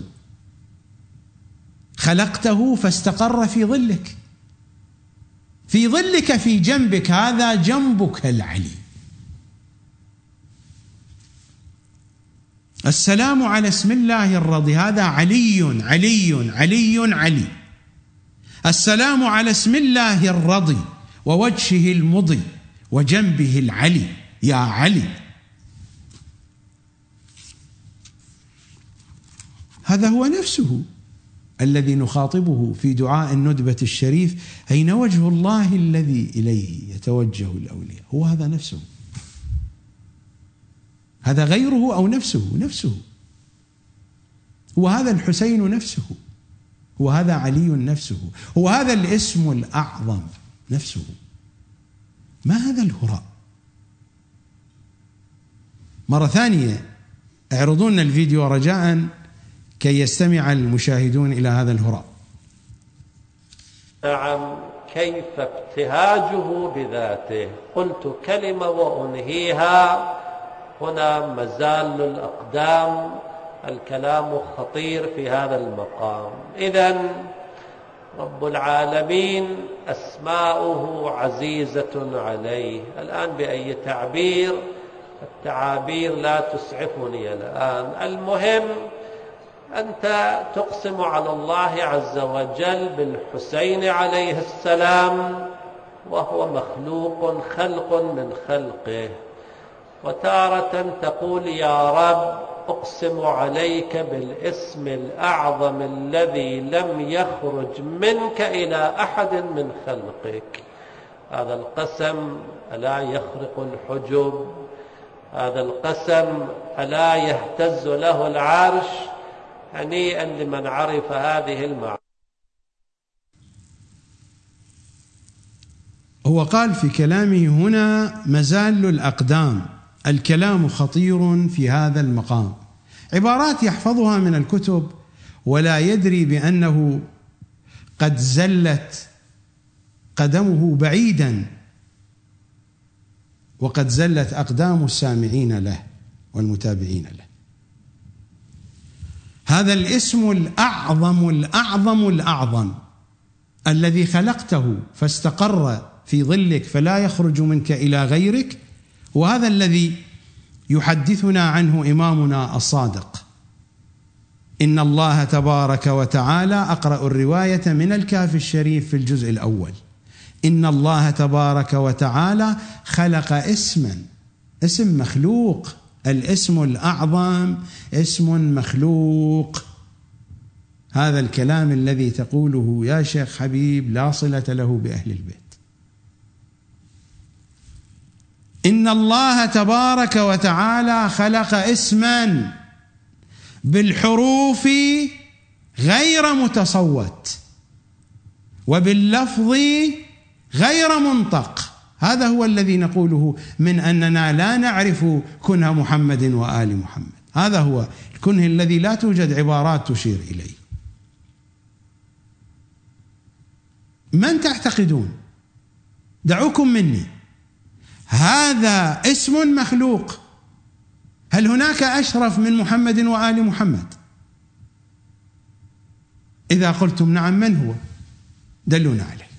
خلقته فاستقر في ظلك، في ظلك في جنبك، هذا جنبك العلي. السلام على اسم الله الرضي، هذا علي علي علي علي. السلام على اسم الله الرضي ووجهه المضي وجنبه العلي، يا علي. هذا هو نفسه الذي نخاطبه في دعاء الندبة الشريف: أين وجه الله الذي إليه يتوجه الأولياء. هو هذا نفسه، هذا غيره أو نفسه؟ نفسه. هو هذا الحسين نفسه، هو هذا علي نفسه، هو هذا الاسم الأعظم نفسه. ما هذا الهراء؟ مرة ثانية اعرضوا لنا الفيديو رجاء كي يستمع المشاهدون إلى هذا الهراء. نعم، كيف ابتهاجه بذاته. قلت كلمة وأنهيها: هنا مزال الأقدام، الكلام خطير في هذا المقام. إذن رب العالمين أسماؤه عزيزة عليه. الآن بأي تعبير؟ التعابير لا تسعفني الآن. المهم أنت تقسم على الله عز وجل بالحسين عليه السلام وهو مخلوق خلق من خلقه، وتارة تقول يا رب أقسم عليك بالاسم الأعظم الذي لم يخرج منك إلى أحد من خلقك. هذا القسم ألا يخرق الحجب؟ هذا القسم ألا يهتز له العرش؟ هنيئا لمن عرف هذه المعاني. هو قال في كلامه هنا مزال الأقدام، الكلام خطير في هذا المقام. عبارات يحفظها من الكتب ولا يدري بأنه قد زلت قدمه بعيدا، وقد زلت أقدام السامعين له والمتابعين له. هذا الاسم الأعظم الأعظم الأعظم الذي خلقته فاستقر في ظلك فلا يخرج منك إلى غيرك، وهذا الذي يحدثنا عنه إمامنا الصادق. إن الله تبارك وتعالى، أقرأ الرواية من الكهف الشريف في الجزء الأول. إن الله تبارك وتعالى خلق اسما، اسم مخلوق، الاسم الأعظم اسم مخلوق. هذا الكلام الذي تقوله يا شيخ حبيب لا صلة له بأهل البيت. إن الله تبارك وتعالى خلق اسما بالحروف غير متصوت وباللفظ غير منطق. هذا هو الذي نقوله من أننا لا نعرف كنه محمد وآل محمد. هذا هو الكنه الذي لا توجد عبارات تشير إليه. من تعتقدون؟ دعوكم مني، هذا اسم مخلوق. هل هناك أشرف من محمد وآل محمد؟ إذا قلتم نعم من هو؟ دلونا عليه،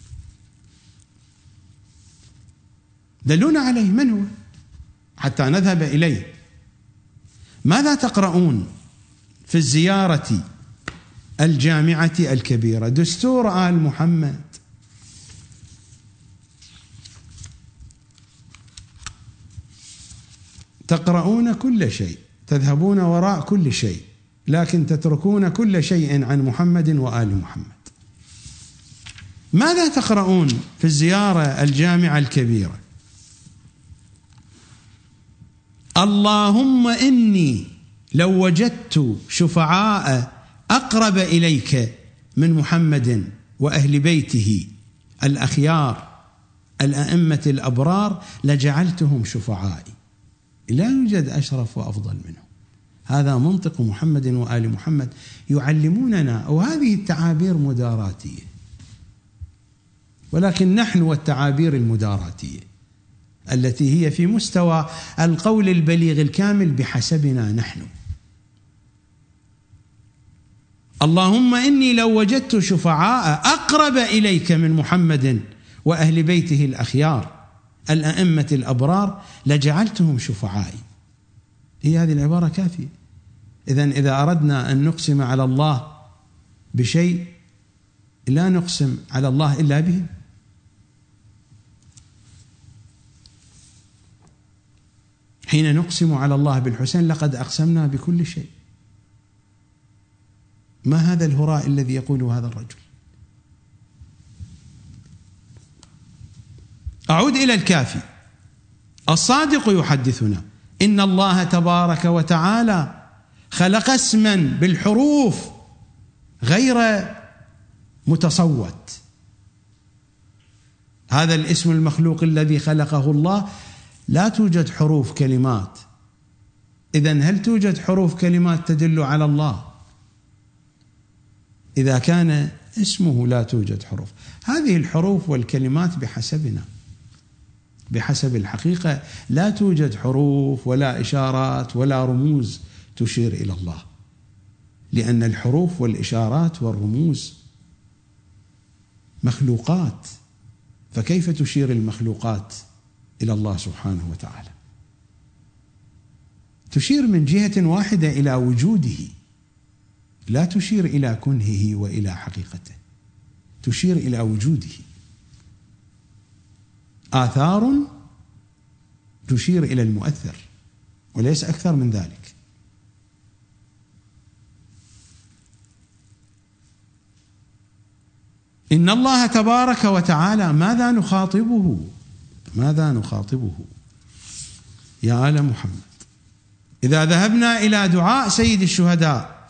دلونا عليه من هو حتى نذهب إليه. ماذا تقرؤون في الزيارة الجامعة الكبيرة؟ دستور آل محمد، تقرؤون كل شيء، تذهبون وراء كل شيء، لكن تتركون كل شيء عن محمد وآل محمد. ماذا تقرؤون في الزيارة الجامعة الكبيرة؟ اللهم إني لو وجدت شفعاء أقرب إليك من محمد وأهل بيته الأخيار الأئمة الأبرار لجعلتهم شفعائي. لا يوجد أشرف وأفضل منه. هذا منطق محمد وآل محمد يعلموننا، وهذه التعابير مداراتية، ولكن نحن والتعابير المداراتية التي هي في مستوى القول البليغ الكامل بحسبنا نحن. اللهم إني لو وجدت شفعاء أقرب إليك من محمد وأهل بيته الأخيار الأئمة الأبرار لجعلتهم شفعائي. هي هذه العبارة كافية. إذن إذا أردنا أن نقسم على الله بشيء لا نقسم على الله إلا به. حين نقسم على الله بالحسين لقد أقسمنا بكل شيء. ما هذا الهراء الذي يقوله هذا الرجل؟ أعود إلى الكافي. الصادق يحدثنا إن الله تبارك وتعالى خلق اسما بالحروف غير متصوت. هذا الاسم المخلوق الذي خلقه الله لا توجد حروف كلمات. إذن هل توجد حروف كلمات تدل على الله؟ إذا كان اسمه لا توجد حروف، هذه الحروف والكلمات بحسبنا. بحسب الحقيقة لا توجد حروف ولا إشارات ولا رموز تشير إلى الله، لأن الحروف والإشارات والرموز مخلوقات، فكيف تشير المخلوقات إلى الله سبحانه وتعالى؟ تشير من جهة واحدة إلى وجوده، لا تشير إلى كنهه وإلى حقيقته، تشير إلى وجوده. آثار تشير إلى المؤثر وليس أكثر من ذلك. إن الله تبارك وتعالى ماذا نخاطبه؟ ماذا نخاطبه يا آل محمد؟ إذا ذهبنا إلى دعاء سيد الشهداء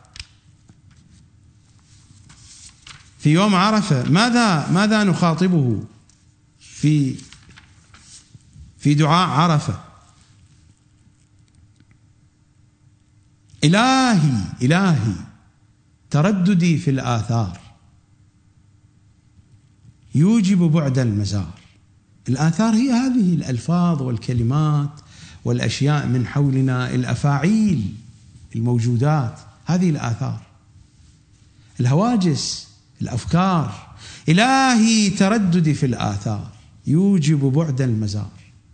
في يوم عرفة، ماذا ماذا نخاطبه في في دعاء عرفة؟ إلهي إلهي ترددي في الآثار يوجب بعد المزار. الآثار هي هذه الألفاظ والكلمات والأشياء من حولنا، الأفاعيل الموجودات، هذه الآثار، الهواجس، الأفكار. إلهي ترددي في الآثار يوجب بعد المزار،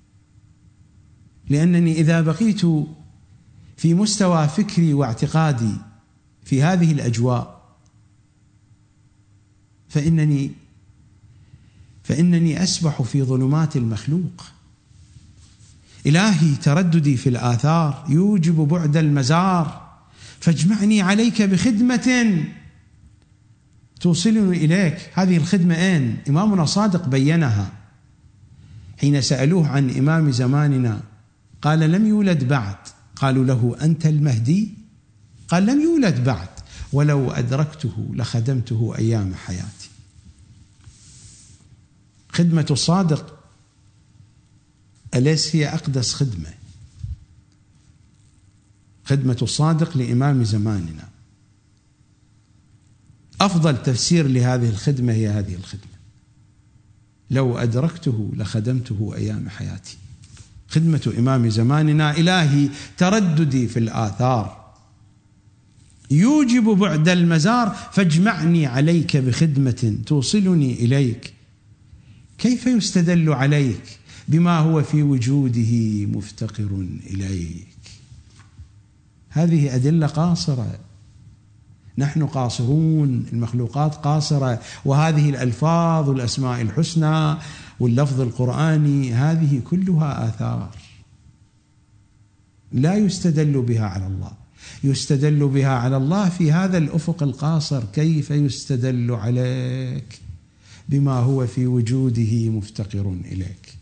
لأنني إذا بقيت في مستوى فكري واعتقادي في هذه الأجواء فإنني فإنني أسبح في ظلمات المخلوق. إلهي ترددي في الآثار يوجب بعد المزار، فاجمعني عليك بخدمة توصلني إليك. هذه الخدمة أين؟ إمامنا صادق بينها حين سألوه عن إمام زماننا، قال لم يولد بعد. قالوا له أنت المهدي؟ قال لم يولد بعد، ولو أدركته لخدمته أيام حياتي. خدمة الصادق أليس هي أقدس خدمة؟ خدمة الصادق لإمام زماننا، أفضل تفسير لهذه الخدمة هي هذه الخدمة، لو أدركته لخدمته أيام حياتي. خدمة إمام زماننا إلهي ترددي في الآثار يوجب بعد المزار، فاجمعني عليك بخدمة توصلني إليك. كيف يستدل عليك بما هو في وجوده مفتقر إليك؟ هذه أدلة قاصرة، نحن قاصرون، المخلوقات قاصرة، وهذه الألفاظ والأسماء الحسنى واللفظ القرآني هذه كلها آثار لا يستدل بها على الله. يستدل بها على الله في هذا الأفق القاصر. كيف يستدل عليك بما هو في وجوده مفتقر إليك؟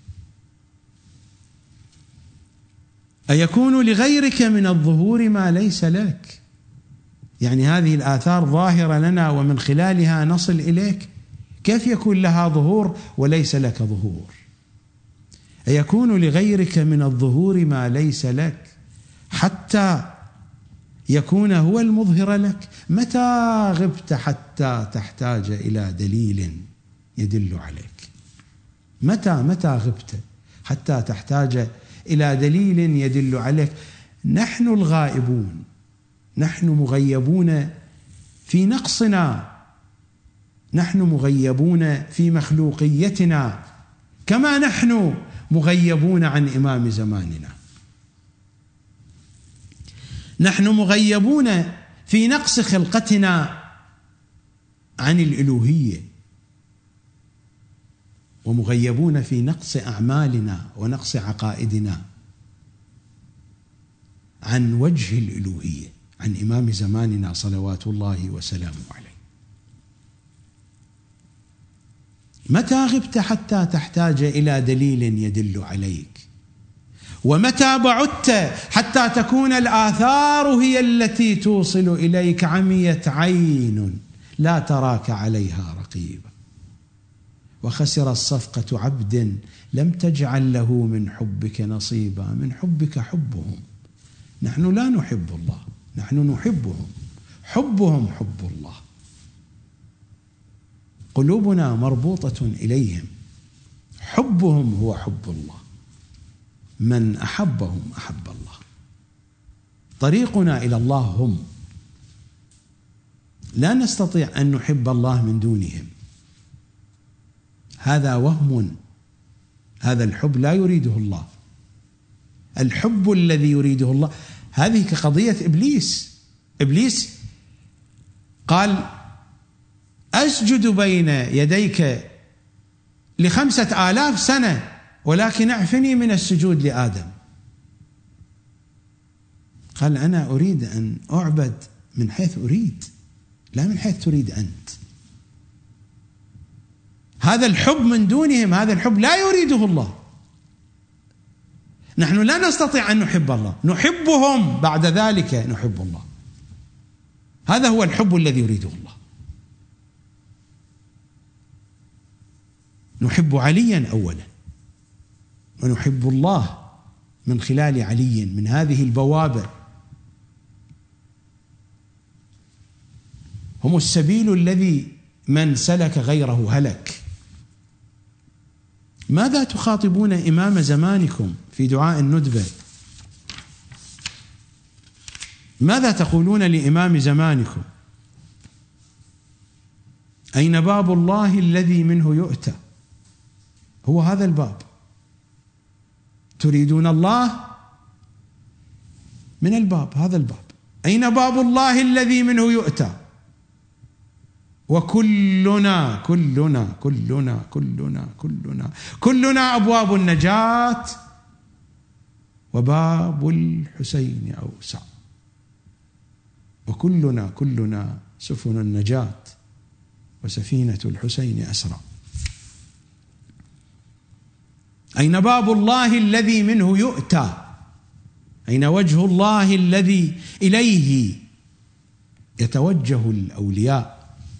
أيكون لغيرك من الظهور ما ليس لك؟ يعني هذه الآثار ظاهرة لنا ومن خلالها نصل إليك، كيف يكون لها ظهور وليس لك ظهور؟ أيكون لغيرك من الظهور ما ليس لك حتى يكون هو المظهر لك؟ متى غبت حتى تحتاج إلى دليل يدل عليك؟ متى متى غبت حتى تحتاج إلى دليل يدل عليك؟ نحن الغائبون، نحن مغيبون في نقصنا، نحن مغيبون في مخلوقيتنا، كما نحن مغيبون عن إمام زماننا. نحن مغيبون في نقص خلقتنا عن الإلوهية، ومغيبون في نقص أعمالنا ونقص عقائدنا عن وجه الإلوهية، عن إمام زماننا صلوات الله وسلامه عليه. متى غبت حتى تحتاج إلى دليل يدل عليك؟ ومتى بعدت حتى تكون الآثار هي التي توصل إليك؟ عميت عين لا تراك عليها رقيبا، وخسر الصفقة عبد لم تجعل له من حبك نصيبا. من حبك حبهم، نحن لا نحب الله، نحن نحبهم، حبهم حب الله. قلوبنا مربوطة إليهم، حبهم هو حب الله. من أحبهم أحب الله. طريقنا إلى الله هم، لا نستطيع أن نحب الله من دونهم، هذا وهم، هذا الحب لا يريده الله. الحب الذي يريده الله هذه كقضية إبليس. إبليس قال أسجد بين يديك لخمسة آلاف سنة ولكن اعفني من السجود لآدم. قال أنا أريد أن أعبد من حيث أريد، لا من حيث تريد أنت. هذا الحب من دونهم، هذا الحب لا يريده الله. نحن لا نستطيع أن نحب الله، نحبهم بعد ذلك نحب الله. هذا هو الحب الذي يريده الله. نحب عليا أولا، ونحب الله من خلال علي، من هذه البوابة. هم السبيل الذي من سلك غيره هلك. ماذا تخاطبون إمام زمانكم في دعاء الندبة؟ ماذا تقولون لإمام زمانكم؟ أين باب الله الذي منه يؤتى؟ هو هذا الباب. تريدون الله من الباب، هذا الباب. أين باب الله الذي منه يؤتى؟ وكلنا كلنا كلنا كلنا كلنا كلنا أبواب النجاة، وباب الحسين أوسع، وكلنا كلنا سفن النجاة، وسفينة الحسين أسرع. أين باب الله الذي منه يؤتى؟ أين وجه الله الذي إليه يتوجه الأولياء؟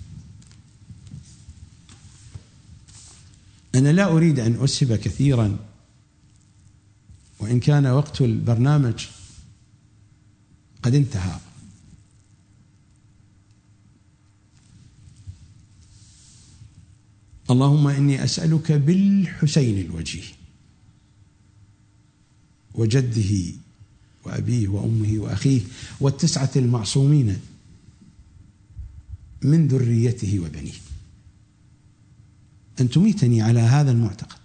أنا لا أريد أن أسهب كثيرا، وإن كان وقت البرنامج قد انتهى. اللهم إني أسألك بالحسين الوجيه وجده وأبيه وأمه وأخيه والتسعة المعصومين من ذريته وبنيه أن تميتني على هذا المعتقد،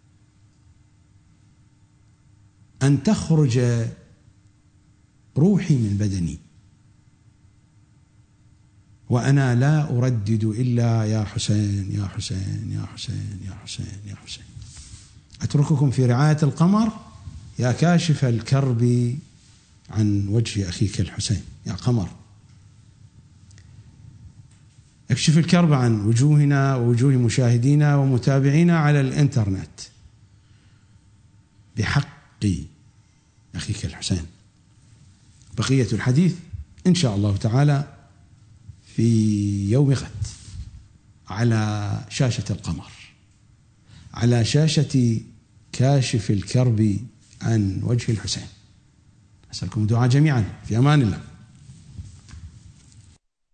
أن تخرج روحي من بدني وأنا لا أردد إلا يا حسين يا حسين يا حسين يا حسين يا حسين. أترككم في رعاية القمر يا كاشف الكرب عن وجه أخيك الحسين. يا قمر اكشف الكرب عن وجوهنا ووجوه مشاهدينا ومتابعينا على الإنترنت بحق أخيك الحسين. بقية الحديث إن شاء الله تعالى في يوم غد على شاشة القمر، على شاشة كاشف الكرب عن وجه الحسين. أسألكم دعاء جميعا. في أمان الله.